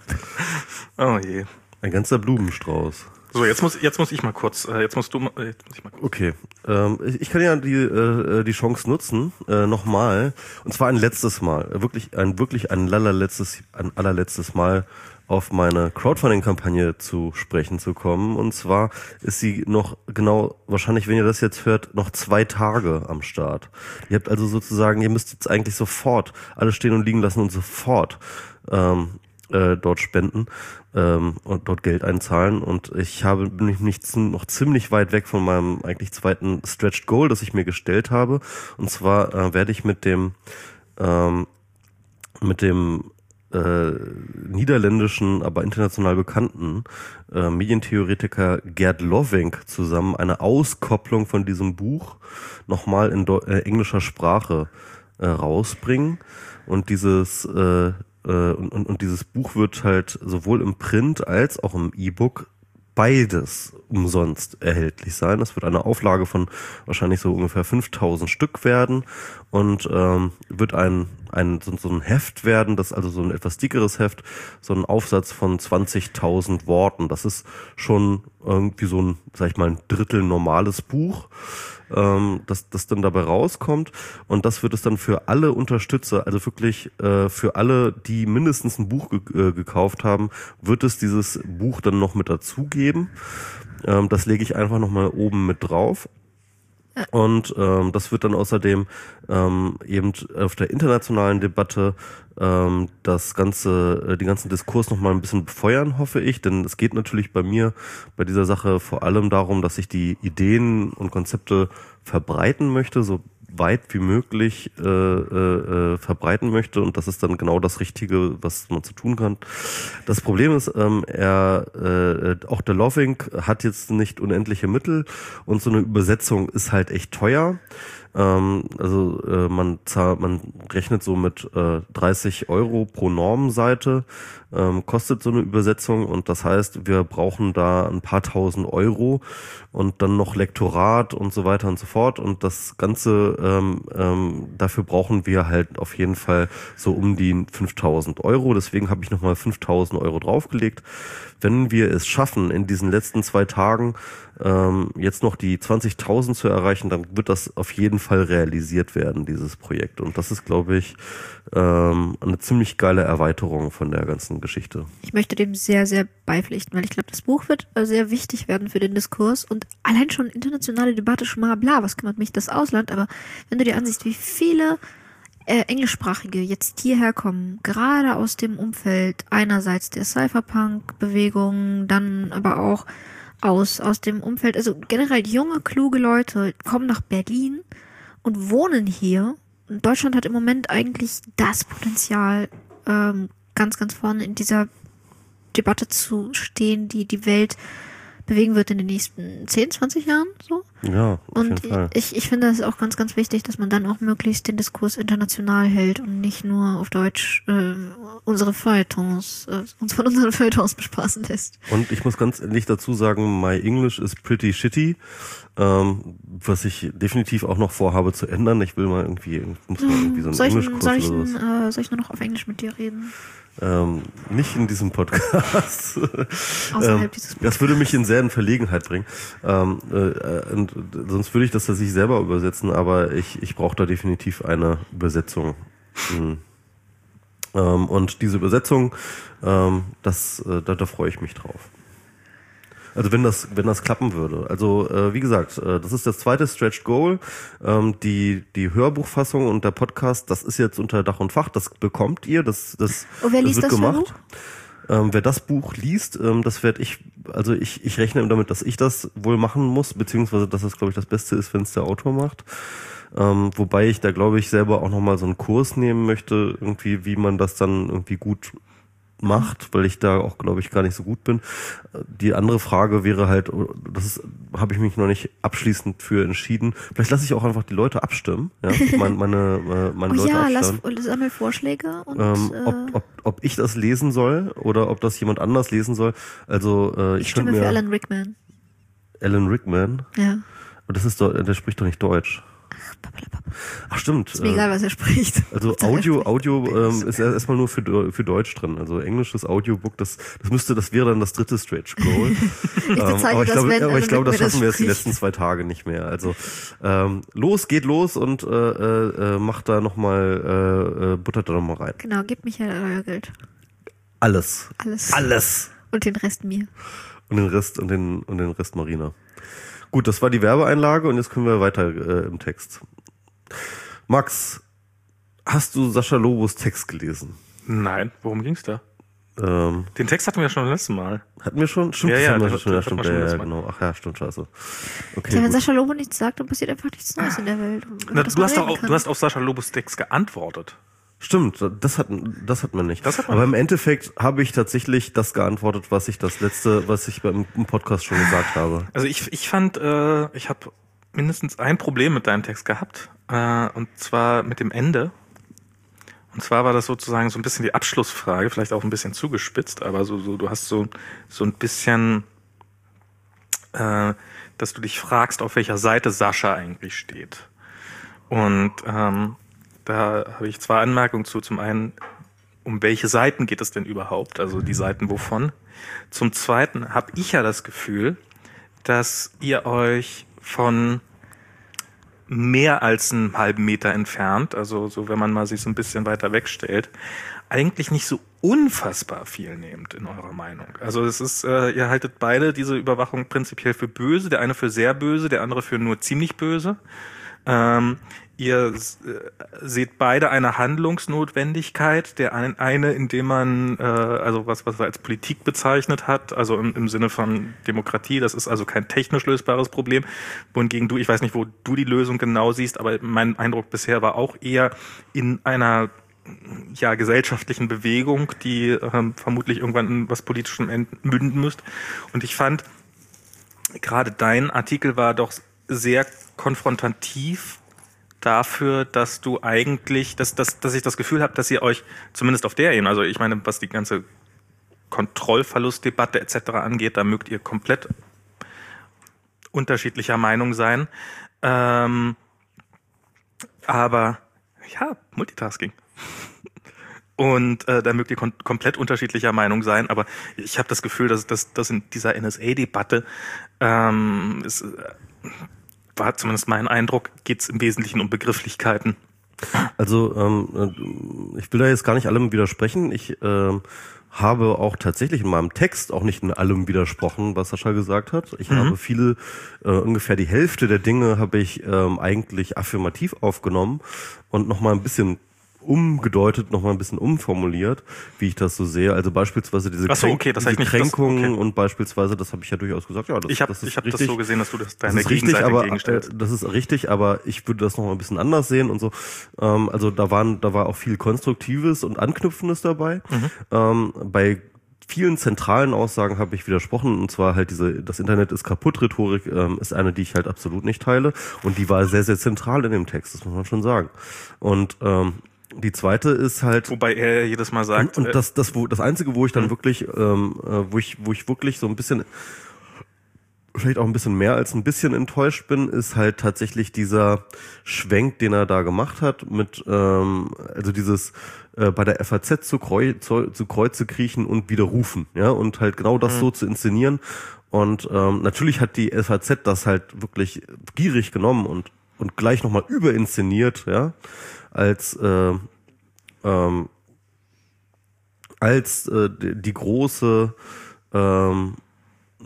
Oh je. Ein ganzer Blumenstrauß. So, jetzt muss jetzt muss ich mal kurz, äh, jetzt musst du mal, jetzt muss ich mal kurz. Okay, ähm, ich, ich kann ja die äh, die Chance nutzen, äh, nochmal, und zwar ein letztes Mal, wirklich ein wirklich ein allerletztes, ein allerletztes Mal auf meine Crowdfunding-Kampagne zu sprechen zu kommen. Und zwar ist sie noch genau, wahrscheinlich, wenn ihr das jetzt hört, noch zwei Tage am Start. Ihr habt also sozusagen, ihr müsst jetzt eigentlich sofort alles stehen und liegen lassen und sofort ähm, äh, dort spenden ähm, und dort Geld einzahlen. Und ich habe bin ich nicht noch ziemlich weit weg von meinem eigentlich zweiten Stretched Goal, das ich mir gestellt habe. Und zwar äh, werde ich mit dem ähm, mit dem äh, niederländischen, aber international bekannten äh, Medientheoretiker Gerd Lovink zusammen eine Auskopplung von diesem Buch nochmal in Deu- äh, englischer Sprache äh, rausbringen. Und dieses äh, äh, und, und, und dieses Buch wird halt sowohl im Print als auch im E-Book beides umsonst erhältlich sein. Das wird eine Auflage von wahrscheinlich so ungefähr fünftausend Stück werden und ähm, wird ein, ein so, so ein Heft werden, das also so ein etwas dickeres Heft, so ein Aufsatz von zwanzigtausend Worten. Das ist schon irgendwie so ein, sag ich mal, ein Drittel normales Buch, ähm, das, das dann dabei rauskommt. Und das wird es dann für alle Unterstützer, also wirklich äh, für alle, die mindestens ein Buch ge- äh, gekauft haben, wird es dieses Buch dann noch mit dazugeben. Ähm, das lege ich einfach nochmal oben mit drauf. Und ähm, das wird dann außerdem ähm, eben auf der internationalen Debatte ähm, das ganze, äh, den ganzen Diskurs noch mal ein bisschen befeuern, hoffe ich, denn es geht natürlich bei mir bei dieser Sache vor allem darum, dass ich die Ideen und Konzepte verbreiten möchte, so weit wie möglich äh, äh, verbreiten möchte und das ist dann genau das Richtige, was man zu tun kann. Das Problem ist, ähm, er äh, auch der Loving hat jetzt nicht unendliche Mittel und so eine Übersetzung ist halt echt teuer. Ähm, also äh, man zahlt, man rechnet so mit äh, dreißig Euro pro Normenseite, ähm, kostet so eine Übersetzung und das heißt, wir brauchen da ein paar tausend Euro und dann noch Lektorat und so weiter und so fort und das Ganze, ähm, ähm, dafür brauchen wir halt auf jeden Fall so um die fünftausend Euro, deswegen habe ich nochmal fünftausend Euro draufgelegt. Wenn wir es schaffen, in diesen letzten zwei Tagen ähm, jetzt noch die zwanzigtausend zu erreichen, dann wird das auf jeden Fall realisiert werden, dieses Projekt. Und das ist, glaube ich, ähm, eine ziemlich geile Erweiterung von der ganzen Geschichte. Ich möchte dem sehr, sehr beipflichten, weil ich glaube, das Buch wird sehr wichtig werden für den Diskurs und allein schon internationale Debatte schon mal bla, was kümmert mich das Ausland, aber wenn du dir ansiehst, wie viele Äh, Englischsprachige jetzt hierher kommen, gerade aus dem Umfeld einerseits der Cypherpunk-Bewegung, dann aber auch aus, aus dem Umfeld, also generell junge, kluge Leute kommen nach Berlin und wohnen hier. Und Deutschland hat im Moment eigentlich das Potenzial, ähm, ganz, ganz vorne in dieser Debatte zu stehen, die die Welt bewegen wird in den nächsten zehn, zwanzig Jahren, so. Ja, auf und jeden Fall. ich, ich finde es auch ganz, ganz wichtig, dass man dann auch möglichst den Diskurs international hält und nicht nur auf Deutsch äh, unsere Feuilletons, äh, uns von unseren Feuilletons bespaßen lässt. Und ich muss ganz ehrlich dazu sagen, my English is pretty shitty, ähm, was ich definitiv auch noch vorhabe zu ändern. Ich will mal irgendwie, ich muss mal irgendwie so einen soll ich, Englischkurs soll ich, oder was. äh, soll ich nur noch auf Englisch mit dir reden? Ähm, nicht in diesem Podcast. Außerhalb ähm, dieses das würde mich in sehr in Verlegenheit bringen. Ähm, äh, und sonst würde ich das tatsächlich selber übersetzen, aber ich, ich brauche da definitiv eine Übersetzung. Mhm. Ähm, und diese Übersetzung, ähm, das, äh, da, da freue ich mich drauf. Also wenn das, wenn das klappen würde. Also äh, wie gesagt, äh, das ist das zweite Stretched Goal. Ähm, die die Hörbuchfassung und der Podcast, das ist jetzt unter Dach und Fach. Das bekommt ihr. Das das, oh, wer das liest wird das gemacht. Hörbuch? Ähm, wer das Buch liest, ähm, das werde ich. Also ich ich rechne damit, dass ich das wohl machen muss, beziehungsweise dass das glaube ich das Beste ist, wenn es der Autor macht. Ähm, wobei ich da glaube ich selber auch nochmal so einen Kurs nehmen möchte, irgendwie wie man das dann irgendwie gut macht, weil ich da auch, glaube ich, gar nicht so gut bin. Die andere Frage wäre halt, das habe ich mich noch nicht abschließend für entschieden. Vielleicht lasse ich auch einfach die Leute abstimmen, ja, meine, meine, meine Oh Leute ja, abstimmen. lass, sammel Vorschläge und Ähm, äh, ob, ob, ob ich das lesen soll oder ob das jemand anders lesen soll. Also äh, ich, ich könnte stimme mir für Alan Rickman. Alan Rickman. Ja. Und das ist doch, der spricht doch nicht Deutsch. Ach stimmt. Ist mir egal, was er spricht. Also Hauptsache, er Audio, spricht. Audio ähm, ist erstmal nur für für Deutsch drin. Also englisches Audiobook, das das müsste, das wäre dann das dritte Stretch Goal. Ich ähm, bezeichne aber ich das, glaube, wenn aber ich Alan glaube, das Rickman schaffen wir jetzt die spricht. letzten zwei Tage nicht mehr. Also ähm, los, geht los und äh, äh, macht da nochmal, äh, äh, buttert da nochmal rein. Genau, gib Michael euer Geld. Alles. Alles. Alles. Und den Rest mir. Und den Rest und den und den Rest Marina. Gut, das war die Werbeeinlage und jetzt können wir weiter äh, im Text. Max, hast du Sascha Lobos Text gelesen? Nein, worum ging's da? Ähm, Den Text hatten wir schon das letzte Mal. hatten wir schon? Stimmt, Ja, das ja, haben wir das- schon. Ja, das hatten stimmt, wir schon ja, das ja, Mal. genau. Ach ja, stimmt, scheiße. Okay, Ja, wenn gut. Sascha Lobo nichts sagt, dann passiert einfach nichts Neues in der Welt. über Na, das du, man hast doch, reden auf- kann. du hast auf Sascha Lobos Text geantwortet. Stimmt, das hat, das hat man nicht. Das hat man Aber im Endeffekt habe ich tatsächlich das geantwortet, was ich das letzte, was ich beim im Podcast schon gesagt habe. Also ich, ich fand, äh, ich habe mindestens ein Problem mit deinem Text gehabt, äh, und zwar mit dem Ende. Und zwar war das sozusagen so ein bisschen die Abschlussfrage, vielleicht auch ein bisschen zugespitzt, aber so, so du hast so so ein bisschen, äh, dass du dich fragst, auf welcher Seite Sascha eigentlich steht. Und ähm, da habe ich zwei Anmerkungen zu. Zum einen, um welche Seiten geht es denn überhaupt? Also die Seiten wovon? Zum Zweiten habe ich ja das Gefühl, dass ihr euch von mehr als einen halben Meter entfernt, also so wenn man mal sich so ein bisschen weiter wegstellt, eigentlich nicht so unfassbar viel nehmt in eurer Meinung. Also es ist, äh, ihr haltet beide diese Überwachung prinzipiell für böse, der eine für sehr böse, der andere für nur ziemlich böse. Ähm, ihr äh, seht beide eine Handlungsnotwendigkeit, der ein, eine, indem man, äh, also was, was er als Politik bezeichnet hat, also im, im Sinne von Demokratie, das ist also kein technisch lösbares Problem, wohingegen du, ich weiß nicht, wo du die Lösung genau siehst, aber mein Eindruck bisher war auch eher in einer ja, gesellschaftlichen Bewegung, die ähm, vermutlich irgendwann in was Politischem münden müsste. Und ich fand, gerade dein Artikel war doch sehr konfrontativ dafür, dass du eigentlich, dass, dass, dass ich das Gefühl habe, dass ihr euch zumindest auf der Ebene, also ich meine, was die ganze Kontrollverlustdebatte et cetera angeht, da mögt ihr komplett unterschiedlicher Meinung sein. Ähm, aber ja, Multitasking. Und äh, da mögt ihr kom- komplett unterschiedlicher Meinung sein, aber ich habe das Gefühl, dass, dass, dass in dieser N S A-Debatte ähm, es, äh, war zumindest mein Eindruck, geht es im Wesentlichen um Begrifflichkeiten. Also ähm, ich will da jetzt gar nicht allem widersprechen. Ich ähm, habe auch tatsächlich in meinem Text auch nicht in allem widersprochen, was Sascha gesagt hat. Ich mhm. habe viele, äh, ungefähr die Hälfte der Dinge habe ich ähm, eigentlich affirmativ aufgenommen und nochmal ein bisschen umgedeutet, nochmal ein bisschen umformuliert, wie ich das so sehe. Also beispielsweise diese, Ach so, Kränk- okay, das diese heißt nicht, Kränkungen das, okay. und beispielsweise, das habe ich ja durchaus gesagt, ja, das, ich habe das ist ich hab richtig. das so gesehen, dass du das deine das ist richtig, Gegenseite aber, entgegenstellst. Äh, das ist richtig, aber ich würde das nochmal ein bisschen anders sehen und so. Ähm, also da waren, da war auch viel Konstruktives und Anknüpfendes dabei. Mhm. Ähm, bei vielen zentralen Aussagen habe ich widersprochen, und zwar halt diese, das Internet ist kaputt Rhetorik, ähm, ist eine, die ich halt absolut nicht teile, und die war sehr, sehr zentral in dem Text, das muss man schon sagen. Und ähm, die zweite ist halt, wobei er jedes Mal sagt, und, und das, das, wo, das einzige, wo ich dann mhm. wirklich, ähm, wo ich, wo ich wirklich so ein bisschen, vielleicht auch ein bisschen mehr als ein bisschen enttäuscht bin, ist halt tatsächlich dieser Schwenk, den er da gemacht hat, mit, ähm, also dieses äh, bei der F A Z zu, Kreu, zu, zu Kreuze kriechen und widerrufen, ja, und halt genau das mhm. so zu inszenieren. Und ähm, natürlich hat die F A Z das halt wirklich gierig genommen und und gleich nochmal überinszeniert, ja, als äh, ähm, als äh, die große ähm, äh,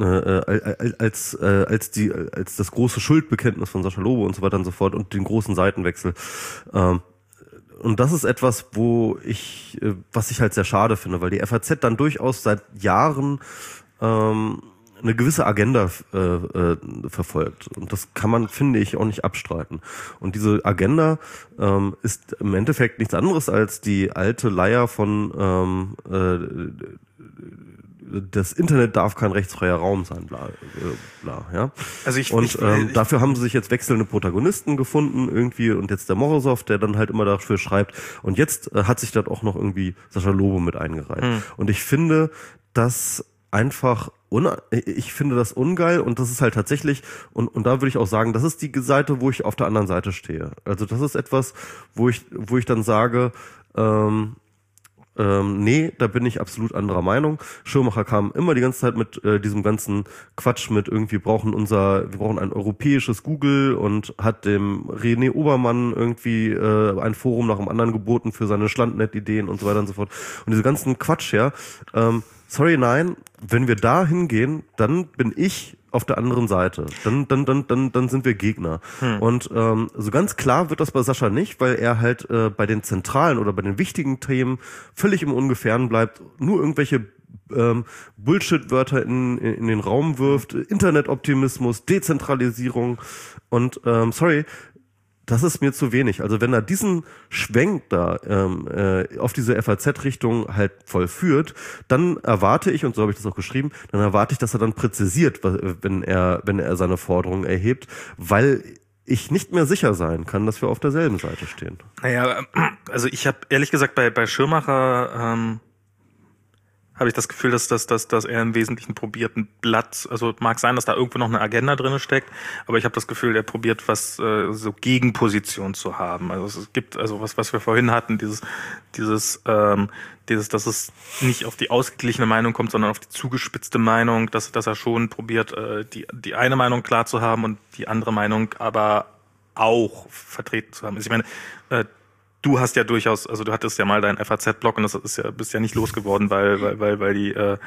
als äh, als die als das große Schuldbekenntnis von Sascha Lobo und so weiter und so fort und den großen Seitenwechsel. Ähm, und das ist etwas, wo ich, äh, was ich halt sehr schade finde, weil die F A Z dann durchaus seit Jahren ähm, eine gewisse Agenda äh, äh, verfolgt. Und das kann man, finde ich, auch nicht abstreiten. Und diese Agenda ähm, ist im Endeffekt nichts anderes als die alte Leier von ähm, äh, das Internet darf kein rechtsfreier Raum sein, bla, bla, ja. Also ich, und ich, ähm, ich, dafür haben sie sich jetzt wechselnde Protagonisten gefunden irgendwie, und jetzt der Morozov, der dann halt immer dafür schreibt, und jetzt äh, hat sich dort auch noch irgendwie Sascha Lobo mit eingereiht. Hm. Und ich finde, dass einfach un- ich finde das ungeil, und das ist halt tatsächlich, und, und da würde ich auch sagen, das ist die Seite, wo ich auf der anderen Seite stehe. Also das ist etwas, wo ich, wo ich dann sage, ähm, ähm, nee, da bin ich absolut anderer Meinung. Schirmacher kam immer die ganze Zeit mit äh, diesem ganzen Quatsch mit irgendwie brauchen unser, wir brauchen ein europäisches Google, und hat dem René Obermann irgendwie äh, ein Forum nach dem anderen geboten für seine Schlandnet-Ideen und so weiter und so fort. Und diese ganzen Quatsch, ja, ähm, sorry, nein, wenn wir da hingehen, dann bin ich auf der anderen Seite. Dann, dann, dann, dann, dann sind wir Gegner. Hm. Und ähm, so ganz klar wird das bei Sascha nicht, weil er halt äh, bei den zentralen oder bei den wichtigen Themen völlig im Ungefähren bleibt, nur irgendwelche ähm, Bullshit-Wörter in, in, in den Raum wirft, Internetoptimismus, Dezentralisierung und ähm, sorry, das ist mir zu wenig. Also wenn er diesen Schwenk da ähm, äh, auf diese F A Z-Richtung halt vollführt, dann erwarte ich, und so habe ich das auch geschrieben, dann erwarte ich, dass er dann präzisiert, wenn er wenn er seine Forderungen erhebt, weil ich nicht mehr sicher sein kann, dass wir auf derselben Seite stehen. Naja, also ich habe ehrlich gesagt bei bei Schirmacher ähm habe ich das Gefühl, dass, dass, dass, dass er im Wesentlichen probiert, ein Blatt, also mag sein, dass da irgendwo noch eine Agenda drin steckt, aber ich habe das Gefühl, er probiert, was äh, so Gegenposition zu haben. Also es gibt, also was, was wir vorhin hatten, dieses, dieses, ähm, dieses, dass es nicht auf die ausgeglichene Meinung kommt, sondern auf die zugespitzte Meinung, dass, dass er schon probiert, äh, die, die eine Meinung klar zu haben und die andere Meinung aber auch vertreten zu haben. Also ich meine, äh, du hast ja durchaus, also du hattest ja mal deinen F A Z-Blog, und das ist ja, bist ja nicht losgeworden, weil, weil, weil, weil die, äh,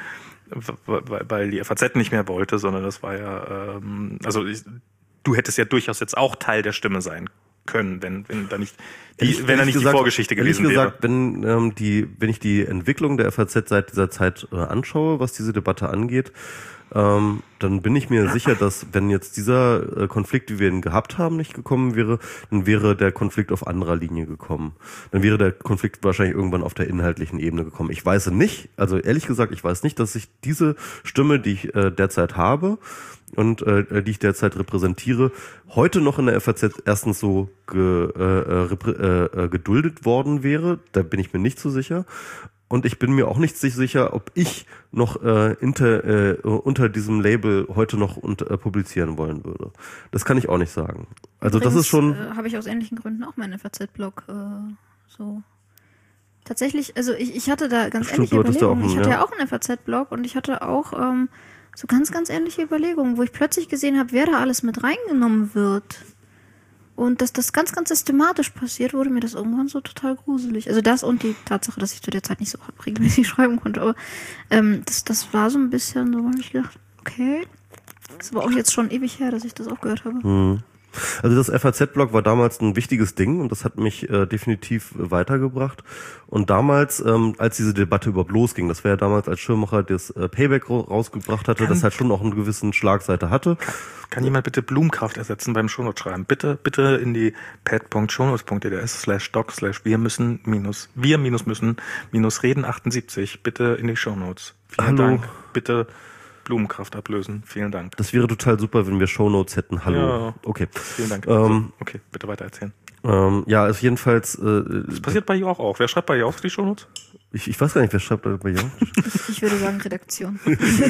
weil, weil die F A Z nicht mehr wollte, sondern das war ja, ähm, also ich, du hättest ja durchaus jetzt auch Teil der Stimme sein können, wenn, wenn da nicht die, ehrlich, wenn da nicht gesagt, die Vorgeschichte gewesen ehrlich wäre. gesagt, wenn ähm, die, wenn ich die Entwicklung der F A Z seit dieser Zeit äh, anschaue, was diese Debatte angeht, ähm, dann bin ich mir sicher, dass wenn jetzt dieser äh, Konflikt, wie wir ihn gehabt haben, nicht gekommen wäre, dann wäre der Konflikt auf anderer Linie gekommen. Dann wäre der Konflikt wahrscheinlich irgendwann auf der inhaltlichen Ebene gekommen. Ich weiß nicht, also ehrlich gesagt, ich weiß nicht, dass ich diese Stimme, die ich äh, derzeit habe und äh, die ich derzeit repräsentiere, heute noch in der F A Z erstens so ge, äh, äh, äh, geduldet worden wäre. Da bin ich mir nicht so sicher. Und ich bin mir auch nicht sicher, ob ich noch äh, inter, äh, unter diesem Label heute noch unter, äh, publizieren wollen würde. Das kann ich auch nicht sagen. Also Übrigens, das ist schon... Äh, habe ich aus ähnlichen Gründen auch meinen F A Z-Blog äh, so... Tatsächlich, also ich, ich hatte da ganz Stimmt, ähnliche Überlegungen. Einen, ich hatte ja. ja auch einen F A Z-Blog und ich hatte auch ähm, so ganz, ganz ähnliche Überlegungen, wo ich plötzlich gesehen habe, wer da alles mit reingenommen wird. Und dass das ganz, ganz systematisch passiert, wurde mir das irgendwann so total gruselig. Also das und die Tatsache, dass ich zu der Zeit nicht so regelmäßig schreiben konnte. Aber ähm, das, das war so ein bisschen so, wo ich gedacht, okay, das war auch jetzt schon ewig her, dass ich das auch gehört habe. Hm. Also das F A Z-Blog war damals ein wichtiges Ding und das hat mich äh, definitiv weitergebracht. Und damals, ähm, als diese Debatte überhaupt losging, das war ja damals, als Schirmacher das äh, Payback rausgebracht hatte, kann, das halt schon auch einen gewissen Schlagseite hatte. Kann, kann jemand bitte Blumenkraft ersetzen beim Shownote schreiben? Bitte, bitte in die pad.shownotes.ds slash doc slash wir müssen minus, wir minus müssen minus reden achtundsiebzig, bitte in die Shownotes. Vielen Hallo. Dank. Bitte Blumenkraft ablösen. Vielen Dank. Das wäre total super, wenn wir Shownotes hätten. Hallo. Ja. Okay. Vielen Dank. Ähm, okay, bitte weiter erzählen. Ähm, ja, ist jedenfalls... Äh, das passiert bei Jörg auch. Wer schreibt bei Jörg die Shownotes? Ich, ich weiß gar nicht, wer schreibt bei Jörg. Ich würde sagen Redaktion.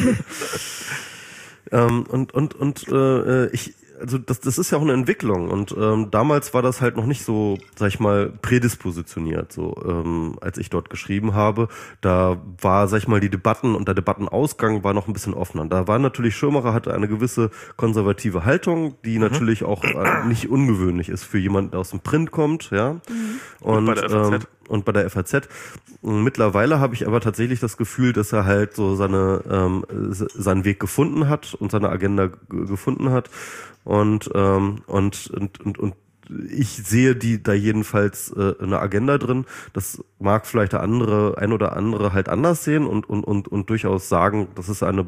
ähm, und und und äh, ich... Also das, das ist ja auch eine Entwicklung und ähm, damals war das halt noch nicht so, sag ich mal, prädispositioniert, so ähm, als ich dort geschrieben habe. Da war, sag ich mal, die Debatten und der Debattenausgang war noch ein bisschen offener. Da war natürlich, Schirmacher hatte eine gewisse konservative Haltung, die mhm. natürlich auch äh, nicht ungewöhnlich ist für jemanden, der aus dem Print kommt, ja. Mhm. Und, und bei der F A Z. Ähm, und bei der F A Z. Mittlerweile habe ich aber tatsächlich das Gefühl, dass er halt so seine ähm, seinen Weg gefunden hat und seine Agenda g- gefunden hat. Und, ähm, und, und, und, und ich sehe die da jedenfalls äh, eine Agenda drin. Das mag vielleicht der andere, ein oder andere halt anders sehen und, und, und, und durchaus sagen, dass es eine,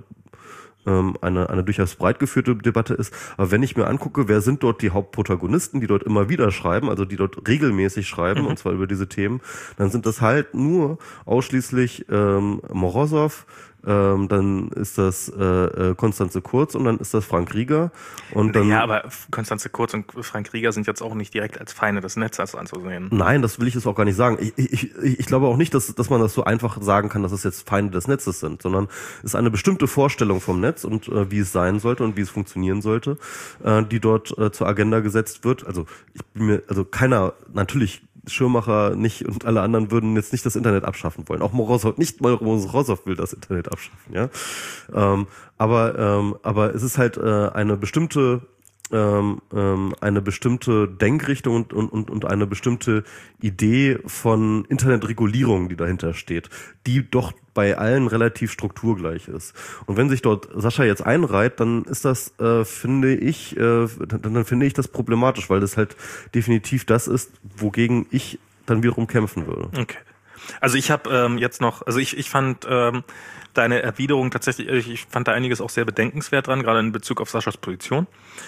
ähm, eine, eine durchaus breit geführte Debatte ist. Aber wenn ich mir angucke, wer sind dort die Hauptprotagonisten, die dort immer wieder schreiben, also die dort regelmäßig schreiben, mhm. und zwar über diese Themen, dann sind das halt nur ausschließlich ähm, Morozov, Ähm, dann ist das äh, Konstanze Kurz und dann ist das Frank Rieger. Und dann, ja, aber Konstanze Kurz und Frank Rieger sind jetzt auch nicht direkt als Feinde des Netzes anzusehen. Nein, das will ich jetzt auch gar nicht sagen. Ich, ich, ich glaube auch nicht, dass, dass man das so einfach sagen kann, dass es jetzt Feinde des Netzes sind, sondern es ist eine bestimmte Vorstellung vom Netz und äh, wie es sein sollte und wie es funktionieren sollte, äh, die dort äh, zur Agenda gesetzt wird. Also ich bin mir, also keiner, natürlich Schirmacher nicht und alle anderen würden jetzt nicht das Internet abschaffen wollen. Auch Morozov, nicht mal Morozov will das Internet abschaffen, ja. Ähm, aber ähm, aber es ist halt äh, eine bestimmte ähm, ähm, eine bestimmte Denkrichtung und, und und eine bestimmte Idee von Internetregulierung, die dahinter steht, die doch bei allen relativ strukturgleich ist. Und wenn sich dort Sascha jetzt einreiht, dann ist das, äh, finde ich, äh, dann, dann finde ich das problematisch, weil das halt definitiv das ist, wogegen ich dann wiederum kämpfen würde. Okay. Also ich habe ähm, jetzt noch, also ich ich fand ähm, deine Erwiderung tatsächlich, ich fand da einiges auch sehr bedenkenswert dran, gerade in Bezug auf Saschas Position.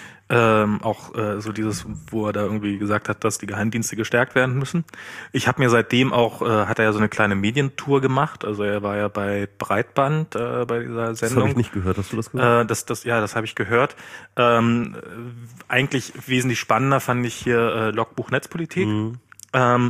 Ähm, auch äh, so dieses, wo er da irgendwie gesagt hat, dass die Geheimdienste gestärkt werden müssen. Ich habe mir seitdem auch, äh, hat er ja so eine kleine Medientour gemacht, also er war ja bei Breitband äh, bei dieser Sendung. Das habe ich nicht gehört, hast du das gehört? Äh, das, das, ja, das habe ich gehört. Ähm, eigentlich wesentlich spannender fand ich hier äh, Logbuch Netzpolitik, mhm. ähm,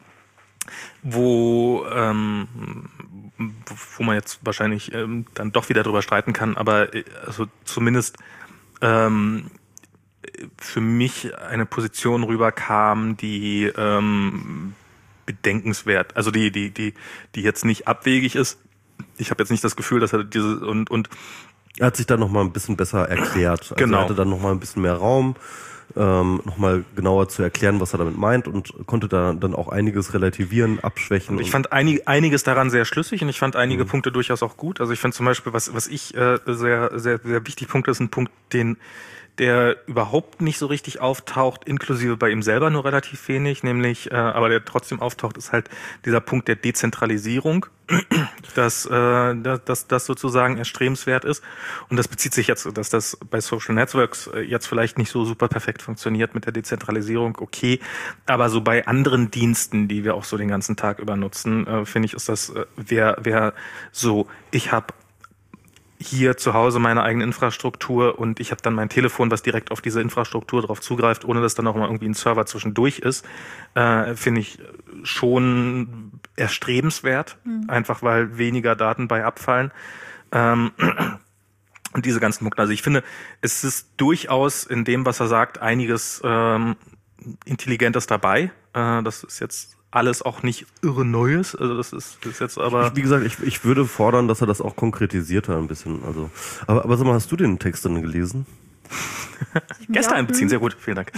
wo ähm, wo man jetzt wahrscheinlich ähm, dann doch wieder drüber streiten kann, aber äh, also zumindest ähm, für mich eine Position rüberkam, die ähm, bedenkenswert, also die die die die jetzt nicht abwegig ist. Ich habe jetzt nicht das Gefühl, dass er diese und und er hat sich dann noch mal ein bisschen besser erklärt. Also genau. Er hatte dann noch mal ein bisschen mehr Raum, ähm, noch mal genauer zu erklären, was er damit meint und konnte da dann auch einiges relativieren, abschwächen. Und ich fand einig, einiges daran sehr schlüssig und ich fand einige mhm. Punkte durchaus auch gut. Also ich fand zum Beispiel, was was ich äh, sehr sehr sehr wichtig Punkt ist, ein Punkt, den der überhaupt nicht so richtig auftaucht, inklusive bei ihm selber nur relativ wenig, nämlich, äh, aber der trotzdem auftaucht, ist halt dieser Punkt der Dezentralisierung, dass, äh, dass, dass das sozusagen erstrebenswert ist. Und das bezieht sich jetzt, dass das bei Social Networks äh, jetzt vielleicht nicht so super perfekt funktioniert mit der Dezentralisierung, okay, aber so bei anderen Diensten, die wir auch so den ganzen Tag über nutzen, äh, finde ich, ist das, äh, wer, wer so, ich habe hier zu Hause meine eigene Infrastruktur und ich habe dann mein Telefon, was direkt auf diese Infrastruktur drauf zugreift, ohne dass dann auch mal irgendwie ein Server zwischendurch ist, äh, finde ich schon erstrebenswert, mhm. einfach weil weniger Daten bei abfallen. Ähm, und diese ganzen Punkte. Also ich finde, es ist durchaus in dem, was er sagt, einiges ähm, Intelligentes dabei. Äh, das ist jetzt alles auch nicht irre Neues, also das ist, das ist jetzt aber... Wie gesagt, ich, ich würde fordern, dass er das auch konkretisiert hat ein bisschen, also... Aber, aber sag mal, hast du den Text dann gelesen? Gäste einbeziehen, sehr gut, vielen Dank.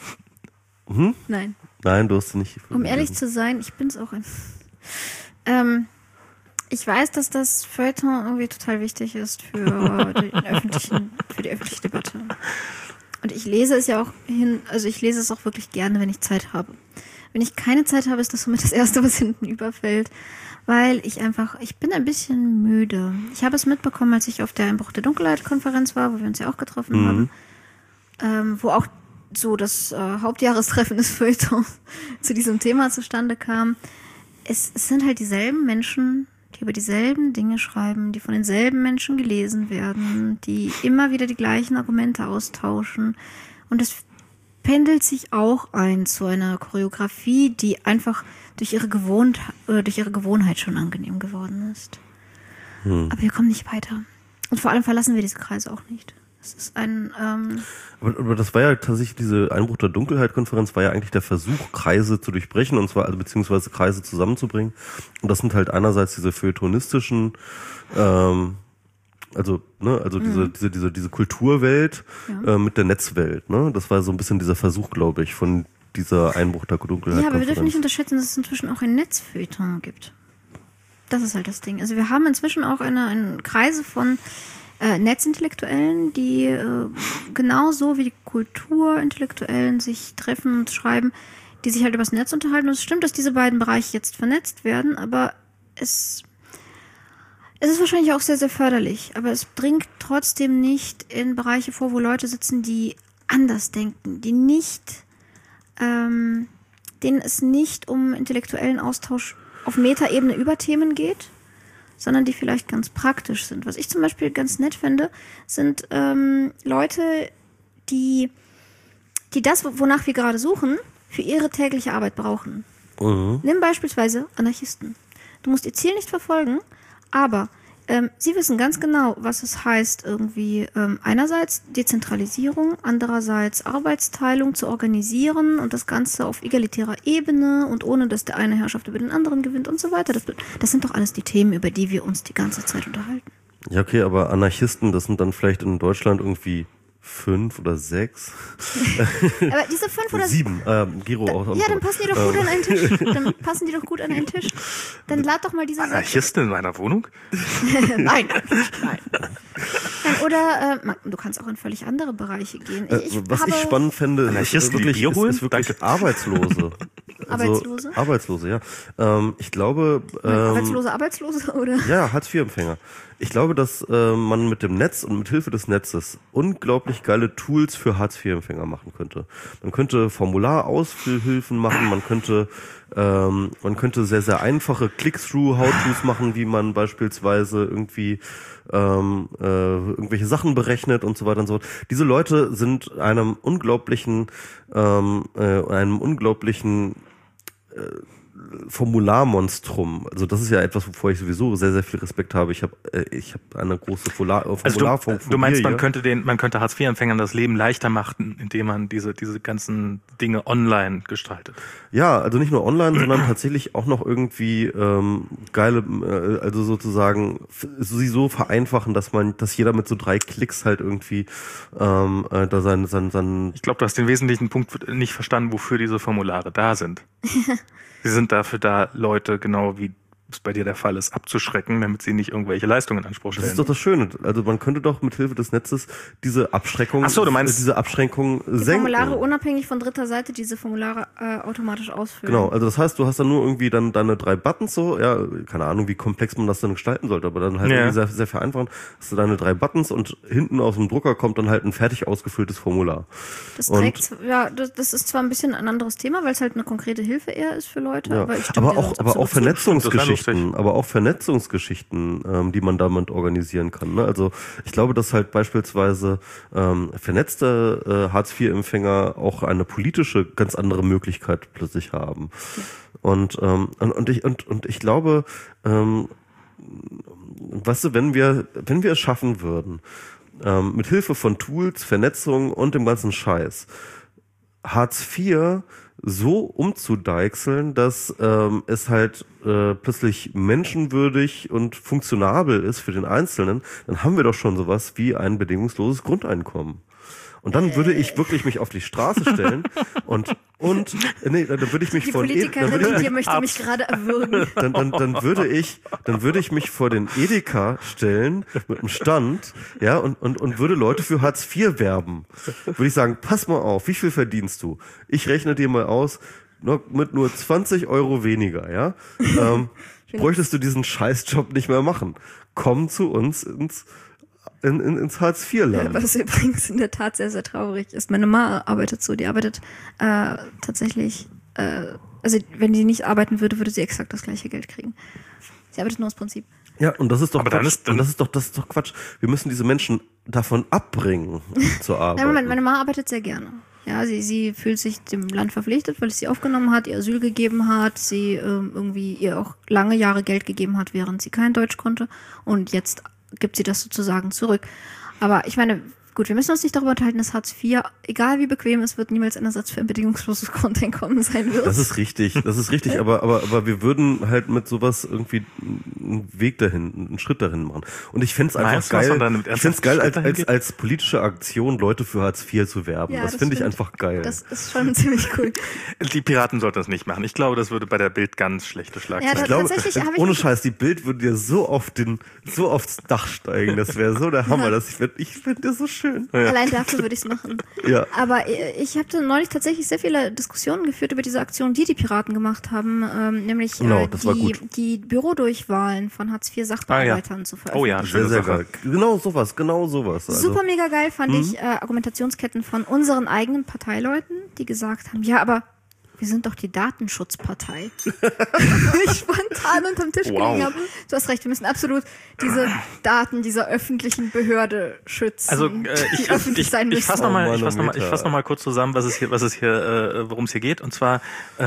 Hm? Nein. Nein, du hast ihn nicht Um ehrlich gelesen. zu sein, ich bin's auch ein... Ähm, ich weiß, dass das Feuilleton irgendwie total wichtig ist für, den öffentlichen, für die öffentliche Debatte. Und ich lese es ja auch hin, also ich lese es auch wirklich gerne, wenn ich Zeit habe. Wenn ich keine Zeit habe, ist das somit das Erste, was hinten überfällt, weil ich einfach, ich bin ein bisschen müde. Ich habe es mitbekommen, als ich auf der Einbruch der Dunkelheit-Konferenz war, wo wir uns ja auch getroffen mhm. haben, ähm, wo auch so das äh, Hauptjahrestreffen des Feuilletons zu diesem Thema zustande kam. Es, es sind halt dieselben Menschen, die über dieselben Dinge schreiben, die von denselben Menschen gelesen werden, die immer wieder die gleichen Argumente austauschen. Und es pendelt sich auch ein zu einer Choreografie, die einfach durch ihre Gewohnheit, oder durch ihre Gewohnheit schon angenehm geworden ist. Hm. Aber wir kommen nicht weiter. Und vor allem verlassen wir diese Kreise auch nicht. Es ist ein... Ähm aber, aber das war ja tatsächlich, diese Einbruch der Dunkelheit-Konferenz war ja eigentlich der Versuch, Kreise zu durchbrechen, und zwar, also beziehungsweise Kreise zusammenzubringen. Und das sind halt einerseits diese feuilletonistischen, ähm, also, ne, also mhm. diese, diese, diese, diese Kulturwelt ja. äh, mit der Netzwelt, ne? Das war so ein bisschen dieser Versuch, glaube ich, von dieser Einbruch der Dunkelheit. Ja, aber wir dürfen nicht unterschätzen, dass es inzwischen auch ein Netzfeuilleton gibt. Das ist halt das Ding. Also wir haben inzwischen auch eine, eine Kreise von äh, Netzintellektuellen, die äh, genauso wie die Kulturintellektuellen sich treffen und schreiben, die sich halt übers Netz unterhalten. Und es stimmt, dass diese beiden Bereiche jetzt vernetzt werden, aber es... Es ist wahrscheinlich auch sehr, sehr förderlich, aber es dringt trotzdem nicht in Bereiche vor, wo Leute sitzen, die anders denken, die nicht, ähm, denen es nicht um intellektuellen Austausch auf Metaebene über Themen geht, sondern die vielleicht ganz praktisch sind. Was ich zum Beispiel ganz nett finde, sind ähm, Leute, die, die das, wonach wir gerade suchen, für ihre tägliche Arbeit brauchen. Mhm. Nimm beispielsweise Anarchisten. Du musst ihr Ziel nicht verfolgen, aber ähm, sie wissen ganz genau, was es heißt, irgendwie ähm, einerseits Dezentralisierung, andererseits Arbeitsteilung zu organisieren und das Ganze auf egalitärer Ebene und ohne, dass der eine Herrschaft über den anderen gewinnt und so weiter. Das, das sind doch alles die Themen, über die wir uns die ganze Zeit unterhalten. Ja, okay, aber Anarchisten, das sind dann vielleicht in Deutschland irgendwie fünf oder sechs. Aber diese fünf oder sieben. Ähm, Giro da, auch. Ja, dann passen die doch gut ähm. an einen Tisch. Dann passen die doch gut an einen Tisch. Dann lad doch mal diese. Anarchisten in meiner Wohnung? Nein, nein. Oder äh, man, du kannst auch in völlig andere Bereiche gehen. Ich, ich Was habe, ich spannend fände, Anarchisten, ist wirklich, die Bier holen? ist, ist wirklich Danke. Arbeitslose. Also, Arbeitslose? Arbeitslose, ja. Ähm, ich glaube... Ähm, Arbeitslose, Arbeitslose, oder? Ja, Hartz vier Empfänger. Ich glaube, dass äh, man mit dem Netz und mit Hilfe des Netzes unglaublich geile Tools für Hartz vier Empfänger machen könnte. Man könnte Formularausfüllhilfen machen, man könnte ähm, man könnte sehr, sehr einfache Click-Through-How-Tos machen, wie man beispielsweise irgendwie ähm, äh, irgendwelche Sachen berechnet und so weiter und so fort. Diese Leute sind einem unglaublichen ähm, äh, einem unglaublichen äh, Formularmonstrum. Also das ist ja etwas, wovor ich sowieso sehr, sehr viel Respekt habe. Ich habe äh, ich habe eine große Formular also Formularphobie. Du, du meinst, man könnte den, man könnte Hartz vier Empfängern das Leben leichter machen, indem man diese diese ganzen Dinge online gestaltet. Ja, also nicht nur online, sondern tatsächlich auch noch irgendwie ähm, geile, äh, also sozusagen sie so vereinfachen, dass man, dass jeder mit so drei Klicks halt irgendwie ähm, äh, da sein sein sein. Ich glaube, du hast den wesentlichen Punkt nicht verstanden, wofür diese Formulare da sind. Sie sind dafür da, Leute genau wie es bei dir der Fall ist, abzuschrecken, damit sie nicht irgendwelche Leistungen in Anspruch stellen. Das ist doch das Schöne. Also man könnte doch mit Hilfe des Netzes diese Abschreckung, Ach so, du meinst, diese Abschränkung die senken. Formulare unabhängig von dritter Seite diese Formulare äh, automatisch ausfüllen. Genau, also das heißt, du hast dann nur irgendwie dann deine drei Buttons so, ja, keine Ahnung, wie komplex man das dann gestalten sollte, aber dann halt ja. irgendwie sehr, sehr vereinfachen, hast du deine drei Buttons und hinten aus dem Drucker kommt dann halt ein fertig ausgefülltes Formular. Das trägt, und, ja, das, das ist zwar ein bisschen ein anderes Thema, weil es halt eine konkrete Hilfe eher ist für Leute, ja. aber ich aber auch, aber auch Vernetzungsgeschichten, Vernetzungsgeschichten, aber auch Vernetzungsgeschichten, ähm, die man damit organisieren kann. Ne? Also ich glaube, dass halt beispielsweise ähm, vernetzte äh, Hartz vier Empfänger auch eine politische ganz andere Möglichkeit plötzlich haben. Ja. Und, ähm, und und ich und und ich glaube, ähm, weißt du, wenn wir wenn wir es schaffen würden, ähm, mit Hilfe von Tools, Vernetzung und dem ganzen Scheiß Hartz vier so umzudeichseln, dass ähm, es halt äh, plötzlich menschenwürdig und funktionabel ist für den Einzelnen, dann haben wir doch schon sowas wie ein bedingungsloses Grundeinkommen. Und dann würde ich wirklich mich auf die Straße stellen und und nee, dann würde ich mich die von Politikerin dann hier möchte mich gerade erwürgen. Dann, dann, dann würde ich dann würde ich mich vor den Edeka stellen mit einem Stand, ja, und und und würde Leute für Hartz vier werben. Würde ich sagen, pass mal auf, wie viel verdienst du? Ich rechne dir mal aus, nur, mit nur zwanzig Euro weniger, ja, ähm, bräuchtest du diesen Scheißjob nicht mehr machen. Komm zu uns ins In, in, ins Hartz vier Land. Was übrigens in der Tat sehr, sehr traurig ist. Meine Mama arbeitet so, die arbeitet äh, tatsächlich, äh, also wenn sie nicht arbeiten würde, würde sie exakt das gleiche Geld kriegen. Sie arbeitet nur aus Prinzip. Ja, und das ist doch Aber Quatsch. Dann ist, dann und das ist doch, das ist doch Quatsch. Wir müssen diese Menschen davon abbringen, zur Arbeit. Ja, meine, meine Mama arbeitet sehr gerne. Ja, sie, sie fühlt sich dem Land verpflichtet, weil es sie aufgenommen hat, ihr Asyl gegeben hat, sie ähm, irgendwie ihr auch lange Jahre Geld gegeben hat, während sie kein Deutsch konnte. Und jetzt gibt sie das sozusagen zurück. Aber ich meine, gut, wir müssen uns nicht darüber unterhalten, dass Hartz vier, egal wie bequem es wird, niemals ein Ersatz für ein bedingungsloses Grundeinkommen sein wird. Das ist richtig, das ist richtig, aber, aber, aber wir würden halt mit sowas irgendwie einen Weg dahin, einen Schritt dahin machen. Und ich fände es einfach Meinst, geil, ich fände es geil, als, als, als politische Aktion Leute für Hartz vier zu werben. Ja, das das finde ich stimmt. einfach geil. Das ist schon ziemlich cool. Die Piraten sollten das nicht machen. Ich glaube, das würde bei der Bild ganz schlechte Schlagzeilen. Ja, Ich glaube, tatsächlich habe ich ohne mich- Scheiß, die Bild würde dir so auf den, so aufs Dach steigen. Das wäre so der Hammer. Das, ich finde ich find das so schön. Allein dafür würde ich es machen. Ja. Aber ich habe neulich tatsächlich sehr viele Diskussionen geführt über diese Aktion, die die Piraten gemacht haben, ähm, nämlich Genau, äh, das war die, gut. die Bürodurchwahlen von Hartz vier Sachbearbeitern zu Oh ja, veröffentlichen. Sehr, schöne sehr Sache. geil. Genau sowas, genau sowas. Also, Super mega geil fand ich äh, Argumentationsketten von unseren eigenen Parteileuten, die gesagt haben, ja, aber wir sind doch die Datenschutzpartei. ich spontan unterm Tisch Wow. gelegen habe. Du hast recht, wir müssen absolut diese Daten dieser öffentlichen Behörde schützen, Also äh, die ich, öffentlich ich, sein ich müssen. fasse nochmal, ich fasse noch mal, Manometer. ich fass noch mal kurz zusammen, was es hier, was es hier, äh, worum es hier geht. Und zwar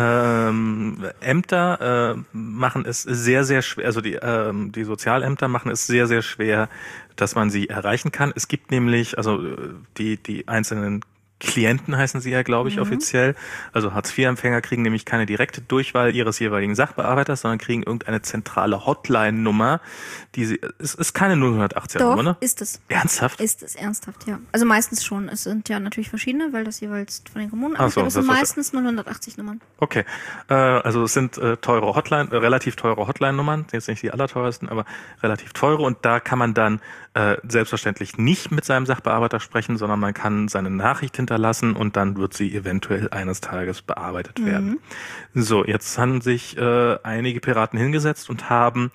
ähm, Ämter äh, machen es sehr, sehr schwer. Also die ähm, die Sozialämter machen es sehr, sehr schwer, dass man sie erreichen kann. Es gibt nämlich also äh, die die einzelnen Klienten heißen sie ja, glaube ich, mhm. offiziell. Also Hartz vier Empfänger kriegen nämlich keine direkte Durchwahl ihres jeweiligen Sachbearbeiters, sondern kriegen irgendeine zentrale Hotline-Nummer, die sie, es ist keine null achtzehn Doch, Nummer, ne? ist es. Ernsthaft? Ist es ernsthaft, ja. Also meistens schon. Es sind ja natürlich verschiedene, weil das jeweils von den Kommunen Ach so, abhängt, aber es sind das ist- meistens null achtzig Nummern. Okay, äh, also es sind äh, teure Hotline, äh, relativ teure Hotline-Nummern, jetzt nicht die allerteuersten, aber relativ teure und da kann man dann äh, selbstverständlich nicht mit seinem Sachbearbeiter sprechen, sondern man kann seine Nachricht hinterlassen und dann wird sie eventuell eines Tages bearbeitet werden. So, jetzt haben sich äh, einige Piraten hingesetzt und haben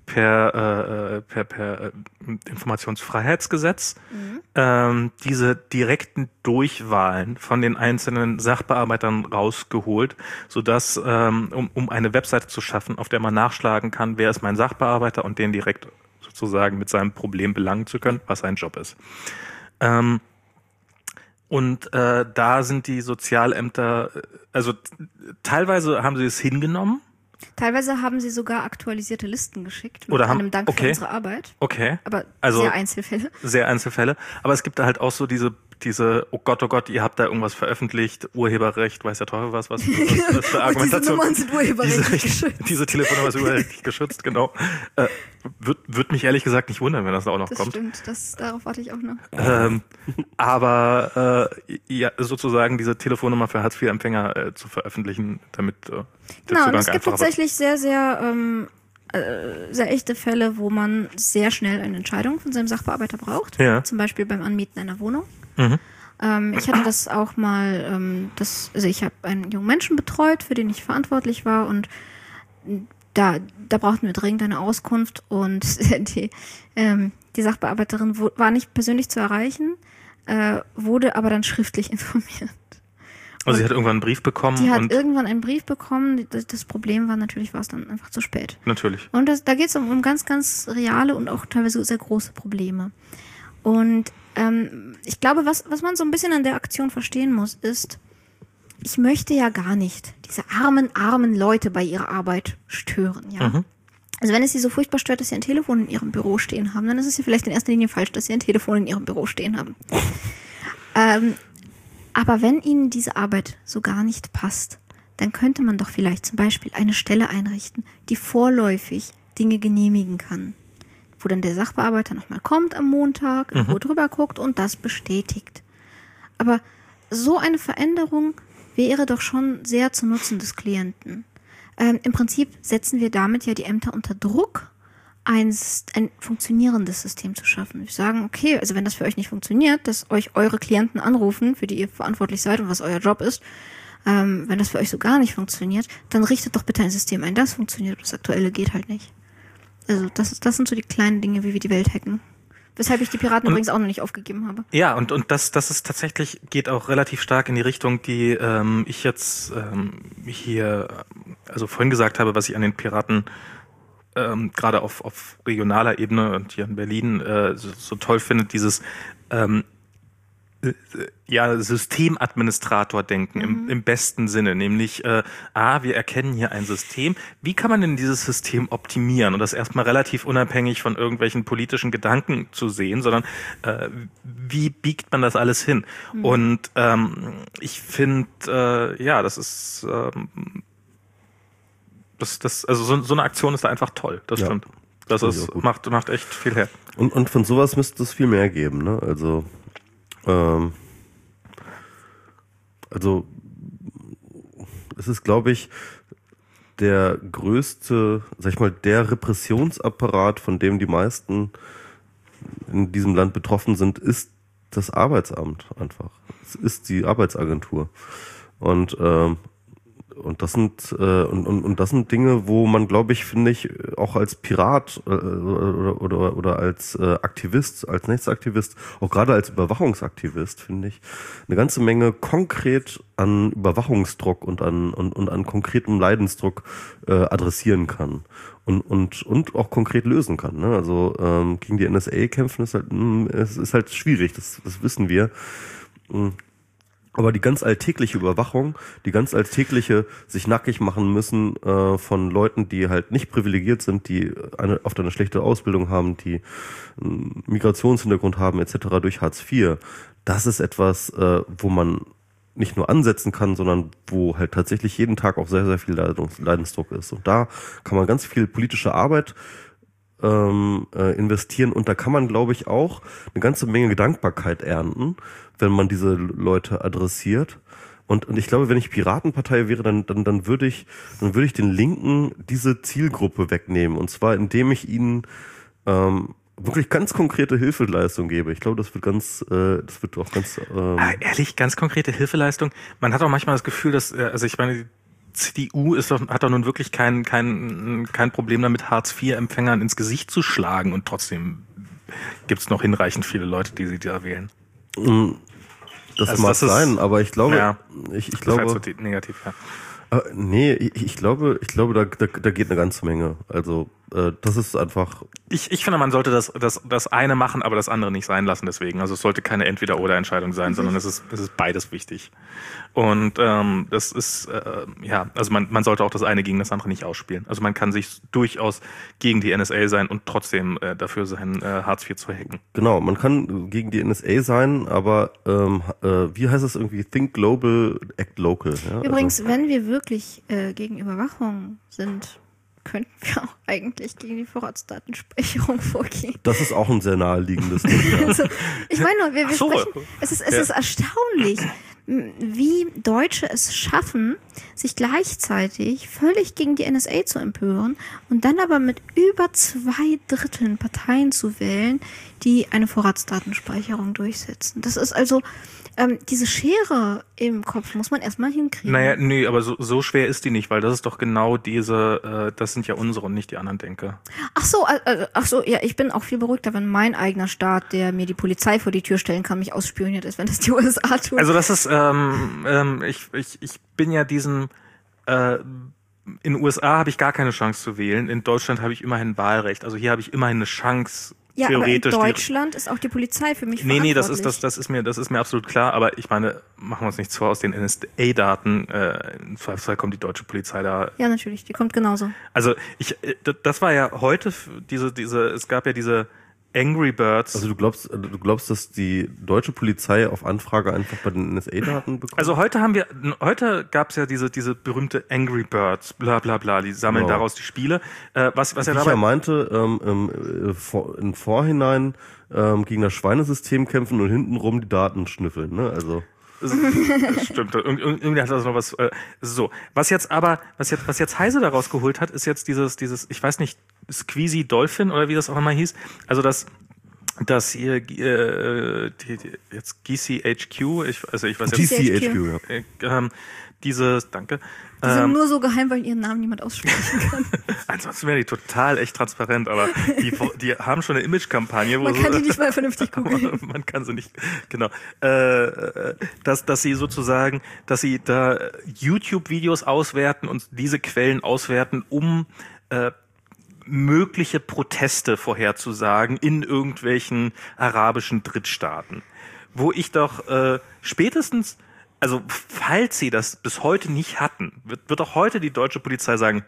per, äh, per, per äh, Informationsfreiheitsgesetz ähm, diese direkten Durchwahlen von den einzelnen Sachbearbeitern rausgeholt, sodass, ähm, um, um eine Webseite zu schaffen, auf der man nachschlagen kann, wer ist mein Sachbearbeiter und den direkt sozusagen mit seinem Problem belangen zu können, was sein Job ist. Ähm, und äh, da sind die Sozialämter, äh, also t- teilweise haben sie es hingenommen. Teilweise haben sie sogar aktualisierte Listen geschickt mit Oder haben- einem Dank okay. für unsere Arbeit. Okay. Aber Also- sehr Einzelfälle. Sehr Einzelfälle. Aber es gibt da halt auch so diese, diese, oh Gott, oh Gott, ihr habt da irgendwas veröffentlicht, Urheberrecht, weiß der Teufel was, was, was, was für Argumentation. Nummern sind urheberrechtlich diese, geschützt. Diese Telefonnummer ist urheberrechtlich geschützt, genau. Äh, wird, wird mich ehrlich gesagt nicht wundern, wenn das da auch noch Das kommt. stimmt, das, darauf warte ich auch noch. Ähm, aber äh, ja, sozusagen diese Telefonnummer für Hartz vier Empfänger äh, zu veröffentlichen, damit äh, der Genau, und Zugang es gibt einfacher wird. tatsächlich sehr, sehr ähm, äh, sehr echte Fälle, wo man sehr schnell eine Entscheidung von seinem Sachbearbeiter braucht. Ja. Zum Beispiel beim Anmieten einer Wohnung. Mhm. Ähm, ich hatte das auch mal, ähm, das, also ich habe einen jungen Menschen betreut, für den ich verantwortlich war und da, da brauchten wir dringend eine Auskunft und die, ähm, die Sachbearbeiterin wo, war nicht persönlich zu erreichen, äh, wurde aber dann schriftlich informiert. Also sie hat irgendwann einen Brief bekommen. Die hat und irgendwann einen Brief bekommen. Das, das Problem war natürlich, war es dann einfach zu spät. Natürlich. Und das, da geht es um, um ganz, ganz reale und auch teilweise sehr große Probleme. Und ähm, ich glaube, was, was man so ein bisschen an der Aktion verstehen muss, ist, ich möchte ja gar nicht diese armen, armen Leute bei ihrer Arbeit stören. Ja. Mhm. Also wenn es sie so furchtbar stört, dass sie ein Telefon in ihrem Büro stehen haben, dann ist es ja vielleicht in erster Linie falsch, dass sie ein Telefon in ihrem Büro stehen haben. ähm, aber wenn ihnen diese Arbeit so gar nicht passt, dann könnte man doch vielleicht zum Beispiel eine Stelle einrichten, die vorläufig Dinge genehmigen kann. Wo dann der Sachbearbeiter nochmal kommt am Montag, mhm. wo drüber guckt und das bestätigt. Aber so eine Veränderung wäre doch schon sehr zu Nutzen des Klienten. Ähm, Im Prinzip setzen wir damit ja die Ämter unter Druck, ein, ein funktionierendes System zu schaffen. Wir sagen, okay, also wenn das für euch nicht funktioniert, dass euch eure Klienten anrufen, für die ihr verantwortlich seid und was euer Job ist, ähm, wenn das für euch so gar nicht funktioniert, dann richtet doch bitte ein System ein, das funktioniert. Das Aktuelle geht halt nicht. Also das, ist, das sind so die kleinen Dinge, wie wir die Welt hacken. Weshalb ich die Piraten und, übrigens auch noch nicht aufgegeben habe. Ja, und, und das, das ist tatsächlich, geht auch relativ stark in die Richtung, die ähm, ich jetzt ähm, hier, also vorhin gesagt habe, was ich an den Piraten ähm, gerade auf, auf regionaler Ebene und hier in Berlin äh, so, so toll finde, dieses ähm, äh, ja, Systemadministrator-Denken mhm. im, im besten Sinne, nämlich äh, A, wir erkennen hier ein System, wie kann man denn dieses System optimieren und das erstmal relativ unabhängig von irgendwelchen politischen Gedanken zu sehen, sondern äh, wie biegt man das alles hin? Mhm. Und ähm, ich finde, äh, ja, das ist ähm, das, das, also so, so eine Aktion ist da einfach toll, das ja. stimmt. Das ist, macht, macht echt viel her. Und, und von sowas müsste es viel mehr geben, ne? Also ähm, Also es ist, glaube ich, der größte, sag ich mal, der Repressionsapparat, von dem die meisten in diesem Land betroffen sind, ist das Arbeitsamt einfach. Es ist die Arbeitsagentur. Und ähm, und das sind äh, und, und und das sind Dinge, wo man, glaube ich, finde ich, auch als Pirat äh, oder oder oder als äh, Aktivist, als Netzaktivist, auch gerade als Überwachungsaktivist, finde ich, eine ganze Menge konkret an Überwachungsdruck und an und und an konkretem Leidensdruck äh, adressieren kann und und und auch konkret lösen kann. Ne? Also ähm, gegen die N S A kämpfen ist halt mh, es ist halt schwierig, das das wissen wir. Mh. Aber die ganz alltägliche Überwachung, die ganz alltägliche sich nackig machen müssen äh, von Leuten, die halt nicht privilegiert sind, die eine, oft eine schlechte Ausbildung haben, die einen Migrationshintergrund haben et cetera durch Hartz vier, das ist etwas, äh, wo man nicht nur ansetzen kann, sondern wo halt tatsächlich jeden Tag auch sehr, sehr viel Leidens, Leidensdruck ist. Und da kann man ganz viel politische Arbeit ähm, äh, investieren und da kann man, glaube ich, auch eine ganze Menge Dankbarkeit ernten, wenn man diese Leute adressiert. Und, und ich glaube, wenn ich Piratenpartei wäre, dann, dann, dann würde ich, dann würde ich den Linken diese Zielgruppe wegnehmen. Und zwar, indem ich ihnen ähm, wirklich ganz konkrete Hilfeleistung gebe. Ich glaube, das wird ganz, äh, das wird auch ganz. Ähm ah, ehrlich, ganz konkrete Hilfeleistung. Man hat auch manchmal das Gefühl, dass, also ich meine, die C D U ist doch, hat doch nun wirklich kein, kein, kein Problem damit, Hartz vier Empfängern ins Gesicht zu schlagen. Und trotzdem gibt es noch hinreichend viele Leute, die sie da wählen. Das also mag das ist, sein, aber ich glaube, ja, ich, ich das glaube, ist halt so negativ, ja. Äh, nee, ich, ich glaube, ich glaube, da, da, da geht eine ganze Menge. Also äh, das ist einfach. Ich, ich finde, man sollte das, das, das eine machen, aber das andere nicht sein lassen. Deswegen, also es sollte keine Entweder-oder-Entscheidung sein, mhm. sondern es ist, es ist beides wichtig. Und ähm, das ist äh, ja, also man, man sollte auch das eine gegen das andere nicht ausspielen. Also man kann sich durchaus gegen die N S A sein und trotzdem äh, dafür sein, äh, Hartz vier zu hacken. Genau, man kann gegen die N S A sein, aber ähm, äh, wie heißt es irgendwie? Think global, act local. Ja? Übrigens, also. wenn wir wirklich äh, gegen Überwachung sind, könnten wir auch eigentlich gegen die Vorratsdatenspeicherung vorgehen. Das ist auch ein sehr naheliegendes Ding. Ja. Also, ich meine nur, wir, wir so. sprechen, es ist, es ja. ist erstaunlich, wie Deutsche es schaffen, sich gleichzeitig völlig gegen die N S A zu empören und dann aber mit über zwei Dritteln Parteien zu wählen, die eine Vorratsdatenspeicherung durchsetzen. Das ist also, ähm, diese Schere im Kopf muss man erstmal hinkriegen. Naja, nee, aber so, so schwer ist die nicht, weil das ist doch genau diese, äh, das sind ja unsere und nicht die anderen Denker. Ach so, äh, ach so, ja, ich bin auch viel beruhigter, wenn mein eigener Staat, der mir die Polizei vor die Tür stellen kann, mich ausspioniert ist, wenn das die U S A tut. Also das ist, ähm, ähm, ich, ich, ich bin ja diesen, äh, in den U S A habe ich gar keine Chance zu wählen, in Deutschland habe ich immerhin Wahlrecht, also hier habe ich immerhin eine Chance, ja, theoretisch. Aber in Deutschland ist auch die Polizei für mich nee, verantwortlich. Nee, das ist, das, das ist mir, das ist mir absolut klar, aber ich meine, machen wir uns nichts vor, aus den N S A-Daten, äh, im Zweifelsfall kommt die deutsche Polizei da. Ja, natürlich, die kommt genauso. Also ich, das war ja heute, diese, diese, es gab ja diese Angry Birds. Also du glaubst, du glaubst, dass die deutsche Polizei auf Anfrage einfach bei den N S A-Daten bekommt? Also heute haben wir, heute gab es ja diese diese berühmte Angry Birds, bla bla bla, die sammeln Genau. daraus die Spiele. Äh, was was Wie ja ich dabei ja meinte, ähm, ähm, vor, im Vorhinein ähm, gegen das Schweinesystem kämpfen und hintenrum die Daten schnüffeln, ne? Also stimmt, Ir irgendwie hat das noch was. Äh, so, was jetzt aber, was jetzt was jetzt Heise daraus geholt hat, ist jetzt dieses dieses, ich weiß nicht, Squeezy Dolphin oder wie das auch immer hieß. Also das das hier äh, die, die, jetzt G C H Q, ich also ich weiß G jetzt C H Q, ja. äh, ähm, dieses, danke. Die sind Ähm, nur so geheim, weil ihren Namen niemand aussprechen kann. ansonsten wäre die total echt transparent, aber die, die haben schon eine Image-Kampagne, wo Man kann so, die nicht mal vernünftig googeln. man kann sie nicht, genau, äh, dass, dass sie sozusagen, dass sie da YouTube-Videos auswerten und diese Quellen auswerten, um äh, mögliche Proteste vorherzusagen in irgendwelchen arabischen Drittstaaten. Wo ich doch äh, spätestens, also falls sie das bis heute nicht hatten, wird, wird auch heute die deutsche Polizei sagen,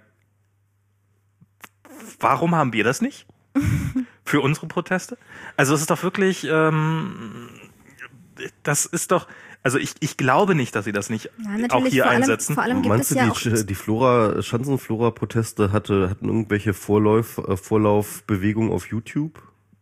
warum haben wir das nicht? Für unsere Proteste? Also es ist doch wirklich, ähm, das ist doch, also ich, ich glaube nicht, dass sie das nicht Ja, auch hier vor allem, einsetzen. Vor allem gibt Meinst es du, ja die, auch die Flora, Schanzenflora-Proteste hatte, hatten irgendwelche Vorlauf, äh, Vorlaufbewegungen auf YouTube?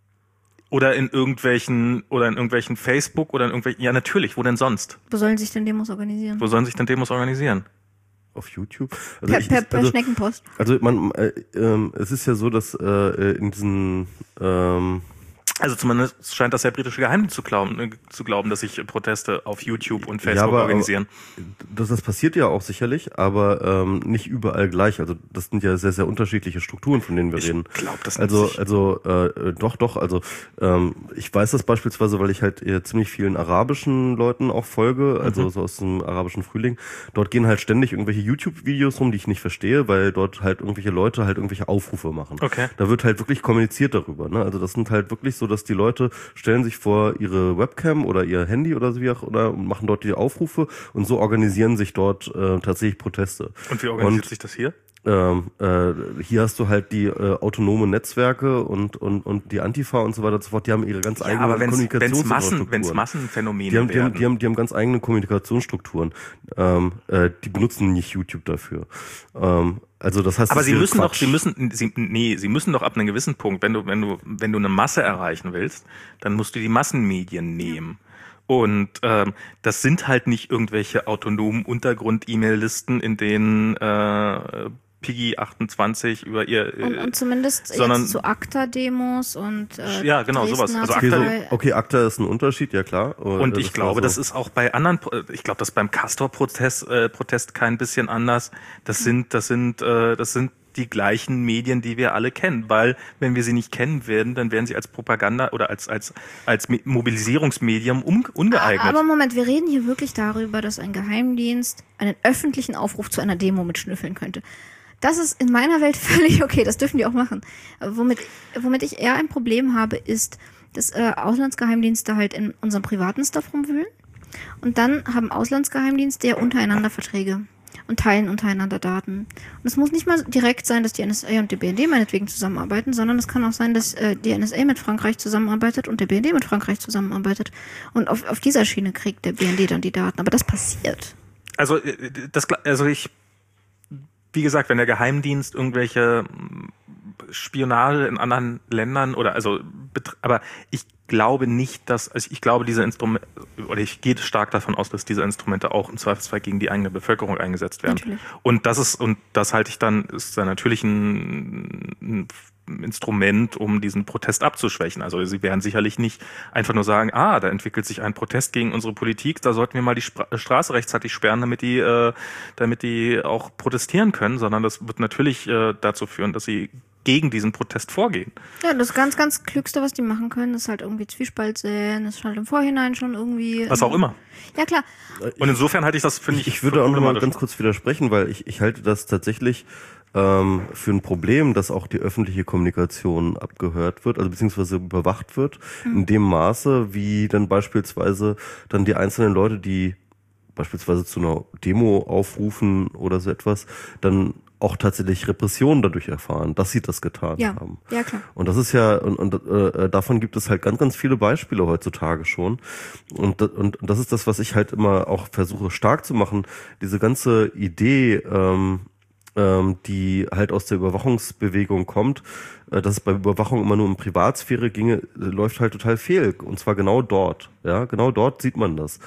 Oder in irgendwelchen, oder in irgendwelchen Facebook oder in irgendwelchen, ja natürlich, wo denn sonst? Wo sollen sich denn Demos organisieren? Wo sollen sich denn Demos organisieren? Auf YouTube? Also Per, ich- per, per also, Schneckenpost. Also man, äh, ähm, es ist ja so, dass äh, in diesen ähm, Also zumindest scheint das der britische Geheimdienst zu glauben, äh, zu glauben, dass sich Proteste auf YouTube und Facebook ja, aber, organisieren. Aber, das, das passiert ja auch sicherlich, aber ähm, nicht überall gleich. Also das sind ja sehr, sehr unterschiedliche Strukturen, von denen wir Ich reden. glaube, das nimmt Also, sich- also äh, doch, doch. Also ähm, ich weiß das beispielsweise, weil ich halt äh, ziemlich vielen arabischen Leuten auch folge, also Mhm. so aus dem arabischen Frühling. Dort gehen halt ständig irgendwelche YouTube-Videos rum, die ich nicht verstehe, weil dort halt irgendwelche Leute halt irgendwelche Aufrufe machen. Okay. Da wird halt wirklich kommuniziert darüber. Ne? Also das sind halt wirklich so, dass die Leute stellen sich vor ihre Webcam oder ihr Handy oder so wie auch oder und machen dort die Aufrufe und so organisieren sich dort äh, tatsächlich Proteste. Und wie organisiert Und, sich das hier? Ähm, äh, hier hast du halt die äh, autonome Netzwerke und, und, und die Antifa und so weiter und so fort, die haben ihre ganz Ja, eigenen aber wenn's, wenn's Kommunikationsstrukturen. Massen, wenn's Massenphänomene Die haben, die, haben, werden. die, haben, die haben ganz eigene Kommunikationsstrukturen. Ähm, äh, die benutzen nicht YouTube dafür. Ähm, also das heißt, aber das sie wäre müssen doch, Quatsch. sie müssen, sie, nee, sie müssen doch ab einem gewissen Punkt, wenn du, wenn du, wenn du eine Masse erreichen willst, dann musst du die Massenmedien nehmen. Und ähm, das sind halt nicht irgendwelche autonomen Untergrund-E-Mail-Listen, in denen äh, Piggy achtundzwanzig über ihr äh, Und, und zumindest sondern- jetzt zu ACTA-Demos und äh, Ja, genau, sowas. Dresdner Also Okay, so, Artikel. okay, ACTA ist ein Unterschied, ja klar. Und Äh, ich das glaube, war so. das ist auch bei anderen, Pro- ich glaube, das ist beim Castor-Protest äh, Protest kein bisschen anders. Das sind, das sind, äh, das sind die gleichen Medien, die wir alle kennen, weil wenn wir sie nicht kennen werden, dann werden sie als Propaganda oder als als als Me- Mobilisierungsmedium um, ungeeignet. Aber Moment, wir reden hier wirklich darüber, dass ein Geheimdienst einen öffentlichen Aufruf zu einer Demo mitschnüffeln könnte. Das ist in meiner Welt völlig okay, das dürfen die auch machen. Aber Womit, womit ich eher ein Problem habe, ist, dass äh, Auslandsgeheimdienste halt in unserem privaten Stuff rumwühlen. Und dann haben Auslandsgeheimdienste ja untereinander Verträge und teilen untereinander Daten. Und es muss nicht mal direkt sein, dass die N S A und der B N D meinetwegen zusammenarbeiten, sondern es kann auch sein, dass äh, die N S A mit Frankreich zusammenarbeitet und der B N D mit Frankreich zusammenarbeitet. Und auf, auf dieser Schiene kriegt der B N D dann die Daten. Aber das passiert. Also äh, das, also ich, wie gesagt, wenn der Geheimdienst irgendwelche Spionage in anderen Ländern oder also, aber ich glaube nicht, dass, also ich glaube, diese Instrumente, oder ich gehe stark davon aus, dass diese Instrumente auch im Zweifelsfall gegen die eigene Bevölkerung eingesetzt werden. Natürlich. Und das ist, und das halte ich dann, ist dann natürlich ein, ein Instrument, um diesen Protest abzuschwächen. Also sie werden sicherlich nicht einfach nur sagen, ah, da entwickelt sich ein Protest gegen unsere Politik, da sollten wir mal die Spra- Straße rechtzeitig sperren, damit die, äh, damit die auch protestieren können, sondern das wird natürlich äh, dazu führen, dass sie gegen diesen Protest vorgehen. Ja, das ganz, ganz Klügste, was die machen können, ist halt irgendwie Zwiespalt säen, ist halt im Vorhinein schon irgendwie... Was auch immer. Ja, klar. Und insofern halte ich das, finde ich, Ich würde auch noch mal ganz kurz widersprechen, weil ich, ich halte das tatsächlich ähm, für ein Problem, dass auch die öffentliche Kommunikation abgehört wird, also beziehungsweise überwacht wird, mhm. in dem Maße, wie dann beispielsweise dann die einzelnen Leute, die beispielsweise zu einer Demo aufrufen oder so etwas, dann auch tatsächlich Repressionen dadurch erfahren, dass sie das getan ja. haben. Ja, klar. Und das ist ja, und, und äh, davon gibt es halt ganz, ganz viele Beispiele heutzutage schon. Und, und, und das ist das, was ich halt immer auch versuche stark zu machen. Diese ganze Idee, ähm, ähm, die halt aus der Überwachungsbewegung kommt, äh, dass es bei Überwachung immer nur um Privatsphäre ginge, äh, läuft halt total fehl. Und zwar genau dort. Ja, genau dort sieht man das.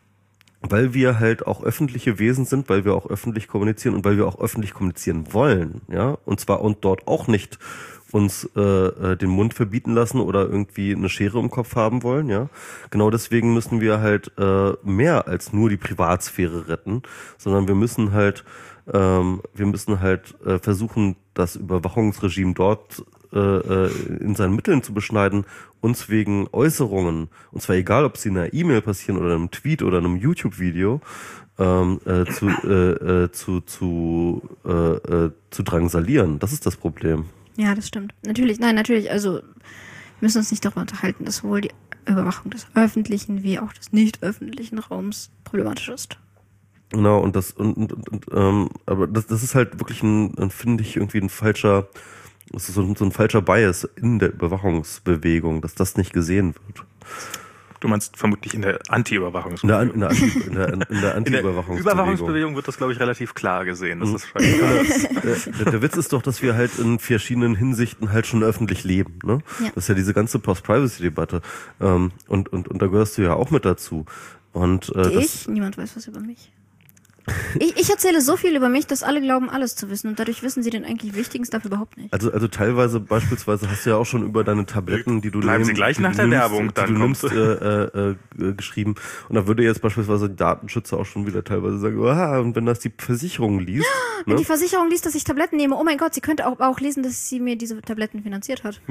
Weil wir halt auch öffentliche Wesen sind, weil wir auch öffentlich kommunizieren und weil wir auch öffentlich kommunizieren wollen, ja, und zwar und dort auch nicht uns äh, den Mund verbieten lassen oder irgendwie eine Schere im Kopf haben wollen, ja. Genau deswegen müssen wir halt äh, mehr als nur die Privatsphäre retten, sondern wir müssen halt ähm, wir müssen halt äh, versuchen, das Überwachungsregime dort äh, in seinen Mitteln zu beschneiden, uns wegen Äußerungen, und zwar egal, ob sie in einer E-Mail passieren oder einem Tweet oder einem YouTube-Video, ähm, äh, zu, äh, äh, zu, zu, äh, äh, zu drangsalieren. Das ist das Problem. Ja, das stimmt. Natürlich, nein, natürlich, also wir müssen uns nicht darüber unterhalten, dass sowohl die Überwachung des öffentlichen wie auch des nicht öffentlichen Raums problematisch ist. Genau, und das, und, und, und ähm, aber das, das ist halt wirklich ein, ein finde ich, irgendwie ein falscher, das ist so ein, so ein falscher Bias in der Überwachungsbewegung, dass das nicht gesehen wird. Du meinst vermutlich in der Anti-Überwachungsbewegung. In der, in der, in der, in der Anti-Überwachungsbewegung. In der Überwachungsbewegung wird das, glaube ich, relativ klar gesehen. Das ist der, der Witz ist doch, dass wir halt in verschiedenen Hinsichten halt schon öffentlich leben. Ne? Ja. Das ist ja diese ganze Post-Privacy-Debatte. Ähm, und, und, und da gehörst du ja auch mit dazu. Und, äh, ich? Niemand weiß was über mich. Ich, ich erzähle so viel über mich, dass alle glauben, alles zu wissen. Und dadurch wissen sie den eigentlich wichtigen Stuff überhaupt nicht. Also, also teilweise beispielsweise hast du ja auch schon über deine Tabletten, die du Bleiben nimmst, Sie gleich nach die der nimmst, Werbung, die dann du kommst nimmst, äh, äh, äh, geschrieben. Und da würde jetzt beispielsweise die Datenschützer auch schon wieder teilweise sagen, ah, und wenn das die Versicherung liest. Wenn ne? die Versicherung liest, dass ich Tabletten nehme, oh mein Gott, sie könnte auch, auch lesen, dass sie mir diese Tabletten finanziert hat.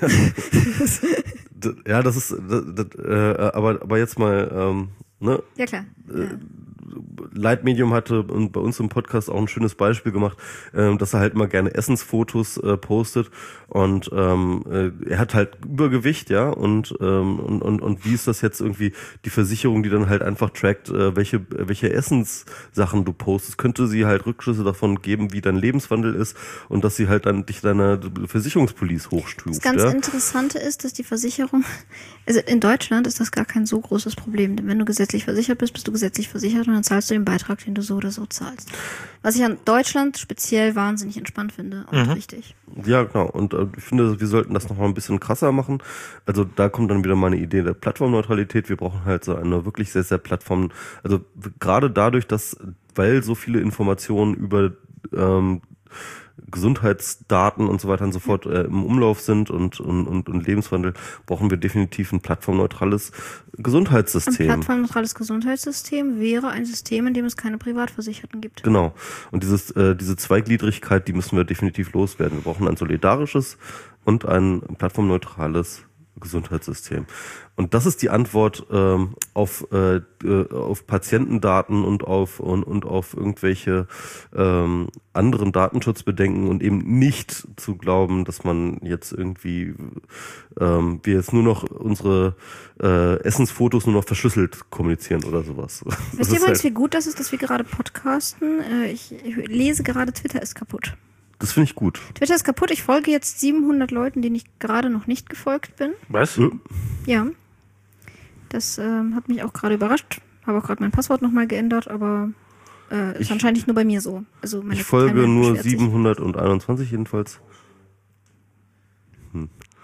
Ja, das ist, das, das, äh, aber, aber jetzt mal, ähm, ne? Ja, klar. Ja. Leitmedium hatte bei uns im Podcast auch ein schönes Beispiel gemacht, äh, dass er halt immer gerne Essensfotos äh, postet und ähm, äh, er hat halt Übergewicht, ja, und, ähm, und und und wie ist das jetzt irgendwie die Versicherung, die dann halt einfach trackt, äh, welche welche Essenssachen du postest, könnte sie halt Rückschlüsse davon geben, wie dein Lebenswandel ist und dass sie halt dann dich deiner Versicherungspolice hochstuft. Das ganz ja? Interessante ist, dass die Versicherung, also in Deutschland ist das gar kein so großes Problem, denn wenn du gesetzlich versichert bist, bist du gesetzlich versichert und dann zahlst du den Beitrag, den du so oder so zahlst. Was ich an Deutschland speziell wahnsinnig entspannt finde und mhm. richtig. Ja, genau. Und äh, ich finde, wir sollten das noch mal ein bisschen krasser machen. Also da kommt dann wieder meine Idee der Plattformneutralität. Wir brauchen halt so eine wirklich sehr, sehr Plattform. Also gerade dadurch, dass, weil so viele Informationen über ähm, Gesundheitsdaten und so weiter und so fort äh, im Umlauf sind und, und, und, und Lebenswandel, brauchen wir definitiv ein plattformneutrales Gesundheitssystem. Ein plattformneutrales Gesundheitssystem wäre ein System, in dem es keine Privatversicherten gibt. Genau. Und dieses, äh, diese Zweigliedrigkeit, die müssen wir definitiv loswerden. Wir brauchen ein solidarisches und ein plattformneutrales Gesundheitssystem. Und das ist die Antwort ähm, auf äh, auf Patientendaten und auf und, und auf irgendwelche ähm, anderen Datenschutzbedenken und eben nicht zu glauben, dass man jetzt irgendwie ähm, wir jetzt nur noch unsere äh, Essensfotos nur noch verschlüsselt kommunizieren oder sowas. Wisst ihr übrigens, wie gut das ist, dass wir gerade podcasten? Äh, ich, ich lese gerade, Twitter ist kaputt. Das finde ich gut. Twitter ist kaputt. Ich folge jetzt siebenhundert Leuten, denen ich gerade noch nicht gefolgt bin. Was? Ja. Das ähm, hat mich auch gerade überrascht. Habe auch gerade mein Passwort nochmal geändert, aber äh, ist ich, anscheinend nicht nur bei mir so. Also meine ich folge nur siebenhunderteinundzwanzig jedenfalls.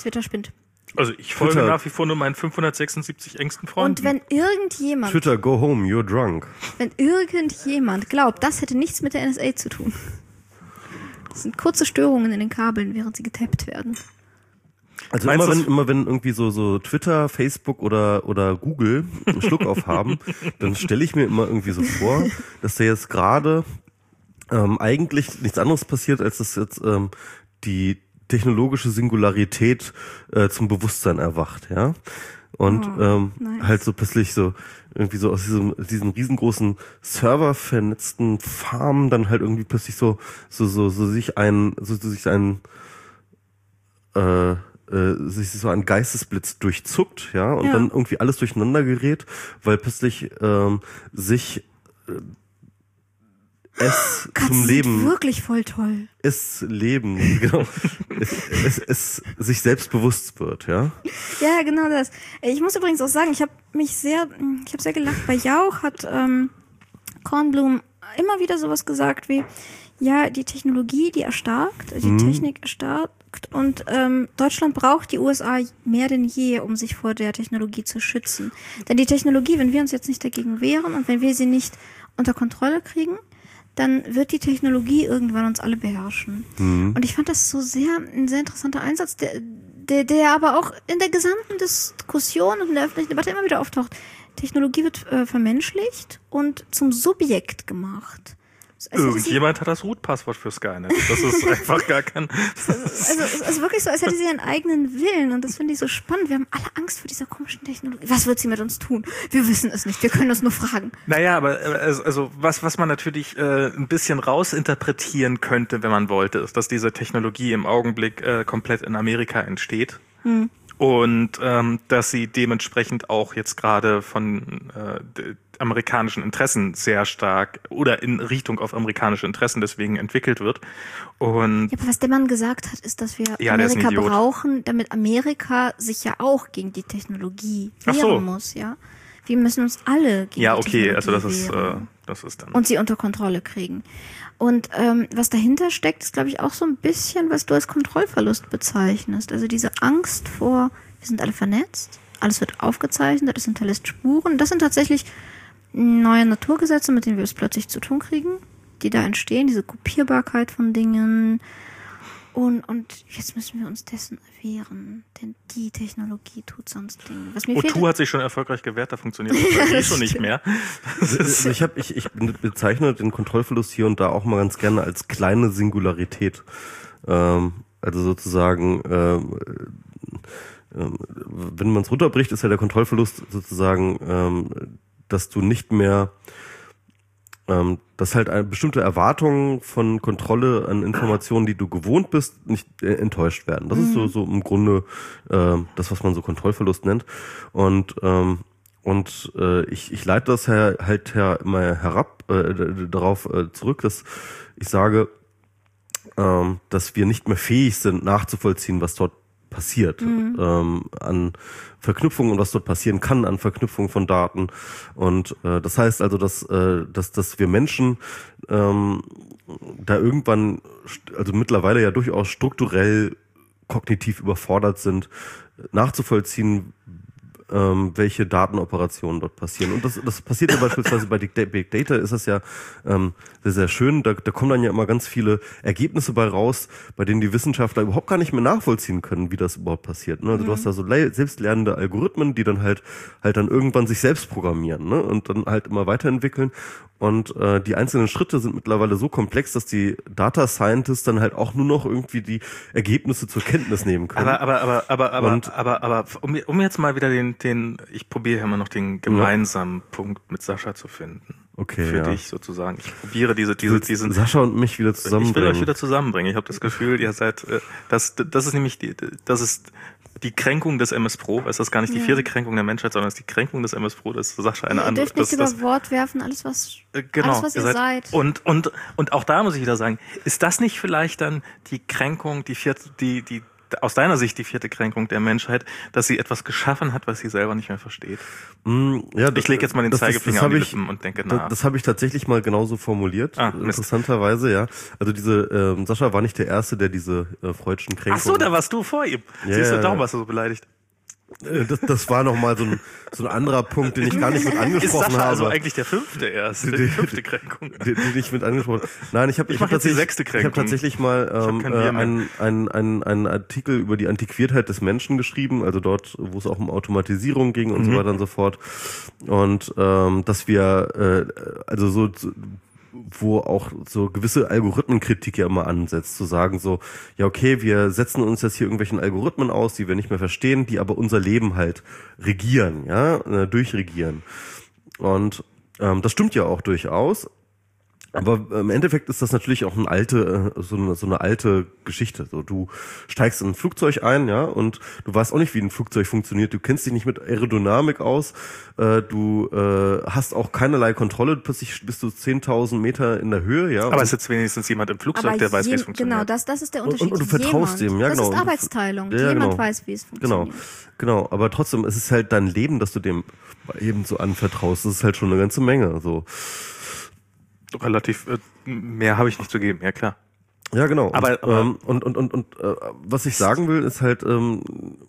Twitter spinnt. Also ich folge Twitter. nach wie vor nur meinen fünfhundertsechsundsiebzig engsten Freunden. Und wenn irgendjemand, Twitter, go home, you're drunk. wenn irgendjemand glaubt, das hätte nichts mit der N S A zu tun. Das sind kurze Störungen in den Kabeln, während sie getappt werden. Also Meinst immer du wenn, immer wenn irgendwie so, so Twitter, Facebook oder, oder Google einen Schluck auf haben, dann stelle ich mir immer irgendwie so vor, dass da jetzt gerade ähm, eigentlich nichts anderes passiert, als dass jetzt ähm, die technologische Singularität äh, zum Bewusstsein erwacht, ja. Und Oh, ähm, nice. halt so plötzlich so irgendwie so aus diesem diesen riesengroßen Server vernetzten Farmen dann halt irgendwie plötzlich so so so so sich ein so, so sich ein äh, äh, sich so ein Geistesblitz durchzuckt, ja, und Ja. dann irgendwie alles durcheinander gerät, weil plötzlich ähm, sich äh, es Katzen zum Leben sind wirklich voll toll. es Leben, genau, es, es, es sich selbst bewusst wird, ja. Ja, genau das. Ich muss übrigens auch sagen, ich habe mich sehr, ich habe sehr gelacht. Bei Jauch hat ähm, Kornblum immer wieder sowas gesagt wie, ja, die Technologie, die erstarkt, die Mhm. Technik erstarkt und ähm, Deutschland braucht die U S A mehr denn je, um sich vor der Technologie zu schützen. Denn die Technologie, wenn wir uns jetzt nicht dagegen wehren und wenn wir sie nicht unter Kontrolle kriegen, dann wird die Technologie irgendwann uns alle beherrschen. Mhm. Und ich fand das so sehr, ein sehr interessanter Einsatz, der, der, der aber auch in der gesamten Diskussion und in der öffentlichen Debatte immer wieder auftaucht. Technologie wird äh, vermenschlicht und zum Subjekt gemacht. Also, Irgendjemand hat das Root-Passwort für Skynet. Das ist einfach gar kein... Also es ist wirklich so, als hätte sie ihren eigenen Willen und das finde ich so spannend. Wir haben alle Angst vor dieser komischen Technologie. Was wird sie mit uns tun? Wir wissen es nicht, wir können uns nur fragen. Naja, aber äh, also, also was, was man natürlich äh, ein bisschen rausinterpretieren könnte, wenn man wollte, ist, dass diese Technologie im Augenblick äh, komplett in Amerika entsteht. Hm. Und ähm, dass sie dementsprechend auch jetzt gerade von äh, d- amerikanischen Interessen sehr stark oder in Richtung auf amerikanische Interessen deswegen entwickelt wird. Und Ja, aber was der Mann gesagt hat, ist, dass wir Ja, der ist ein Amerika Idiot. brauchen, damit Amerika sich ja auch gegen die Technologie Ach wehren so. muss, ja. Wir müssen uns alle gegen ja, die okay, Technologie also das ist, äh, wehren. das ist dann. Und sie unter Kontrolle kriegen. Und ähm, was dahinter steckt, ist, glaube ich, auch so ein bisschen, was du als Kontrollverlust bezeichnest. Also diese Angst vor, wir sind alle vernetzt, alles wird aufgezeichnet, das hinterlässt Spuren. Das sind tatsächlich neue Naturgesetze, mit denen wir es plötzlich zu tun kriegen, die da entstehen, diese Kopierbarkeit von Dingen. Und, und jetzt müssen wir uns dessen wehren, denn die Technologie tut sonst Dinge. Was mir O fehlt, zwei hat sich schon erfolgreich gewehrt, da funktioniert das eh schon nicht mehr. Das ist, Also ich, hab, ich, ich bezeichne den Kontrollverlust hier und da auch mal ganz gerne als kleine Singularität. Ähm, also sozusagen, ähm, ähm, wenn man es runterbricht, ist ja der Kontrollverlust sozusagen, ähm, dass du nicht mehr, ähm, dass halt eine bestimmte Erwartungen von Kontrolle an Informationen, die du gewohnt bist, nicht äh, enttäuscht werden. Das ist so, so im Grunde äh, das, was man so Kontrollverlust nennt. Und ähm, Und äh, ich, ich leite das her, halt her, immer herab äh, d- darauf äh, zurück, dass ich sage, ähm, dass wir nicht mehr fähig sind, nachzuvollziehen, was dort passiert, mhm. ähm, an Verknüpfungen und was dort passieren kann an Verknüpfungen von Daten. Und äh, das heißt also, dass, äh, dass, dass wir Menschen ähm, da irgendwann, also mittlerweile ja durchaus strukturell kognitiv überfordert sind, nachzuvollziehen, ähm, welche Datenoperationen dort passieren. Und das, das passiert ja beispielsweise bei Big Data, ist das ja ähm, sehr, sehr schön. Da, da kommen dann ja immer ganz viele Ergebnisse bei raus, bei denen die Wissenschaftler überhaupt gar nicht mehr nachvollziehen können, wie das überhaupt passiert. Ne? Also mhm. du hast da so le- selbstlernende Algorithmen, die dann halt halt dann irgendwann sich selbst programmieren, ne? Und dann halt immer weiterentwickeln. Und äh, die einzelnen Schritte sind mittlerweile so komplex, dass die Data Scientists dann halt auch nur noch irgendwie die Ergebnisse zur Kenntnis nehmen können. Aber aber aber aber aber Und- aber, aber um, um jetzt mal wieder den den ich probiere immer noch den gemeinsamen ja. Punkt mit Sascha zu finden. Okay, für ja. dich sozusagen. Ich probiere diese diese diesen Sascha und mich wieder zusammenbringen. Ich will euch wieder zusammenbringen. Ich habe das Gefühl, ihr seid äh, das das ist nämlich die das ist die Kränkung des M S Pro, es ist gar nicht die Ja. vierte Kränkung der Menschheit, sondern es ist die Kränkung des M S Pro, das ist Sascha eine ihr andere. dürft nicht das, über Wort werfen, alles was, Äh, Genau, alles, was ihr seid. Und, und, und auch da muss ich wieder sagen, ist das nicht vielleicht dann die Kränkung, die vierte, die, die, aus deiner Sicht die vierte Kränkung der Menschheit, dass sie etwas geschaffen hat, was sie selber nicht mehr versteht? Mm, ja, das, ich lege jetzt mal den das, Zeigefinger das, das an die ich, Lippen und denke nach. Das, das habe ich tatsächlich mal genauso formuliert, ah, interessanterweise, ja. Also diese ähm, Sascha war nicht der Erste, der diese äh, freudschen Kränkungen... Ach so, da warst du vor ihm. Ja, Siehst du, ja, darum ja. warst du so beleidigt. Das, das war nochmal so ein, so ein anderer Punkt, den ich gar nicht mit angesprochen ist Sascha habe. also eigentlich der fünfte erst, die, die fünfte Kränkung. Den, den ich mit angesprochen habe. Nein, ich habe ich ich hab jetzt die tatsächlich, sechste Kränkung. Ich hab tatsächlich mal ähm, äh, einen, einen, einen, einen Artikel über die Antiquiertheit des Menschen geschrieben, also dort, wo es auch um Automatisierung ging und mhm. so weiter und so fort. Und ähm, dass wir, äh, also so... wo auch so gewisse Algorithmenkritik ja immer ansetzt, zu sagen so, ja okay, wir setzen uns jetzt hier irgendwelchen Algorithmen aus, die wir nicht mehr verstehen, die aber unser Leben halt regieren, ja, äh, durchregieren. Und ähm, das stimmt ja auch durchaus. Aber im Endeffekt ist das natürlich auch eine alte, so eine, so eine alte Geschichte. So, du steigst in ein Flugzeug ein, ja, und du weißt auch nicht, wie ein Flugzeug funktioniert. Du kennst dich nicht mit Aerodynamik aus. Äh, du äh, hast auch keinerlei Kontrolle. Plötzlich bist du zehntausend Meter in der Höhe, ja. Aber es sitzt wenigstens jemand im Flugzeug, Aber der weiß, je, wie es funktioniert. Genau, das, das ist der Unterschied. Und, und du vertraust jemand. dem, ja, das genau. Das ist Arbeitsteilung. Ja, ja, jemand genau. weiß, wie es funktioniert. Genau, genau. Aber trotzdem, es ist halt dein Leben, das du dem eben so anvertraust. Das ist halt schon eine ganze Menge, so. Relativ, äh, mehr habe ich nicht zu geben, ja klar. Ja, genau. Aber, und, aber ähm, und, und, und, und äh, was ich sagen will, ist halt, ähm,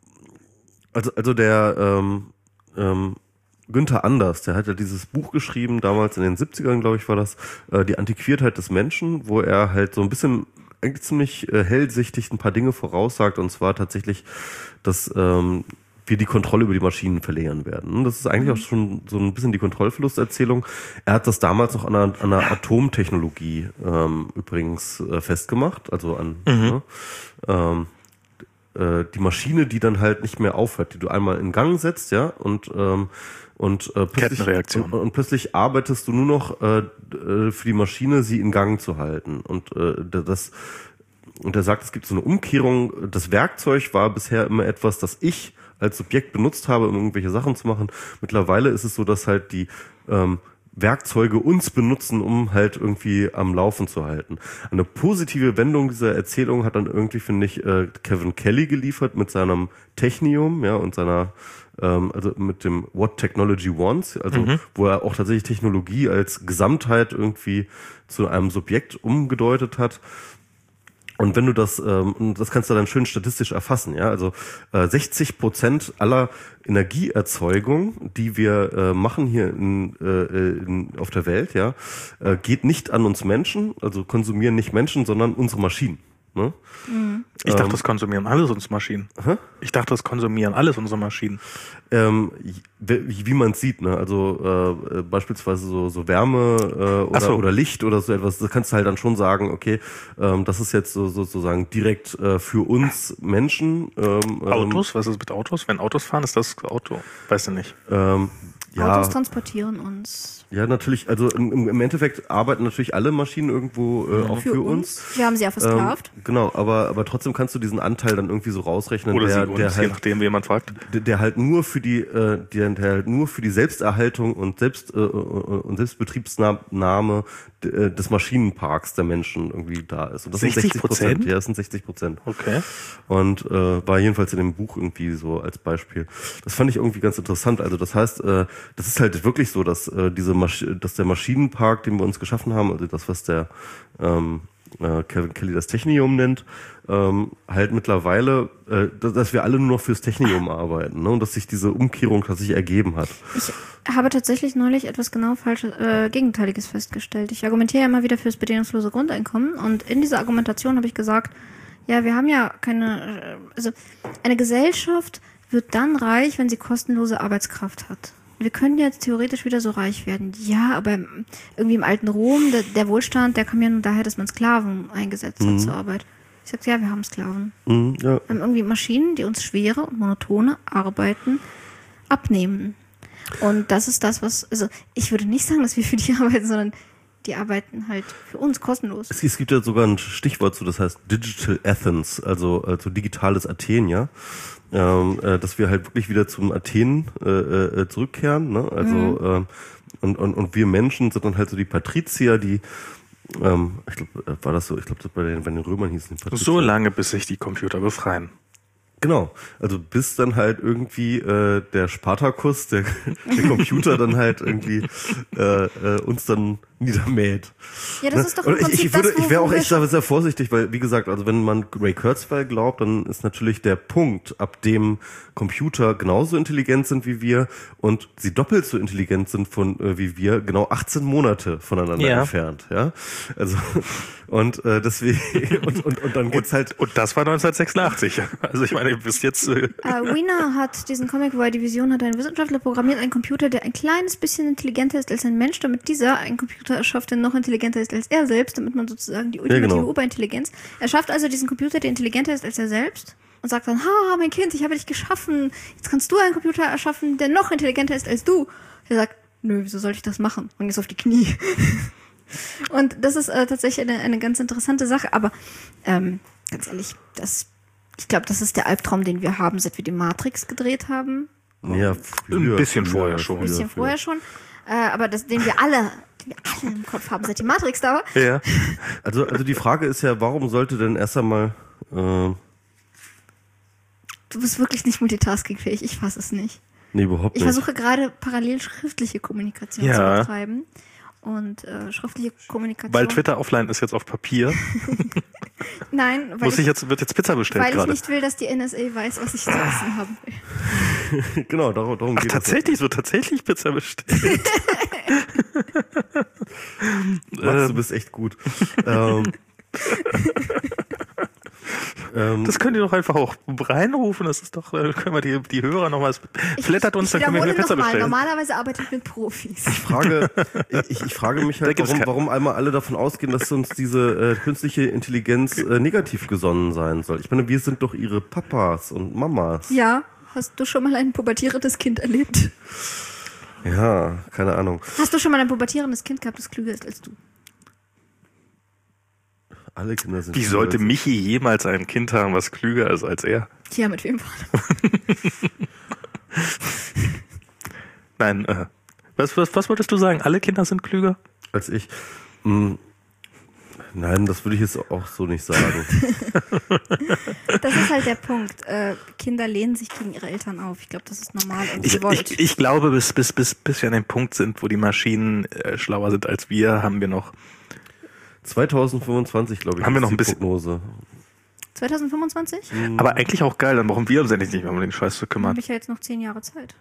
also, also der ähm, ähm, Günther Anders, der hat ja dieses Buch geschrieben, damals in den siebzigern, glaube ich, war das, äh, die Antiquiertheit des Menschen, wo er halt so ein bisschen eigentlich ziemlich äh, hellsichtig ein paar Dinge voraussagt, und zwar tatsächlich, dass ähm, wir die Kontrolle über die Maschinen verlieren werden. Das ist eigentlich auch schon so ein bisschen die Kontrollverlusterzählung. Er hat das damals noch an einer, an einer Atomtechnologie ähm, übrigens äh, festgemacht, also an mhm. ne, ähm, äh, die Maschine, die dann halt nicht mehr aufhört, die du einmal in Gang setzt, ja, und ähm, und äh, plötzlich, Kettenreaktion. Und, und plötzlich arbeitest du nur noch äh, für die Maschine, sie in Gang zu halten. Und äh, das und er sagt, es gibt so eine Umkehrung. Das Werkzeug war bisher immer etwas, das ich als Subjekt benutzt habe, um irgendwelche Sachen zu machen. Mittlerweile ist es so, dass halt die ähm, Werkzeuge uns benutzen, um halt irgendwie am Laufen zu halten. Eine positive Wendung dieser Erzählung hat dann irgendwie, finde ich, äh, Kevin Kelly geliefert mit seinem Technium, ja, und seiner, ähm, also mit dem What Technology Wants, also mhm. wo er auch tatsächlich Technologie als Gesamtheit irgendwie zu einem Subjekt umgedeutet hat. Und wenn du das, ähm, das kannst du dann schön statistisch erfassen, ja, also äh, sechzig Prozent aller Energieerzeugung, die wir äh, machen hier in, äh, in, auf der Welt, ja, äh, geht nicht an uns Menschen, also konsumieren nicht Menschen, sondern unsere Maschinen. Ne? Mhm. Ich dachte, das konsumieren alles unsere Maschinen. Hä? Ich dachte, das konsumieren alles unsere Maschinen. Ähm, wie, wie man es sieht, ne? Also äh, beispielsweise so, so Wärme äh, oder, so. oder Licht oder so etwas, da kannst du halt dann schon sagen, okay, ähm, das ist jetzt so, sozusagen direkt äh, für uns Menschen. Ähm, Autos? Was ist mit Autos? Wenn Autos fahren, ist das Auto? Weißt du nicht. Ähm, ja. Autos transportieren uns. Ja, natürlich, also im, im Endeffekt arbeiten natürlich alle Maschinen irgendwo äh, auch für, für uns. uns. Wir haben sie ja versklavt. Ähm, genau, aber aber trotzdem kannst du diesen Anteil dann irgendwie so rausrechnen, Oder der, sie uns, der halt, je nachdem, wie jemand fragt. Der, der halt nur für die, äh, der, der halt nur für die Selbsterhaltung und Selbst äh, und Selbstbetriebsnahme des Maschinenparks der Menschen irgendwie da ist. Und das sind sechzig Prozent. Ja, das sind sechzig Prozent. Okay. Und äh, war jedenfalls in dem Buch irgendwie so als Beispiel. Das fand ich irgendwie ganz interessant. Also das heißt, äh, das ist halt wirklich so, dass äh, diese Masch dass der Maschinenpark, den wir uns geschaffen haben, also das, was der ähm, äh, Kevin Kelly das Technium nennt, ähm, halt mittlerweile, äh, dass, dass wir alle nur noch fürs Technium arbeiten, ne? Und dass sich diese Umkehrung tatsächlich ergeben hat. Ich habe tatsächlich neulich etwas genau falsches, äh, Gegenteiliges festgestellt. Ich argumentiere ja immer wieder fürs bedingungslose Grundeinkommen, und in dieser Argumentation habe ich gesagt, ja, wir haben ja keine, also eine Gesellschaft wird dann reich, wenn sie kostenlose Arbeitskraft hat. Wir können jetzt theoretisch wieder so reich werden. Ja, aber irgendwie im alten Rom, der, der Wohlstand, der kam ja nur daher, dass man Sklaven eingesetzt mhm. hat zur Arbeit. Ich sag, ja, wir haben Sklaven. Mhm, ja. Wir haben irgendwie Maschinen, die uns schwere und monotone Arbeiten abnehmen. Und das ist das, was, also ich würde nicht sagen, dass wir für die arbeiten, sondern die arbeiten halt für uns kostenlos. Es, es gibt ja sogar ein Stichwort zu, das heißt Digital Athens, also, also digitales Athen, ja. Ähm, äh, dass wir halt wirklich wieder zum Athen äh, äh, zurückkehren, ne? Also mhm. ähm, und, und und wir Menschen sind dann halt so die Patrizier, die ähm, ich glaube, war das so, ich glaube, bei den, bei den Römern hießen die Patrizier. So lange, bis sich die Computer befreien. Genau, also bis dann halt irgendwie äh, der Spartacus, der, der Computer dann halt irgendwie äh, äh, uns dann niedermäht. Ja, das ne? ist doch im Und ich, Prinzip ich, würde, das, wo, ich wäre wo auch wir echt sehr, sehr vorsichtig, weil wie gesagt, also wenn man Ray Kurzweil glaubt, dann ist natürlich der Punkt, ab dem Computer genauso intelligent sind wie wir und sie doppelt so intelligent sind von äh, wie wir, genau achtzehn Monate voneinander Ja. entfernt. Ja, also und äh, deswegen und, und, und dann geht's halt. Und das war neunzehnhundertsechsundachtzig. Also ich meine, ihr wisst jetzt... Äh, Äh, Wiener hat diesen Comic, wo er die Vision hat, ein Wissenschaftler programmiert einen Computer, der ein kleines bisschen intelligenter ist als ein Mensch, damit dieser einen Computer erschafft, der noch intelligenter ist als er selbst, damit man sozusagen die ultimative genau. Überintelligenz. Er schafft also diesen Computer, der intelligenter ist als er selbst und sagt dann, ha, mein Kind, ich habe dich geschaffen, jetzt kannst du einen Computer erschaffen, der noch intelligenter ist als du. Er sagt, nö, wieso soll ich das machen? Und jetzt auf die Knie. Und das ist äh, tatsächlich eine, eine ganz interessante Sache, aber ähm, ganz ehrlich, das ich glaube, das ist der Albtraum, den wir haben, seit wir die Matrix gedreht haben. Ja, früher, Ein bisschen früher, vorher schon. Ein bisschen früher. vorher schon. Äh, aber das, den wir alle, den wir alle im Kopf haben, seit die Matrix da war. ja. Also, also die Frage ist ja, warum sollte denn erst einmal äh, Du bist wirklich nicht multitaskingfähig, ich fasse es nicht. nee, überhaupt Ich nicht. versuche gerade parallel schriftliche Kommunikation Ja. zu betreiben. Und äh, schriftliche Kommunikation. Weil Twitter offline ist jetzt auf Papier. Nein, weil Muss ich ich, jetzt, wird jetzt Pizza bestellt weil ich gerade. nicht will, dass die N S A weiß, was ich zu essen haben will. Genau, darum, darum Ach, geht tatsächlich, es wird tatsächlich Pizza bestellt. es. Max, du bist echt gut. ähm, ähm, Das könnt ihr doch einfach auch reinrufen. Das ist doch, äh, können wir die, die Hörer nochmal, flattert uns, ich dann können wir wiederhole Pizza noch mal, bestellen. normalerweise arbeite ich mit Profis. ich frage, ich, ich frage mich Da halt, gibt's warum, kein- warum einmal alle davon ausgehen, dass uns diese äh, künstliche Intelligenz äh, negativ gesonnen sein soll. Ich meine, wir sind doch ihre Papas und Mamas. Ja, hast du schon mal ein pubertierendes Kind erlebt? Ja, keine Ahnung. Hast du schon mal ein pubertierendes Kind gehabt, das klüger ist als du? Alle Kinder sind Wie klüger sollte als- Michi jemals ein Kind haben, was klüger ist als er? Tja, mit wem war Nein, äh, was, was, was wolltest du sagen? Alle Kinder sind klüger? als ich? Hm, nein, das würde ich jetzt auch so nicht sagen. Das ist halt der Punkt. Äh, Kinder lehnen sich gegen ihre Eltern auf. Ich glaube, das ist normal und Ich, gewollt. ich, ich glaube, bis, bis, bis, bis wir an dem Punkt sind, wo die Maschinen äh, schlauer sind als wir, haben wir noch. zweitausendfünfundzwanzig, glaube ich, Haben wir ist noch die ein bisschen- Prognose. zwanzig fünfundzwanzig? Aber eigentlich auch geil, dann brauchen wir uns endlich nicht mehr um den Scheiß zu Dann kümmern. habe ich ja jetzt noch zehn Jahre Zeit.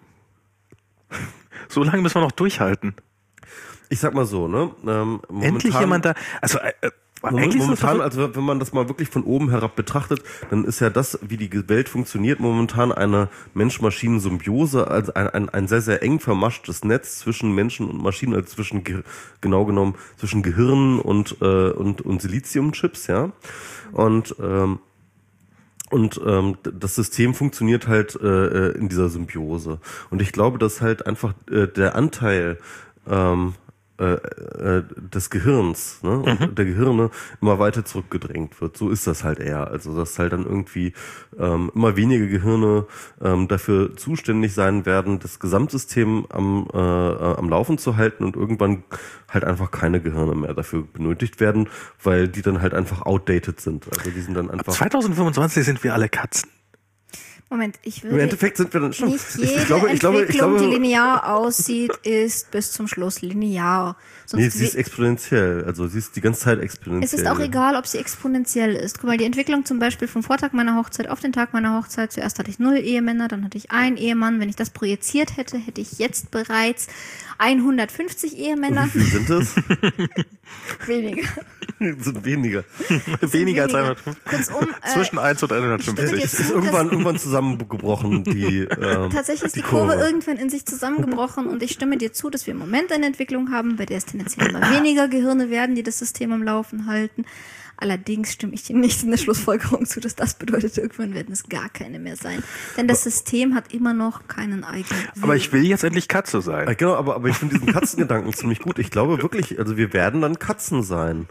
So lange müssen wir noch durchhalten. Ich sag mal so, ne? Ähm, momentan, Endlich jemand da. Also äh, äh, eigentlich ist das Momentan, doch- also wenn man das mal wirklich von oben herab betrachtet, dann ist ja das, wie die Welt funktioniert, momentan eine Mensch-Maschinen-Symbiose, also ein, ein, ein sehr, sehr eng vermaschtes Netz zwischen Menschen und Maschinen, also zwischen, Ge- genau genommen, zwischen Gehirn und, äh, und, und Siliziumchips, ja. Und, ähm, Und ähm, d- das System funktioniert halt äh, in dieser Symbiose. Und ich glaube, dass halt einfach äh, der Anteil ähm, äh, äh, des Gehirns, ne, und der Gehirne immer weiter zurückgedrängt wird. So ist das halt eher. Also dass halt dann irgendwie ähm, immer weniger Gehirne ähm, dafür zuständig sein werden, das Gesamtsystem am, äh, äh, am Laufen zu halten und irgendwann halt einfach keine Gehirne mehr dafür benötigt werden, weil die dann halt einfach outdated sind. Also die sind dann einfach... zweitausendfünfundzwanzig sind wir alle Katzen. Moment, ich will Im Endeffekt sind wir dann schon... nicht jede ich, ich glaube, ich glaube, ich Entwicklung, glaube, die linear aussieht, ist bis zum Schluss linear. Sonst nee, sie ist we- exponentiell. Also sie ist die ganze Zeit exponentiell. es ist auch egal, ob sie exponentiell ist. Guck mal, die Entwicklung zum Beispiel vom Vortag meiner Hochzeit auf den Tag meiner Hochzeit. Zuerst hatte ich null Ehemänner, dann hatte ich einen Ehemann. Wenn ich das projiziert hätte, hätte ich jetzt bereits hundertfünfzig Ehemänner. Wie viel sind es? Weniger. sind weniger. Weniger als weniger. hundertfünfzig. Kurzum, äh, Zwischen eins und stimme hundertfünfzig. dir Es ist zu, irgendwann, dass- irgendwann zusammengebrochen, die ähm, Tatsächlich ist die, die Kurve. Kurve. irgendwann in sich zusammengebrochen und ich stimme dir zu, dass wir im Moment eine Entwicklung haben, bei der es tendenziell immer weniger Gehirne werden, die das System am Laufen halten. Allerdings stimme ich dir nicht in der Schlussfolgerung zu, dass das bedeutet, irgendwann werden es gar keine mehr sein. Denn das System hat immer noch keinen eigenen Willen. Aber ich will jetzt endlich Katze Äh, sein. Genau, aber, aber ich finde diesen Katzengedanken ziemlich gut. Ich glaube wirklich, also wir werden dann Katzen sein.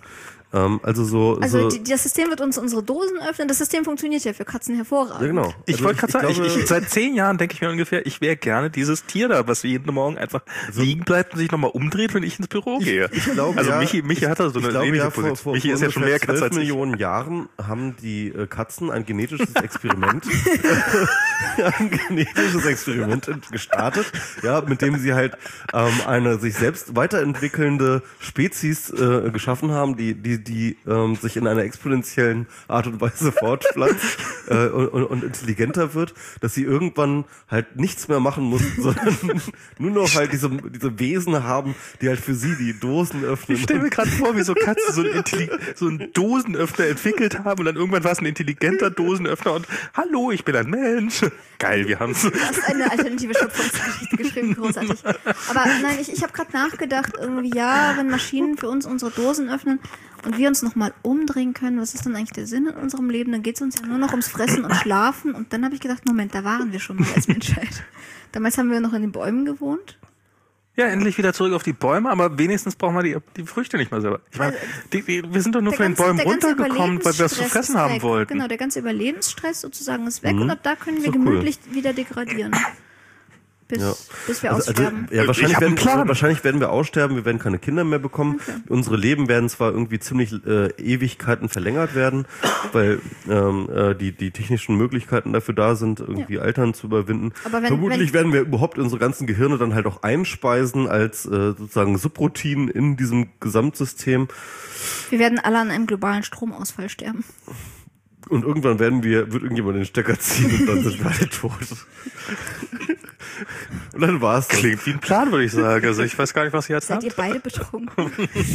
Ähm, also so. Also so die, das System wird uns unsere Dosen öffnen. Das System funktioniert ja für Katzen hervorragend. Ja, genau. Ich Also wollte gerade sagen, ich, glaube- ich, seit zehn Jahren denke ich mir ungefähr, ich wäre gerne dieses Tier da, was jeden Morgen einfach liegen bleibt und sich nochmal umdreht, wenn ich ins Büro gehe. Ich glaube, also ja, Michi, Michi hat da so ich eine glaube, ähnliche ja, vor, Position. vor, Michi vor ist ja schon mehr Katze zwölf als ich. Millionen Jahren haben die äh, Katzen ein genetisches Experiment, ein genetisches Experiment gestartet, ja, mit dem sie halt ähm, eine sich selbst weiterentwickelnde Spezies äh, geschaffen haben, die die die ähm, sich in einer exponentiellen Art und Weise fortpflanzt äh, und, und, und intelligenter wird, dass sie irgendwann halt nichts mehr machen muss, sondern nur noch halt diese diese Wesen haben, die halt für sie die Dosen öffnen. Ich stelle mir gerade vor, wie so Katzen so, ein so einen Dosenöffner entwickelt haben und dann irgendwann war es ein intelligenter Dosenöffner und hallo, ich bin ein Mensch. Geil, wir haben's. Du hast eine alternative Schöpfungsgeschichte geschrieben, großartig. Aber nein, ich, ich habe gerade nachgedacht, irgendwie, ja, wenn Maschinen für uns unsere Dosen öffnen und wir uns nochmal umdrehen können, was ist dann eigentlich der Sinn in unserem Leben? Dann geht es uns ja nur noch ums Fressen und Schlafen. Und dann habe ich gedacht, Moment, da waren wir schon mal als Menschheit. Damals haben wir noch in den Bäumen gewohnt. Ja, endlich wieder zurück auf die Bäume, aber wenigstens brauchen wir die, die Früchte nicht mehr selber. Ich meine, die, die, wir sind doch nur Der von den ganze- Bäumen der ganze runtergekommen, weil wir es zu Überlebensstress fressen ist haben weg. wollten. Genau, der ganze Überlebensstress sozusagen ist weg und ab da können wir Ist doch cool. gemütlich wieder degradieren. Bis, Ja. bis wir Also, also, aussterben. ja, Ich wahrscheinlich, hab einen werden, Plan. wahrscheinlich werden wir aussterben, wir werden keine Kinder mehr bekommen. Okay. Unsere Leben werden zwar irgendwie ziemlich äh, Ewigkeiten verlängert werden, weil ähm, äh, die, die technischen Möglichkeiten dafür da sind, irgendwie Ja. Altern zu überwinden. Aber wenn- Vermutlich wenn- werden wir überhaupt unsere ganzen Gehirne dann halt auch einspeisen als äh, sozusagen Subroutinen in diesem Gesamtsystem. Wir werden alle an einem globalen Stromausfall sterben. Und irgendwann werden wir, wird irgendjemand den Stecker ziehen und dann sind wir alle tot. Und dann war's das. Klingt wie ein Plan, würde ich sagen. Also ich weiß gar nicht, was ihr jetzt Seid habt. ihr beide betrunken?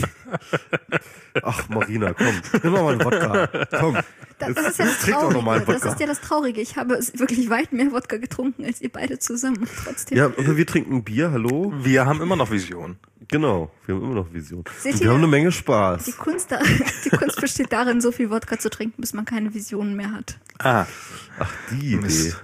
Ach, Marina, komm, nimm mal einen Wodka. Komm. Das, Jetzt- das ist ja das jetzt trink doch noch mal einen Traurige. Das Wodka. ist ja das Traurige. Ich habe wirklich weit mehr Wodka getrunken als ihr beide zusammen. Und Trotzdem. Ja, aber wir trinken Bier, hallo? Wir haben immer noch Visionen. Genau, wir haben immer noch Vision. Seht Und ihr? wir haben eine Menge Die Spaß. Kunst, da, die Kunst besteht darin, so viel Wodka zu trinken, bis man keine Visionen mehr hat. Ah, Ach, die Idee. Mist.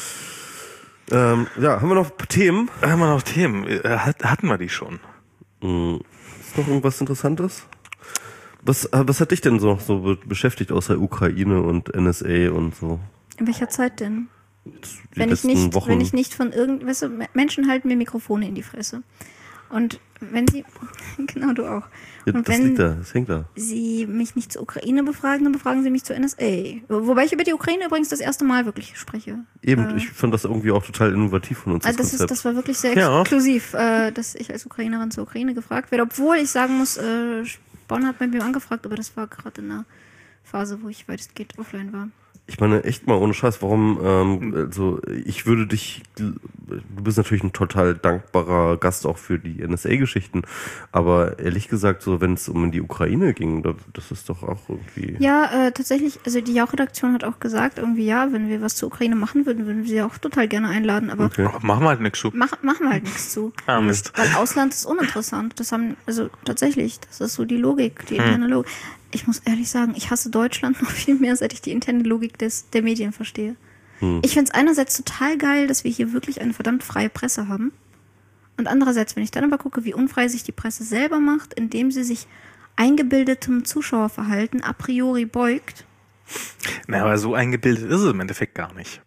Ähm, ja, haben wir noch Themen? haben wir noch Themen? Äh, hat- Hatten wir die schon? Hm, ist noch irgendwas Interessantes? Was, äh, was hat dich denn so, so be- beschäftigt außer Ukraine und N S A und so? In welcher Zeit denn? Die Wenn ich, letzten nicht, Wochen. wenn ich nicht von irgend, weißt du, Menschen halten mir Mikrofone in die Fresse. Und wenn sie, genau du auch. Ja, Und das wenn liegt da, das hängt da. sie mich nicht zur Ukraine befragen, dann befragen sie mich zur N S A. Wobei ich über die Ukraine übrigens das erste Mal wirklich spreche. Eben, Äh, ich fand das irgendwie auch total innovativ von uns, Also das das, ist, Konzept. das war wirklich sehr Ja. exklusiv, äh, dass ich als Ukrainerin zur Ukraine gefragt werde. Obwohl ich sagen muss, äh, Bonn hat bei mir angefragt, aber das war gerade in einer Phase, wo ich weitestgehend offline war. Ich meine, echt mal ohne Scheiß, warum, ähm, also ich würde dich, du bist natürlich ein total dankbarer Gast auch für die N S A-Geschichten, aber ehrlich gesagt, so wenn es um die Ukraine ging, da- das ist doch auch irgendwie... Ja, äh, tatsächlich, also die Jauch-Redaktion hat auch gesagt, irgendwie ja, wenn wir was zur Ukraine machen würden, würden wir sie auch total gerne einladen, aber Okay. Oh, machen wir halt nichts zu. mach, machen wir halt nichts zu. Ah, Mist. Weil Ausland ist uninteressant. Das haben, also tatsächlich, das ist so die Logik, die interne Logik. Ich muss ehrlich sagen, ich hasse Deutschland noch viel mehr, seit ich die interne Logik des, der Medien verstehe. Ich finde es einerseits total geil, dass wir hier wirklich eine verdammt freie Presse haben. Und andererseits, wenn ich dann aber gucke, wie unfrei sich die Presse selber macht, indem sie sich eingebildetem Zuschauerverhalten a priori beugt. Na, aber so eingebildet ist es im Endeffekt gar nicht.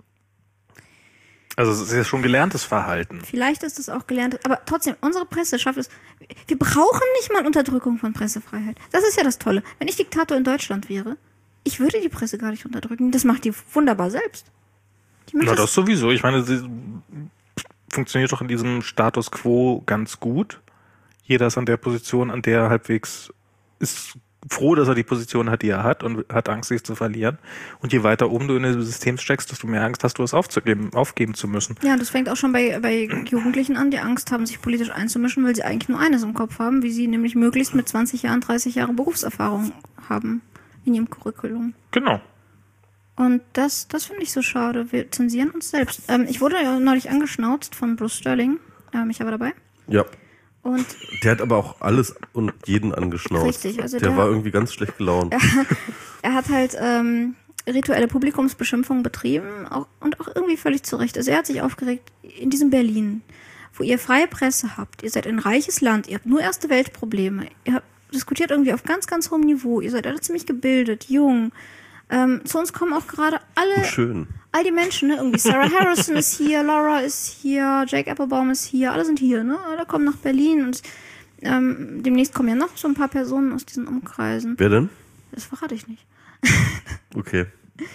Also es ist ja schon gelerntes Verhalten. Vielleicht ist es auch gelernt, aber trotzdem, unsere Presse schafft es. Wir brauchen nicht mal Unterdrückung von Pressefreiheit. Das ist ja das Tolle. Wenn ich Diktator in Deutschland wäre, ich würde die Presse gar nicht unterdrücken. Das macht die wunderbar selbst. Die macht Na, das, das sowieso. Ich meine, sie funktioniert doch in diesem Status quo ganz gut. Jeder ist an der Position, an der er halbwegs ist froh, dass er die Position hat, die er hat und hat Angst, sich zu verlieren. Und je weiter oben du in das System steckst, desto mehr Angst hast du, es aufzugeben, aufgeben zu müssen. ja, das fängt auch schon bei, bei Jugendlichen an, die Angst haben, sich politisch einzumischen, weil sie eigentlich nur eines im Kopf haben, wie sie nämlich möglichst mit zwanzig Jahren, dreißig Jahren Berufserfahrung haben in ihrem Curriculum. Genau. Und das, das finde ich so schade. Wir zensieren uns selbst. Ähm, ich wurde ja neulich angeschnauzt von Bruce Sterling. Ähm, ich war dabei. Ja, Und der hat aber auch alles und jeden angeschnauzt. Richtig, also der, der- war irgendwie ganz schlecht gelaunt. er hat halt ähm, rituelle Publikumsbeschimpfung betrieben auch, und auch irgendwie völlig zu Recht. Also er hat sich aufgeregt in diesem Berlin, wo ihr freie Presse habt. Ihr seid ein reiches Land. Ihr habt nur erste Weltprobleme. Ihr habt diskutiert irgendwie auf ganz, ganz hohem Niveau. Ihr seid alle ziemlich gebildet, jung. Ähm, zu uns kommen auch gerade alle, schön. all die Menschen, ne? Irgendwie Sarah Harrison ist hier, Laura ist hier, Jake Applebaum ist hier, alle sind hier, ne? Alle kommen nach Berlin und ähm, demnächst kommen ja noch so ein paar Personen aus diesen Umkreisen. Wer denn? Das verrate ich nicht. Okay.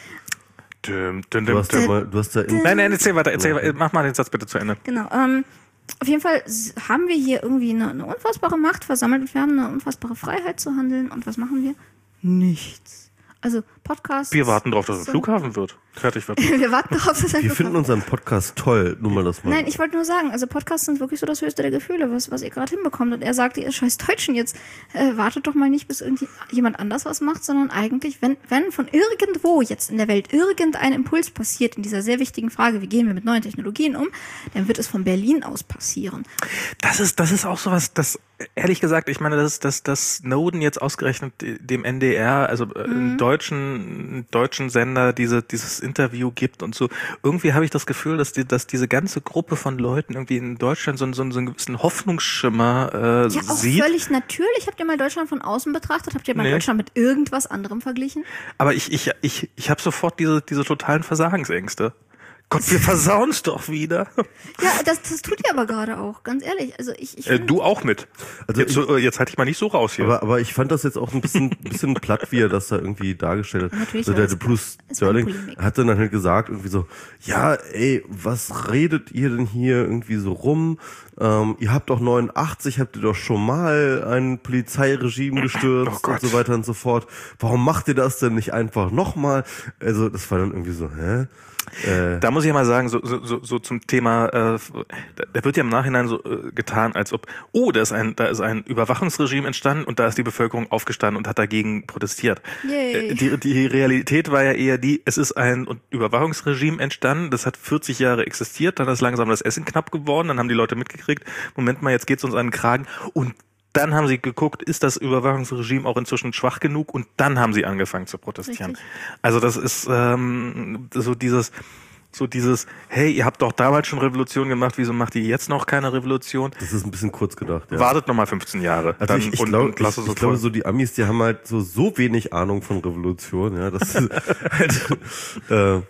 Düm, düm, Du düm, hast ja düm. mal, du hast ja in, Nein, nein, erzähl weiter, erzähl weiter. Mach mal den Satz bitte zu Ende. Genau. Ähm, auf jeden Fall s- haben wir hier irgendwie eine, eine unfassbare Macht versammelt und wir haben eine unfassbare Freiheit zu handeln. Und was machen wir? Nichts. Also Podcasts. Wir warten drauf, dass es so- Flughafen wird. Fertig wird. Wir warten darauf, dass ein wir finden unseren Podcast toll, nur mal das mal. Nein, ich wollte nur sagen, also Podcasts sind wirklich so das höchste der Gefühle, was, was ihr gerade hinbekommt. Und er sagte, ihr scheiß Deutschen jetzt, äh, wartet doch mal nicht, bis irgendjemand anders was macht, sondern eigentlich, wenn, wenn von irgendwo jetzt in der Welt irgendein Impuls passiert in dieser sehr wichtigen Frage, wie gehen wir mit neuen Technologien um, dann wird es von Berlin aus passieren. Das ist, das ist auch sowas, das, ehrlich gesagt, ich meine, dass, dass, dass Snowden jetzt ausgerechnet dem N D R, also äh, einem deutschen, deutschen Sender, diese, dieses Interview gibt und so. Irgendwie habe ich das Gefühl, dass die, dass diese ganze Gruppe von Leuten irgendwie in Deutschland so, so, so einen gewissen Hoffnungsschimmer äh, Ja, auch sieht. völlig natürlich. Habt ihr mal Deutschland von außen betrachtet? Habt ihr mal Nee. Deutschland mit irgendwas anderem verglichen? Aber ich, ich, ich, ich habe sofort diese, diese totalen Versagensängste. Gott, wir versauen's doch wieder. Ja, das, das tut ihr aber gerade auch, ganz ehrlich. Also ich, ich Äh, find- du auch mit. Also jetzt, so, äh, jetzt halte ich mal nicht so raus hier. Aber, aber ich fand das jetzt auch ein bisschen, bisschen platt, wie er das da irgendwie dargestellt hat. Natürlich Also war der, es der Bruce platt. Es war eine Sterling Polemik. hat dann halt gesagt, irgendwie so, ja, ey, was redet ihr denn hier irgendwie so rum? Ähm, ihr habt doch neunundachtzig, habt ihr doch schon mal ein Polizeiregime gestürzt Oh Gott. und so weiter und so fort. Warum macht ihr das denn nicht einfach nochmal? Also das war dann irgendwie so, hä? Äh, Da muss ich ja mal sagen, so, so, so, so zum Thema, äh, da, da wird ja im Nachhinein so äh, getan, als ob, oh, da ist ein, da ist ein Überwachungsregime entstanden und da ist die Bevölkerung aufgestanden und hat dagegen protestiert. Yay. Äh, die, die Realität war ja eher die, es ist ein Überwachungsregime entstanden, das hat vierzig Jahre existiert, dann ist langsam das Essen knapp geworden, dann haben die Leute mitgekriegt, Moment mal, jetzt geht's uns an den Kragen und dann haben sie geguckt, ist das Überwachungsregime auch inzwischen schwach genug? Und dann haben sie angefangen zu protestieren. Richtig. Also das ist ähm, so dieses, so dieses, hey, ihr habt doch damals schon Revolution gemacht, wieso macht ihr jetzt noch keine Revolution? das ist ein bisschen kurz gedacht. Ja. Wartet noch mal fünfzehn Jahre. Also dann ich, ich und, glaube, und lass es ich, so ich glaube, voll. so die Amis, die haben halt so so wenig Ahnung von Revolution, ja, das ist halt, äh,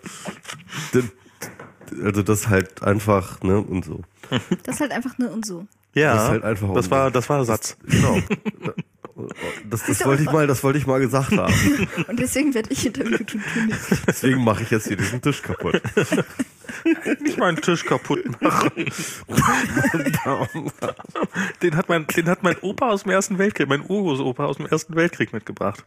d- also das halt einfach, ne, und so. Das ist halt einfach nur und so. Ja, das ist halt einfach das war, das war der Satz. Genau. Das, das wollte ich mal, das wollte ich mal gesagt haben. Und deswegen werde ich interviewt und du nicht. Deswegen mache ich jetzt hier diesen Tisch kaputt. Nicht meinen Tisch kaputt machen. Den hat mein, den hat mein Opa aus dem Ersten Weltkrieg, mein Urgroßopa aus dem Ersten Weltkrieg mitgebracht.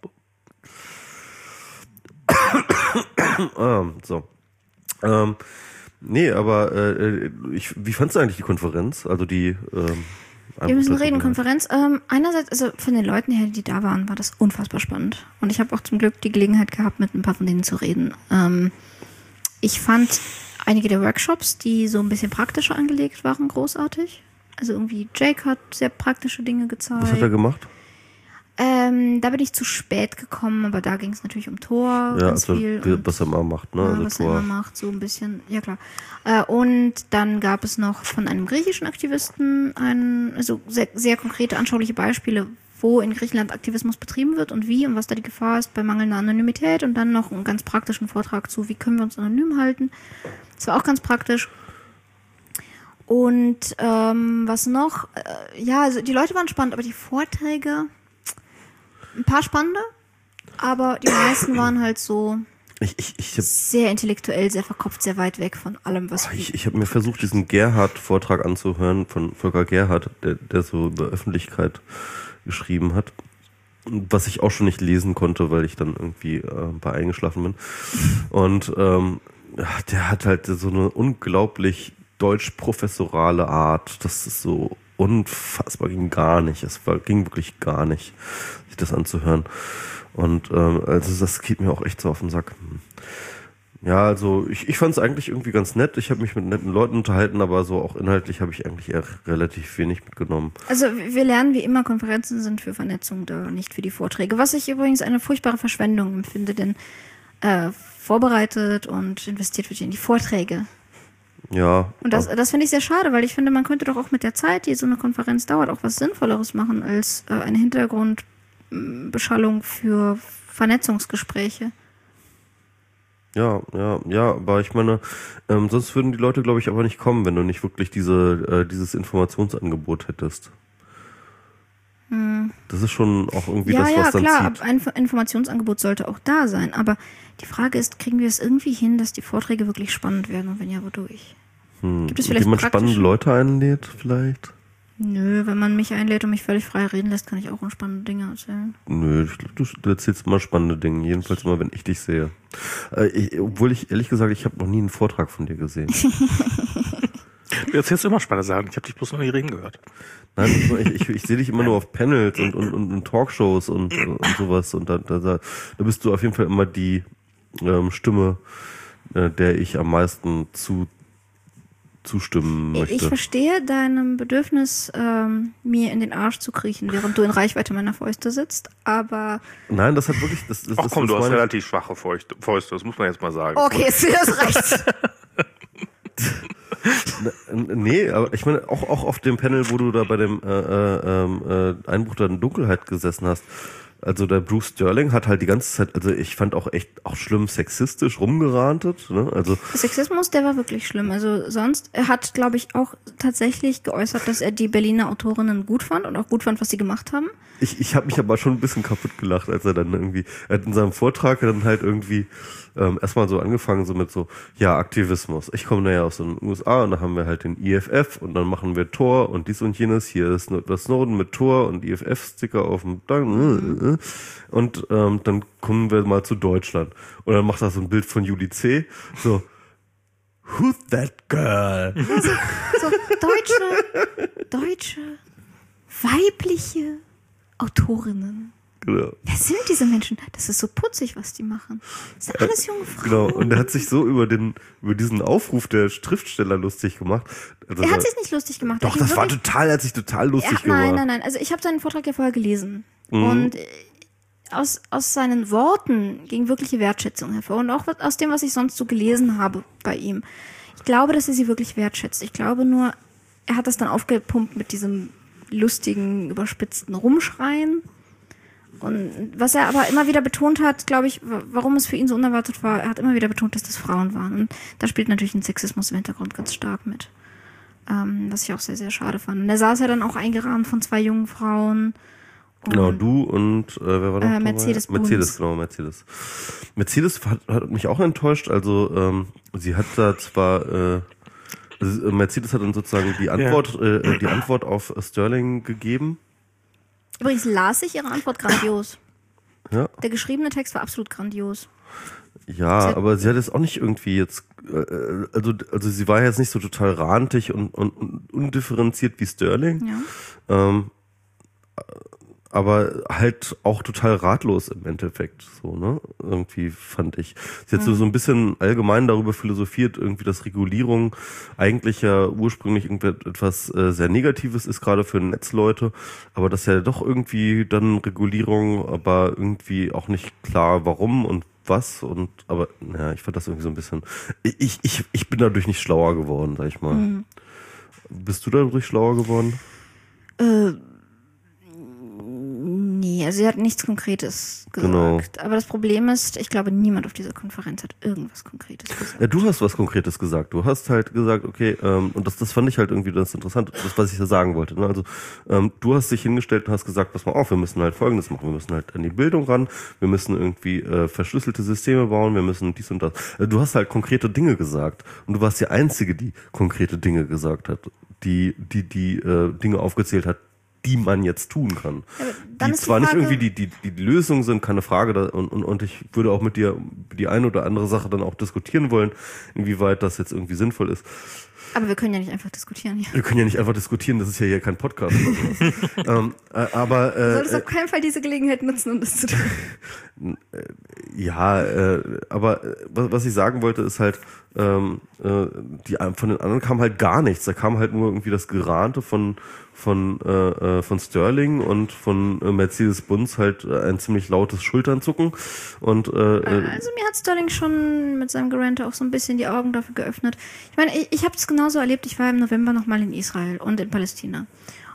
ähm, so. Ähm, nee, aber äh, ich, wie fandst du eigentlich die Konferenz? Also die ähm, Wir müssen reden, Konferenz. Ähm, einerseits, also von den Leuten her, die da waren, war das unfassbar spannend. Und ich habe auch zum Glück die Gelegenheit gehabt, mit ein paar von denen zu reden. Ähm, ich fand einige der Workshops, die so ein bisschen praktischer angelegt waren, großartig. Also irgendwie Jake hat sehr praktische Dinge gezeigt. Was hat er gemacht? Ähm, da bin ich zu spät gekommen, aber da ging es natürlich um Tor, Ja, ganz also viel. wie- und- was er mal macht, ne? ja, Also was er Tor. immer macht, so ein bisschen, ja klar. Äh, und dann gab es noch von einem griechischen Aktivisten ein, also sehr, sehr konkrete, anschauliche Beispiele, wo in Griechenland Aktivismus betrieben wird und wie und was da die Gefahr ist bei mangelnder Anonymität und dann noch einen ganz praktischen Vortrag zu, wie können wir uns anonym halten. Das war auch ganz praktisch. Und ähm, was noch? Äh, ja, also die Leute waren spannend, aber die Vorträge, ein paar spannende, aber die meisten waren halt so Ich, ich, ich habe sehr intellektuell, sehr verkopft, sehr weit weg von allem, was wir... ich, ich hab mir versucht, diesen Gerhard-Vortrag anzuhören von Volker Gerhard, der, der so über Öffentlichkeit geschrieben hat. Was ich auch schon nicht lesen konnte, weil ich dann irgendwie äh, bei eingeschlafen bin. Und ähm, ja, der hat halt so eine unglaublich deutsch-professorale Art. Das ist so unfassbar, ging gar nicht. Es war, ging wirklich gar nicht, sich das anzuhören. Und ähm, also das geht mir auch echt so auf den Sack. Ja, also ich, ich fand es eigentlich irgendwie ganz nett. Ich habe mich mit netten Leuten unterhalten, aber so auch inhaltlich habe ich eigentlich eher relativ wenig mitgenommen. Also wir lernen wie immer, Konferenzen sind für Vernetzung da, nicht für die Vorträge. Was ich übrigens eine furchtbare Verschwendung empfinde, denn äh, vorbereitet und investiert wird in die Vorträge. Ja. Und das, aber- das finde ich sehr schade, weil ich finde, man könnte doch auch mit der Zeit, die so eine Konferenz dauert, auch was Sinnvolleres machen, als äh, eine Beschallung für Vernetzungsgespräche. Ja, ja, ja, aber ich meine, ähm, sonst würden die Leute, glaube ich, aber nicht kommen, wenn du nicht wirklich diese, äh, dieses Informationsangebot hättest. Hm. Das ist schon auch irgendwie ja, das, was ja, dann klar, zieht. ein Informationsangebot sollte auch da sein, aber die Frage ist, kriegen wir es irgendwie hin, dass die Vorträge wirklich spannend werden und wenn ja, wodurch? Hm. Gibt es vielleicht Wie man praktische- spannende Leute einlädt, vielleicht? Nö, wenn man mich einlädt und mich völlig frei reden lässt, kann ich auch unspannende Dinge erzählen. Nö, ich glaube, du, du erzählst immer spannende Dinge, jedenfalls immer, wenn ich dich sehe. Äh, ich, obwohl ich, ehrlich gesagt, ich habe noch nie einen Vortrag von dir gesehen. Du erzählst immer spannende Sachen. Ich habe dich bloß noch nie reden gehört. Nein, ich, ich, ich sehe dich immer nur auf Panels und, und, und, und Talkshows und, und sowas. Und da, da, da bist du auf jeden Fall immer die ähm, Stimme, äh, der ich am meisten zu zustimmen möchte. Ich verstehe deinem Bedürfnis, ähm, mir in den Arsch zu kriechen, während du in Reichweite meiner Fäuste sitzt, aber... Nein, das hat wirklich... Das, das, Ach das, komm, das du hast meine- relativ schwache Fäuste, Fäuste, das muss man jetzt mal sagen. Okay, es das reicht. N- Nee, aber ich meine, auch, auch auf dem Panel, wo du da bei dem äh, äh, äh, Einbruch der Dunkelheit gesessen hast, also der Bruce Sterling hat halt die ganze Zeit, also ich fand auch echt auch schlimm sexistisch rumgerantet, ne? Also Sexismus, der war wirklich schlimm. Also sonst, er hat, glaube ich, auch tatsächlich geäußert, dass er die Berliner Autorinnen gut fand und auch gut fand, was sie gemacht haben. ich, ich habe mich aber schon ein bisschen kaputt gelacht, als er dann irgendwie, er hat in seinem Vortrag dann halt irgendwie ähm, erstmal so angefangen, so mit so, ja, Aktivismus. Ich komme ja aus den U S A und da haben wir halt den I F F und dann machen wir Tor und dies und jenes. Hier ist das Snowden mit Tor und I F F-Sticker auf dem Dank. Und ähm, dann kommen wir mal zu Deutschland. Und dann macht er so ein Bild von Julie C. So, who's that girl? So deutsche, deutsche, weibliche Autorinnen. Genau. Wer sind diese Menschen? Das ist so putzig, was die machen. Das sind alles junge Frauen. Genau, und er hat sich so über den über diesen Aufruf der Schriftsteller lustig gemacht. Also Er hat da- sich nicht lustig gemacht. Doch, Er das ging war wirklich- total, er hat sich total lustig Ja, nein, gemacht. nein, nein. Also ich habe seinen Vortrag ja vorher gelesen. Mhm. Und äh, aus, aus seinen Worten ging wirkliche Wertschätzung hervor. Und auch was- aus dem, was ich sonst so gelesen habe bei ihm. Ich glaube, dass er sie wirklich wertschätzt. Ich glaube nur, er hat das dann aufgepumpt mit diesem lustigen, überspitzten Rumschreien. Und was er aber immer wieder betont hat, glaube ich, wa- warum es für ihn so unerwartet war, er hat immer wieder betont, dass das Frauen waren. Und da spielt natürlich ein Sexismus im Hintergrund ganz stark mit. Ähm, was ich auch sehr, sehr schade fand. Und er saß ja dann auch eingerahmt von zwei jungen Frauen. Und Genau, du und äh, wer war noch Äh, dabei? Mercedes Bunz. Mercedes, genau, Mercedes. Mercedes hat, hat mich auch enttäuscht. Also ähm, sie hat da zwar äh, also, äh, Mercedes hat dann sozusagen die Antwort äh, die Antwort auf Sterling gegeben. Übrigens las ich ihre Antwort grandios. Ja. Der geschriebene Text war absolut grandios. Ja, Sie hat- aber sie hat es auch nicht irgendwie jetzt, äh, also also sie war jetzt nicht so total rantig und, und, und undifferenziert wie Sterling, Ja. ähm, aber halt auch total ratlos im Endeffekt, so, ne? Irgendwie fand ich. Sie hat so, so ein bisschen allgemein darüber philosophiert, irgendwie, dass Regulierung eigentlich ja ursprünglich irgendetwas äh, sehr Negatives ist, gerade für Netzleute, aber dass ja doch irgendwie dann Regulierung, aber irgendwie auch nicht klar warum und was und aber ja, ich fand das irgendwie so ein bisschen. Ich ich ich bin dadurch nicht schlauer geworden, sag ich mal. Mhm. Bist du dadurch schlauer geworden? Äh, nee, also sie hat nichts Konkretes gesagt. Genau. Aber das Problem ist, ich glaube, niemand auf dieser Konferenz hat irgendwas Konkretes gesagt. Ja, du hast was Konkretes gesagt. Du hast halt gesagt, okay, ähm, und das, das fand ich halt irgendwie das Interessante, das, was ich da sagen wollte. Ne? Also ähm, du hast dich hingestellt und hast gesagt, pass mal auf, wir müssen halt Folgendes machen. Wir müssen halt an die Bildung ran, wir müssen irgendwie äh, verschlüsselte Systeme bauen, wir müssen dies und das. Also, du hast halt konkrete Dinge gesagt. Und du warst die Einzige, die konkrete Dinge gesagt hat, die die, die äh, Dinge aufgezählt hat, die man jetzt tun kann. Ja, aber dann Die ist die zwar nicht Frage- irgendwie die, die, die Lösung sind, keine Frage, da, und, und, und ich würde auch mit dir die eine oder andere Sache dann auch diskutieren wollen, inwieweit das jetzt irgendwie sinnvoll ist. Aber wir können ja nicht einfach diskutieren hier. Wir können ja nicht einfach diskutieren, das ist ja hier kein Podcast oder sowas. ähm, äh, aber Du äh, solltest auf keinen Fall diese Gelegenheit nutzen, um das zu tun. ja, äh, aber äh, was, was ich sagen wollte, ist halt, ähm, äh, die von den anderen kam halt gar nichts. Da kam halt nur irgendwie das Gerante von von äh, äh, von Sterling und von äh, Mercedes Bunz halt äh, ein ziemlich lautes Schulternzucken und äh, äh, Also mir hat Sterling schon mit seinem Gerante auch so ein bisschen die Augen dafür geöffnet. Ich meine, ich, ich habe es genauso erlebt. Ich war im November nochmal in Israel und in Palästina.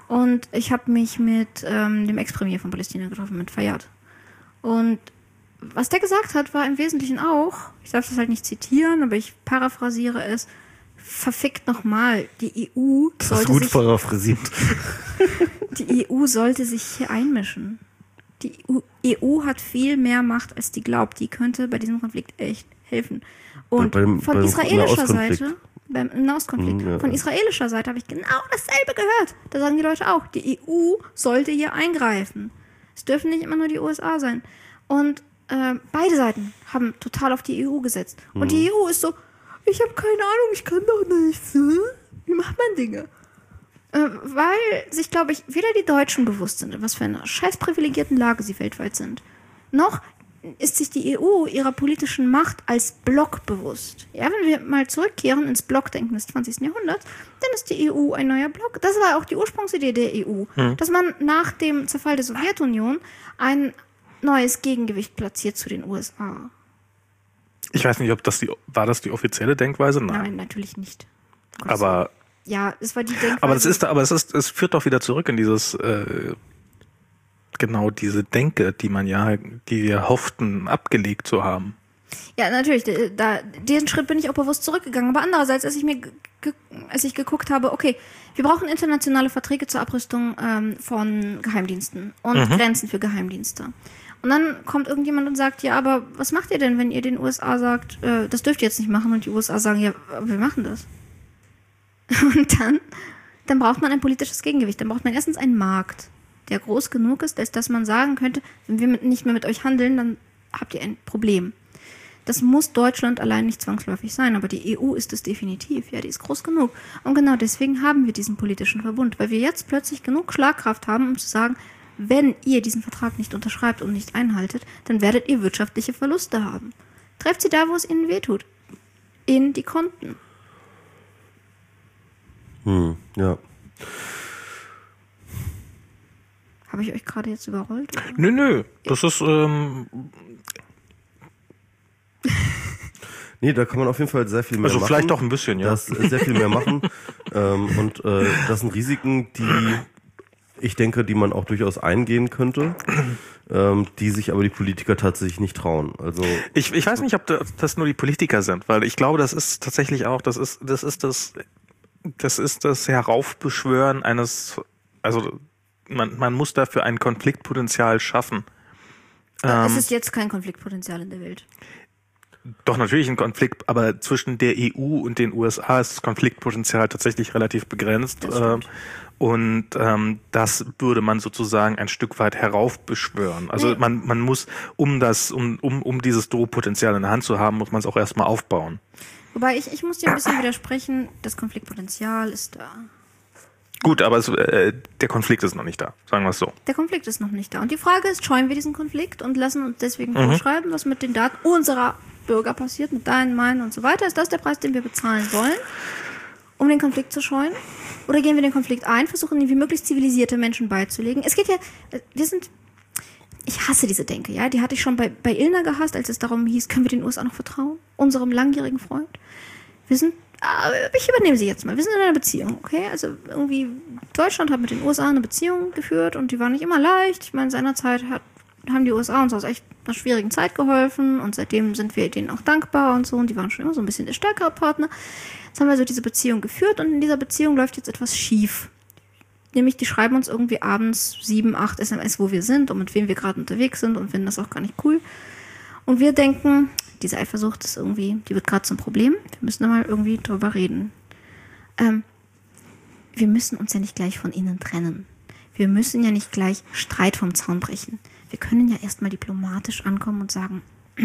Und ich habe mich mit ähm, dem Ex-Premier von Palästina getroffen, mit Fayyad. Und was der gesagt hat, war im Wesentlichen auch, ich darf das halt nicht zitieren, aber ich paraphrasiere es, verfickt nochmal, die E U Das sollte ist gut sich, paraphrasiert. die E U sollte sich hier einmischen. Die E U hat viel mehr Macht, als die glaubt. Die könnte bei diesem Konflikt echt helfen. Und Bei- beim- von beim israelischer Nahostkonflikt. Seite, beim Nahostkonflikt, Mhm, ja. von israelischer Seite habe ich genau dasselbe gehört. Da sagen die Leute auch, die E U sollte hier eingreifen. Es dürfen nicht immer nur die U S A sein. Und äh, beide Seiten haben total auf die E U gesetzt. Und Mhm. die E U ist so, ich habe keine Ahnung, ich kann doch nichts. Hm? Wie macht man Dinge? Äh, weil sich, glaube ich, weder die Deutschen bewusst sind, in was für einer scheiß privilegierten Lage sie weltweit sind, noch ist sich die E U ihrer politischen Macht als Block bewusst. Ja, wenn wir mal zurückkehren ins Blockdenken des zwanzigsten Jahrhunderts, dann ist die E U ein neuer Block. Das war auch die Ursprungsidee der E U, hm. dass man nach dem Zerfall der Sowjetunion ein neues Gegengewicht platziert zu den U S A. Ich weiß nicht, ob das die, war das die offizielle Denkweise? Nein. Nein, natürlich nicht. Gott Aber, ja, es war die Denkweise. aber das ist, aber es ist, es führt doch wieder zurück in dieses, äh, genau diese Denke, die man ja, die wir hofften, abgelegt zu haben. Ja, natürlich. Da, diesen Schritt bin ich auch bewusst zurückgegangen. Aber andererseits, als ich mir, ge, als ich geguckt habe, okay, wir brauchen internationale Verträge zur Abrüstung ähm, von Geheimdiensten und mhm. Grenzen für Geheimdienste. Und dann kommt irgendjemand und sagt, ja, aber was macht ihr denn, wenn ihr den U S A sagt, äh, das dürft ihr jetzt nicht machen, und die U S A sagen, ja, aber wir machen das. Und dann, dann braucht man ein politisches Gegengewicht. Dann braucht man erstens einen Markt, der groß genug ist, als dass man sagen könnte, wenn wir mit, nicht mehr mit euch handeln, dann habt ihr ein Problem. Das muss Deutschland allein nicht zwangsläufig sein, aber die E U ist es definitiv. Ja, die ist groß genug. Und genau deswegen haben wir diesen politischen Verbund, weil wir jetzt plötzlich genug Schlagkraft haben, um zu sagen, wenn ihr diesen Vertrag nicht unterschreibt und nicht einhaltet, dann werdet ihr wirtschaftliche Verluste haben. Trefft sie da, wo es ihnen wehtut. In die Konten. Hm, ja. Habe ich euch gerade jetzt überrollt? Oder? Nö, nö. Das ist, ähm, Nee, da kann man auf jeden Fall sehr viel mehr also machen. vielleicht auch ein bisschen, ja. Das, äh, sehr viel mehr machen. ähm, und äh, das sind Risiken, die ich denke, die man auch durchaus eingehen könnte, ähm, die sich aber die Politiker tatsächlich nicht trauen. Also ich, ich weiß nicht, ob das nur die Politiker sind, weil ich glaube, das ist tatsächlich auch, das ist, das ist das, das ist das Heraufbeschwören eines, also man, man muss dafür ein Konfliktpotenzial schaffen. Ähm, es ähm, ist jetzt kein Konfliktpotenzial in der Welt. Doch, natürlich ein Konflikt, aber zwischen der E U und den U S A ist das Konfliktpotenzial tatsächlich relativ begrenzt. Das und ähm, das würde man sozusagen ein Stück weit heraufbeschwören. Also nee. man man muss, um das, um, um, um dieses Drohpotenzial in der Hand zu haben, muss man es auch erstmal aufbauen. Wobei ich, ich muss dir ein bisschen widersprechen, das Konfliktpotenzial ist da. Gut, aber es, äh, der Konflikt ist noch nicht da, sagen wir es so. Der Konflikt ist noch nicht da. Und die Frage ist, scheuen wir diesen Konflikt und lassen uns deswegen Mhm. vorschreiben, was mit den Daten unserer Bürger passiert, mit deinen, meinen und so weiter? Ist das der Preis, den wir bezahlen wollen, um den Konflikt zu scheuen? Oder gehen wir den Konflikt ein, versuchen ihn wie möglichst zivilisierte Menschen beizulegen? Es geht ja, wir sind, ich hasse diese Denke, ja, die hatte ich schon bei, bei Ilna gehasst, als es darum hieß, können wir den U S A noch vertrauen? Unserem langjährigen Freund? Wir sind, ich übernehme sie jetzt mal, wir sind in einer Beziehung, okay? Also irgendwie, Deutschland hat mit den U S A eine Beziehung geführt und die war nicht immer leicht. Ich meine, seinerzeit hat, haben die U S A uns aus echt einer schwierigen Zeit geholfen und seitdem sind wir denen auch dankbar und so, und die waren schon immer so ein bisschen der stärkere Partner. Jetzt haben wir so diese Beziehung geführt und in dieser Beziehung läuft jetzt etwas schief. Nämlich, die schreiben uns irgendwie abends sieben, acht S M S, wo wir sind und mit wem wir gerade unterwegs sind, und finden das auch gar nicht cool. Und wir denken, diese Eifersucht ist irgendwie, die wird gerade zum Problem. Wir müssen da mal irgendwie drüber reden. Ähm, wir müssen uns ja nicht gleich von ihnen trennen. Wir müssen ja nicht gleich Streit vom Zaun brechen. Wir können ja erstmal diplomatisch ankommen und sagen,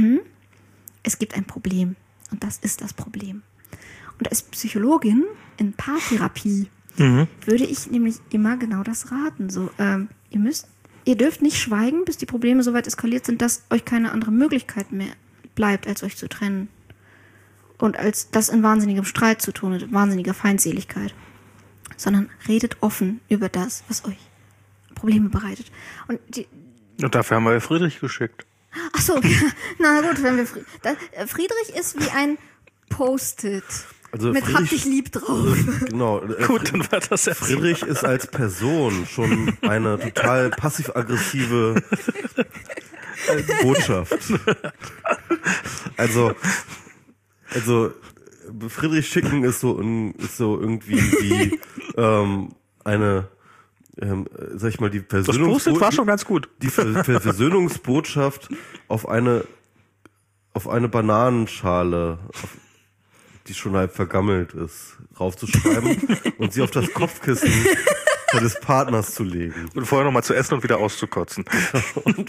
es gibt ein Problem und das ist das Problem. Und als Psychologin in Paartherapie mhm. würde ich nämlich immer genau das raten. So, ähm, ihr müsst, ihr dürft nicht schweigen, bis die Probleme so weit eskaliert sind, dass euch keine andere Möglichkeit mehr bleibt, als euch zu trennen. Und als das in wahnsinnigem Streit zu tun, in wahnsinniger Feindseligkeit. Sondern redet offen über das, was euch Probleme bereitet. Und die, Und dafür haben wir Friedrich geschickt. Ach so, ja, na gut, wenn wir Friedrich, Friedrich ist wie ein Post-it. Also Mit hab dich lieb drauf. Genau. Äh, Gut, dann war das ja Friedrich ist als Person schon eine total passiv-aggressive Botschaft. Also, also Friedrich schicken ist so, ist so irgendwie wie ähm, eine, ähm, sag ich mal, die Versöhnungsbotschaft war schon ganz gut. Die Versöhnungsbotschaft auf eine auf eine Bananenschale, auf, die schon halb vergammelt ist, raufzuschreiben und sie auf das Kopfkissen des Partners zu legen. Und vorher nochmal zu essen und wieder auszukotzen. Und,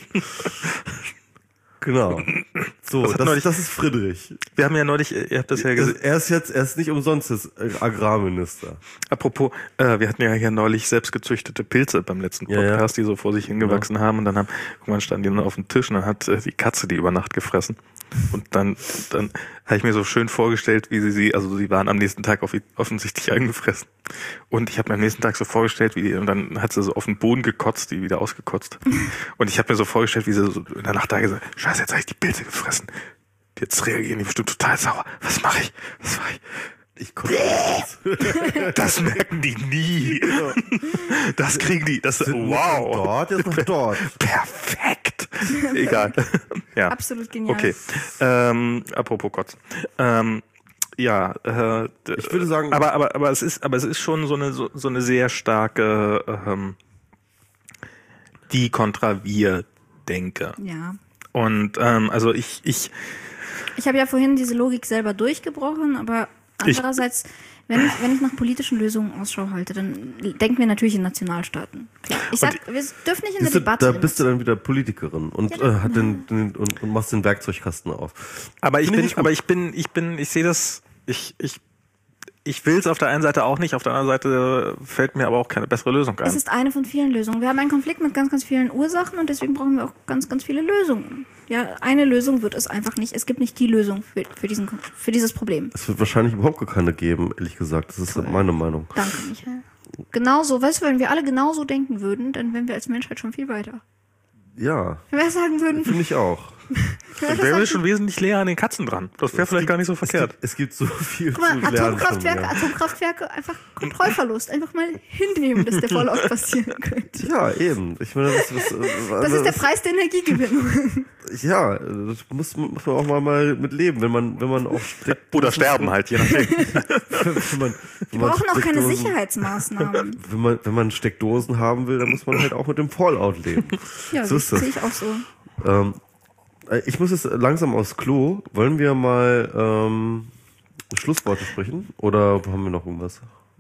genau. So, das, das, neulich, das ist Friedrich. Wir haben ja neulich, ihr habt das ja gesehen. Er ist jetzt, er ist nicht umsonst jetzt Agrarminister. Apropos, äh, wir hatten ja hier neulich selbstgezüchtete Pilze beim letzten Podcast, ja, ja. die so vor sich hingewachsen ja. haben und dann haben, irgendwann standen die dann auf dem Tisch und dann hat äh, die Katze die über Nacht gefressen. Und dann, dann habe ich mir so schön vorgestellt, wie sie sie, also sie waren am nächsten Tag auf, offensichtlich angefressen. Und ich habe mir am nächsten Tag so vorgestellt, wie die, und dann hat sie so auf den Boden gekotzt, die wieder ausgekotzt. Und ich habe mir so vorgestellt, wie sie so in der Nacht da gesagt, Scheiße, jetzt habe ich die Pilze gefressen. Jetzt reagieren die bestimmt total sauer. Was mache ich? Was mache ich? Ich kotze das. Das merken die nie. Das kriegen die. Das wow. Dort, jetzt nach dort. Perfekt. Egal. Ja. Absolut genial. Okay. Ähm, apropos Kotzen. Ähm, ja. Äh, ich würde sagen. Aber aber aber es ist aber es ist schon so eine so, so eine sehr starke ähm, die kontra wir Denke. Ja. Und ähm, also ich ich ich habe ja vorhin diese Logik selber durchgebrochen, aber andererseits, ich, wenn ich, wenn ich nach politischen Lösungen Ausschau halte, dann denken wir natürlich in Nationalstaaten. Klar. Ich sag, wir dürfen nicht in der du, Debatte. Da bist du dann wieder Politikerin und ja, äh, hat den, den und, und machst den Werkzeugkasten auf. Aber ich bin, ich aber ich bin, ich bin, ich sehe das, ich, ich, ich will es auf der einen Seite auch nicht, auf der anderen Seite fällt mir aber auch keine bessere Lösung ein. Es ist eine von vielen Lösungen. Wir haben einen Konflikt mit ganz, ganz vielen Ursachen und deswegen brauchen wir auch ganz, ganz viele Lösungen. Ja, eine Lösung wird es einfach nicht. Es gibt nicht die Lösung für, für, diesen, für dieses Problem. Es wird wahrscheinlich überhaupt gar keine geben, ehrlich gesagt. Das ist Toll. meine Meinung. Danke, Michael. Genauso, weißt du, wenn wir alle genauso denken würden, dann wären wir als Menschheit schon viel weiter. Ja. Wenn wir sagen würden. Finde ich auch. Dann wären wir schon wesentlich näher an den Katzen dran. Das wäre vielleicht gibt, gar nicht so verkehrt. Es gibt, es gibt so viel Guck mal, zu lernen. Atomkraftwerke, von, ja. Atomkraftwerke, einfach Kontrollverlust. Einfach mal hinnehmen, dass der voll oft passieren könnte. Ja, eben. Ich meine, das, das, das ist der Preis der Energiegewinnung. Ja, das muss, muss man auch mal, mal mit leben, wenn man, wenn man auch steckt. Oder sterben halt, je nachdem. wenn man, Wir brauchen auch keine Sicherheitsmaßnahmen. Wenn man, wenn man Steckdosen haben will, dann muss man halt auch mit dem Fallout leben. Ja, so das sehe ich auch so. Ähm, Ich muss jetzt langsam aufs Klo. Wollen wir mal ähm, Schlussworte sprechen? Oder haben wir noch irgendwas?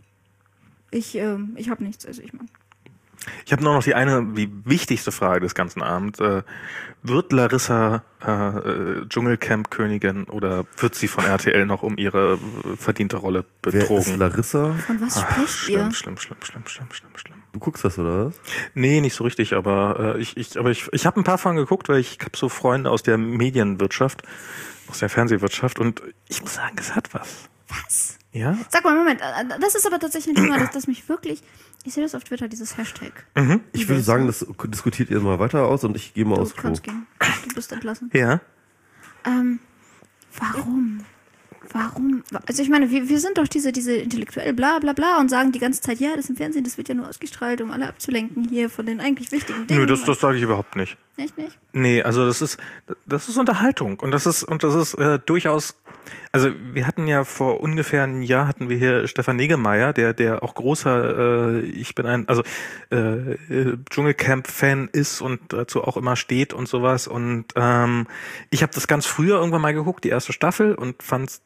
Ich, ähm, ich habe nichts. Also ich meine. Ich habe nur noch die eine, die wichtigste Frage des ganzen Abends. Äh, wird Larissa äh, Dschungelcamp-Königin oder wird sie von R T L noch um ihre verdiente Rolle betrogen? Wer ist Larissa? Von was Ach, spricht schlimm, ihr? Schlimm, schlimm, schlimm, schlimm, schlimm, schlimm. Du guckst das, oder was? Nee, nicht so richtig, aber äh, ich, ich, aber ich, ich habe ein paar von geguckt, weil ich habe so Freunde aus der Medienwirtschaft, aus der Fernsehwirtschaft und ich muss sagen, es hat was. Was? Ja? Sag mal, Moment, das ist aber tatsächlich ein Thema, das, das mich wirklich, ich sehe das auf Twitter, dieses Hashtag. Mhm. Ich würde sagen, das diskutiert ihr mal weiter aus und ich gehe mal Du aufs Klo. kannst gehen. Du bist entlassen. Ja. Ähm, warum? Warum? Also ich meine, wir, wir sind doch diese, diese intellektuell bla bla bla und sagen die ganze Zeit, ja, das im Fernsehen, das wird ja nur ausgestrahlt, um alle abzulenken hier von den eigentlich wichtigen Dingen. Nö, das, das sage ich überhaupt nicht. Echt nicht? Nee, also das ist das ist Unterhaltung und das ist und das ist äh, durchaus. Also wir hatten ja vor ungefähr einem Jahr hatten wir hier Stefan Negemeyer, der der auch großer äh, ich bin ein also äh, äh, Dschungelcamp-Fan ist und dazu auch immer steht und sowas und ähm, ich habe das ganz früher irgendwann mal geguckt, die erste Staffel und fand's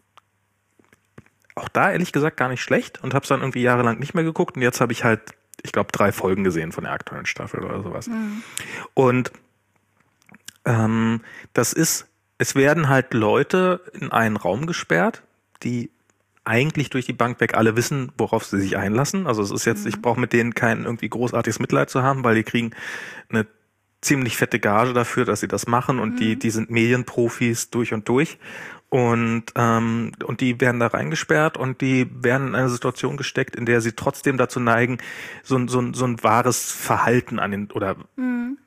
auch da ehrlich gesagt gar nicht schlecht und habe es dann irgendwie jahrelang nicht mehr geguckt und jetzt habe ich halt, ich glaube, drei Folgen gesehen von der aktuellen Staffel oder sowas. Mhm. Und ähm, das ist, es werden halt Leute in einen Raum gesperrt, die eigentlich durch die Bank weg alle wissen, worauf sie sich einlassen. Also es ist jetzt, mhm. ich brauche mit denen kein irgendwie großartiges Mitleid zu haben, weil die kriegen eine ziemlich fette Gage dafür, dass sie das machen und mhm. die, die sind Medienprofis durch und durch. Und ähm, und die werden da reingesperrt und die werden in eine Situation gesteckt, in der sie trotzdem dazu neigen, so ein so ein so ein wahres Verhalten an den oder mhm.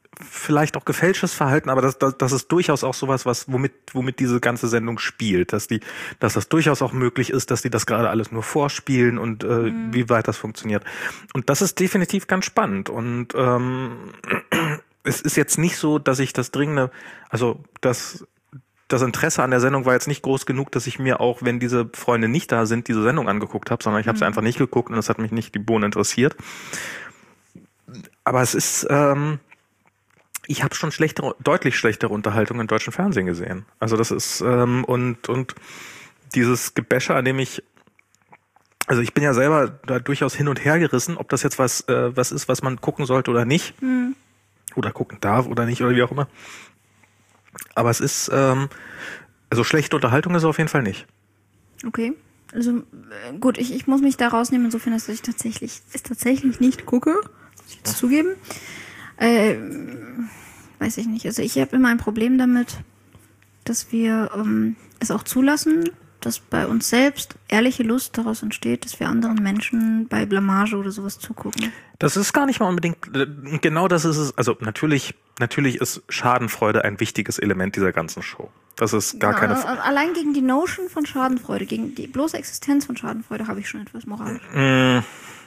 vielleicht auch gefälschtes Verhalten, aber das, das, das ist durchaus auch sowas, was womit womit diese ganze Sendung spielt, dass die, dass das durchaus auch möglich ist, dass die das gerade alles nur vorspielen und äh, mhm. wie weit das funktioniert. Und das ist definitiv ganz spannend. Und ähm, es ist jetzt nicht so, dass ich das dringende, also das das Interesse an der Sendung war jetzt nicht groß genug, dass ich mir auch, wenn diese Freunde nicht da sind, diese Sendung angeguckt habe, sondern ich habe sie mhm. einfach nicht geguckt und es hat mich nicht die Bohnen interessiert. Aber es ist ähm, ich habe schon schlechtere, deutlich schlechtere Unterhaltung im deutschen Fernsehen gesehen. Also das ist ähm, und und dieses Gebäsche, an dem ich, also ich bin ja selber da durchaus hin und her gerissen, ob das jetzt was äh, was ist, was man gucken sollte oder nicht, mhm. oder gucken darf oder nicht oder wie auch immer. Aber es ist ähm, also schlechte Unterhaltung ist es auf jeden Fall nicht. Okay. Also äh, gut, ich, ich muss mich da rausnehmen, insofern, dass ich tatsächlich es tatsächlich nicht gucke, muss ich jetzt zugeben. Äh, weiß ich nicht. Also ich habe immer ein Problem damit, dass wir ähm, es auch zulassen, dass bei uns selbst ehrliche Lust daraus entsteht, dass wir anderen Menschen bei Blamage oder sowas zugucken. Das ist gar nicht mal unbedingt, genau das ist es. Also natürlich, natürlich ist Schadenfreude ein wichtiges Element dieser ganzen Show. Das ist gar keine... F- Allein gegen die Notion von Schadenfreude, gegen die bloße Existenz von Schadenfreude habe ich schon etwas moralisch. Mmh.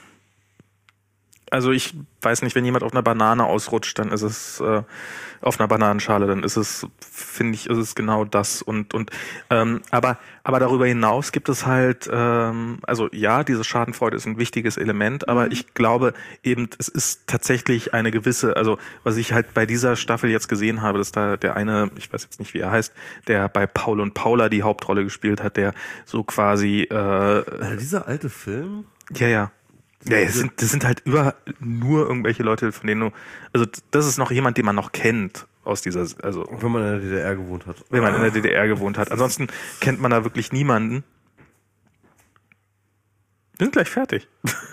Also ich weiß nicht, wenn jemand auf einer Banane ausrutscht, dann ist es äh, auf einer Bananenschale, dann ist es, finde ich, ist es genau das. Und und ähm, aber aber darüber hinaus gibt es halt, ähm, also ja, diese Schadenfreude ist ein wichtiges Element, aber mhm. ich glaube eben, es ist tatsächlich eine gewisse, also was ich halt bei dieser Staffel jetzt gesehen habe, dass da der eine, ich weiß jetzt nicht, wie er heißt, der bei Paul und Paula die Hauptrolle gespielt hat, der so quasi äh, also dieser alte Film? Ja, ja. Ja, das sind, das sind halt über nur irgendwelche Leute, von denen du, also das ist noch jemand, den man noch kennt aus dieser, also. Wenn man in der D D R gewohnt hat. Wenn man in der D D R gewohnt hat. Ansonsten kennt man da wirklich niemanden. Wir sind gleich fertig.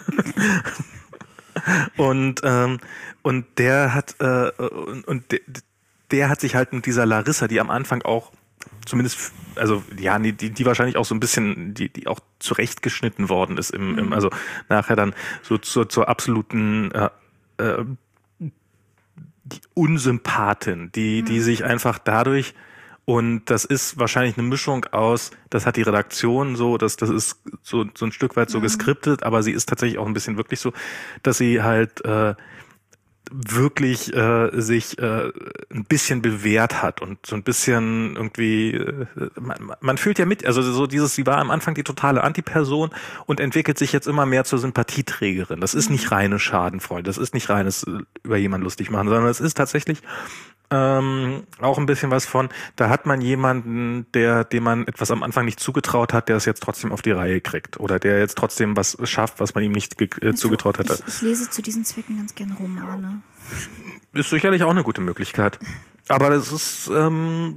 und, ähm, und der hat, äh, und, und der, der hat sich halt mit dieser Larissa, die am Anfang auch zumindest, also ja, die, die wahrscheinlich auch so ein bisschen, die, die auch zurechtgeschnitten worden ist, im, im also nachher dann so zur, zur absoluten äh, äh, die Unsympathin, die, die sich einfach dadurch, und das ist wahrscheinlich eine Mischung aus, das hat die Redaktion so, dass das ist so, so ein Stück weit so geskriptet, aber sie ist tatsächlich auch ein bisschen wirklich so, dass sie halt äh, wirklich äh, sich äh, ein bisschen bewährt hat und so ein bisschen irgendwie, äh, man, man fühlt ja mit, also so dieses, sie war am Anfang die totale Antiperson und entwickelt sich jetzt immer mehr zur Sympathieträgerin. Das ist nicht reine Schadenfreude, das ist nicht reines äh, über jemanden lustig machen, sondern es ist tatsächlich ähm, auch ein bisschen was von, da hat man jemanden, der, dem man etwas am Anfang nicht zugetraut hat, der es jetzt trotzdem auf die Reihe kriegt oder der jetzt trotzdem was schafft, was man ihm nicht ge- äh, zugetraut hatte. Ich, ich lese zu diesen Zwecken ganz gerne Romane. Ist sicherlich auch eine gute Möglichkeit. Aber das ist, ähm,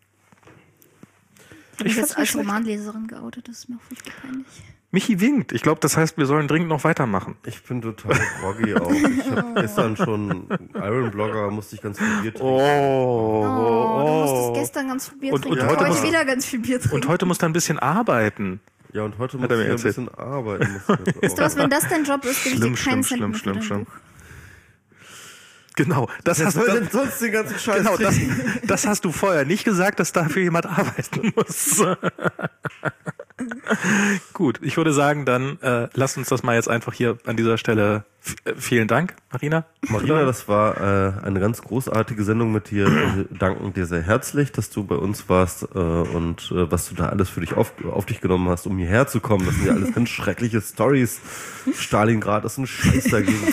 ich bin jetzt als Romanleserin geoutet, das ist mir auch furchtbar peinlich. Michi winkt. Ich glaube, das heißt, wir sollen dringend noch weitermachen. Ich bin total groggy auch. Ich habe gestern schon Iron Blogger, musste ich ganz viel Bier trinken. Oh, oh, du musstest gestern ganz viel Bier und, trinken. Und, und heute, heute wieder ganz viel Bier trinken. Und heute musst du ein bisschen arbeiten. Ja, und heute muss ich ein bisschen arbeiten. Weißt du was, wenn das dein Job ist, gebe ich dir keinen Cent schlimm, mehr schlimm, für schlimm, dein Buch. Genau, das Wer hast soll du denn sonst den ganzen Scheiß genau, das, trinken? das hast du vorher nicht gesagt, dass dafür jemand arbeiten muss. Gut, ich würde sagen, dann äh, lass uns das mal jetzt einfach hier an dieser Stelle. F- äh, vielen Dank, Marina. Marina, das war äh, eine ganz großartige Sendung mit dir. Wir danken dir sehr herzlich, dass du bei uns warst äh, und äh, was du da alles für dich auf, auf dich genommen hast, um hierher zu kommen. Das sind ja alles ganz schreckliche Stories. Stalingrad ist ein Scheiß dagegen.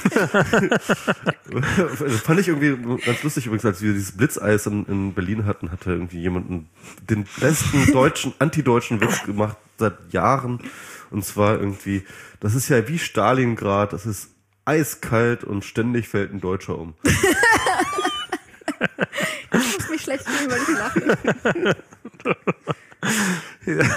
Das fand ich irgendwie ganz lustig übrigens, als wir dieses Blitzeis in, in Berlin hatten, hatte irgendwie jemanden den besten deutschen, antideutschen Witz gemacht seit Jahren. Und zwar irgendwie, das ist ja wie Stalingrad, das ist eiskalt und ständig fällt ein Deutscher um. Ich muss mich schlecht fühlen, weil ich lache. Ja.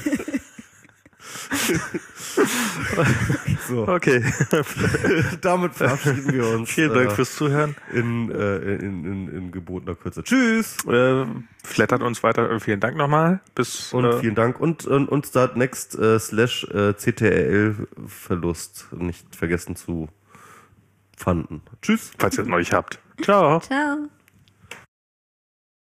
So. Okay. Damit verabschieden wir uns. Vielen Dank äh, fürs Zuhören. In, äh, in, in, in gebotener Kürze. Tschüss! Äh, flattert uns weiter. Vielen Dank nochmal. Bis Und äh, vielen Dank. Und, und, und Start Next äh, slash äh, C T R L Verlust nicht vergessen zu fanden. Tschüss! Falls ihr es noch nicht habt. Ciao. Ciao.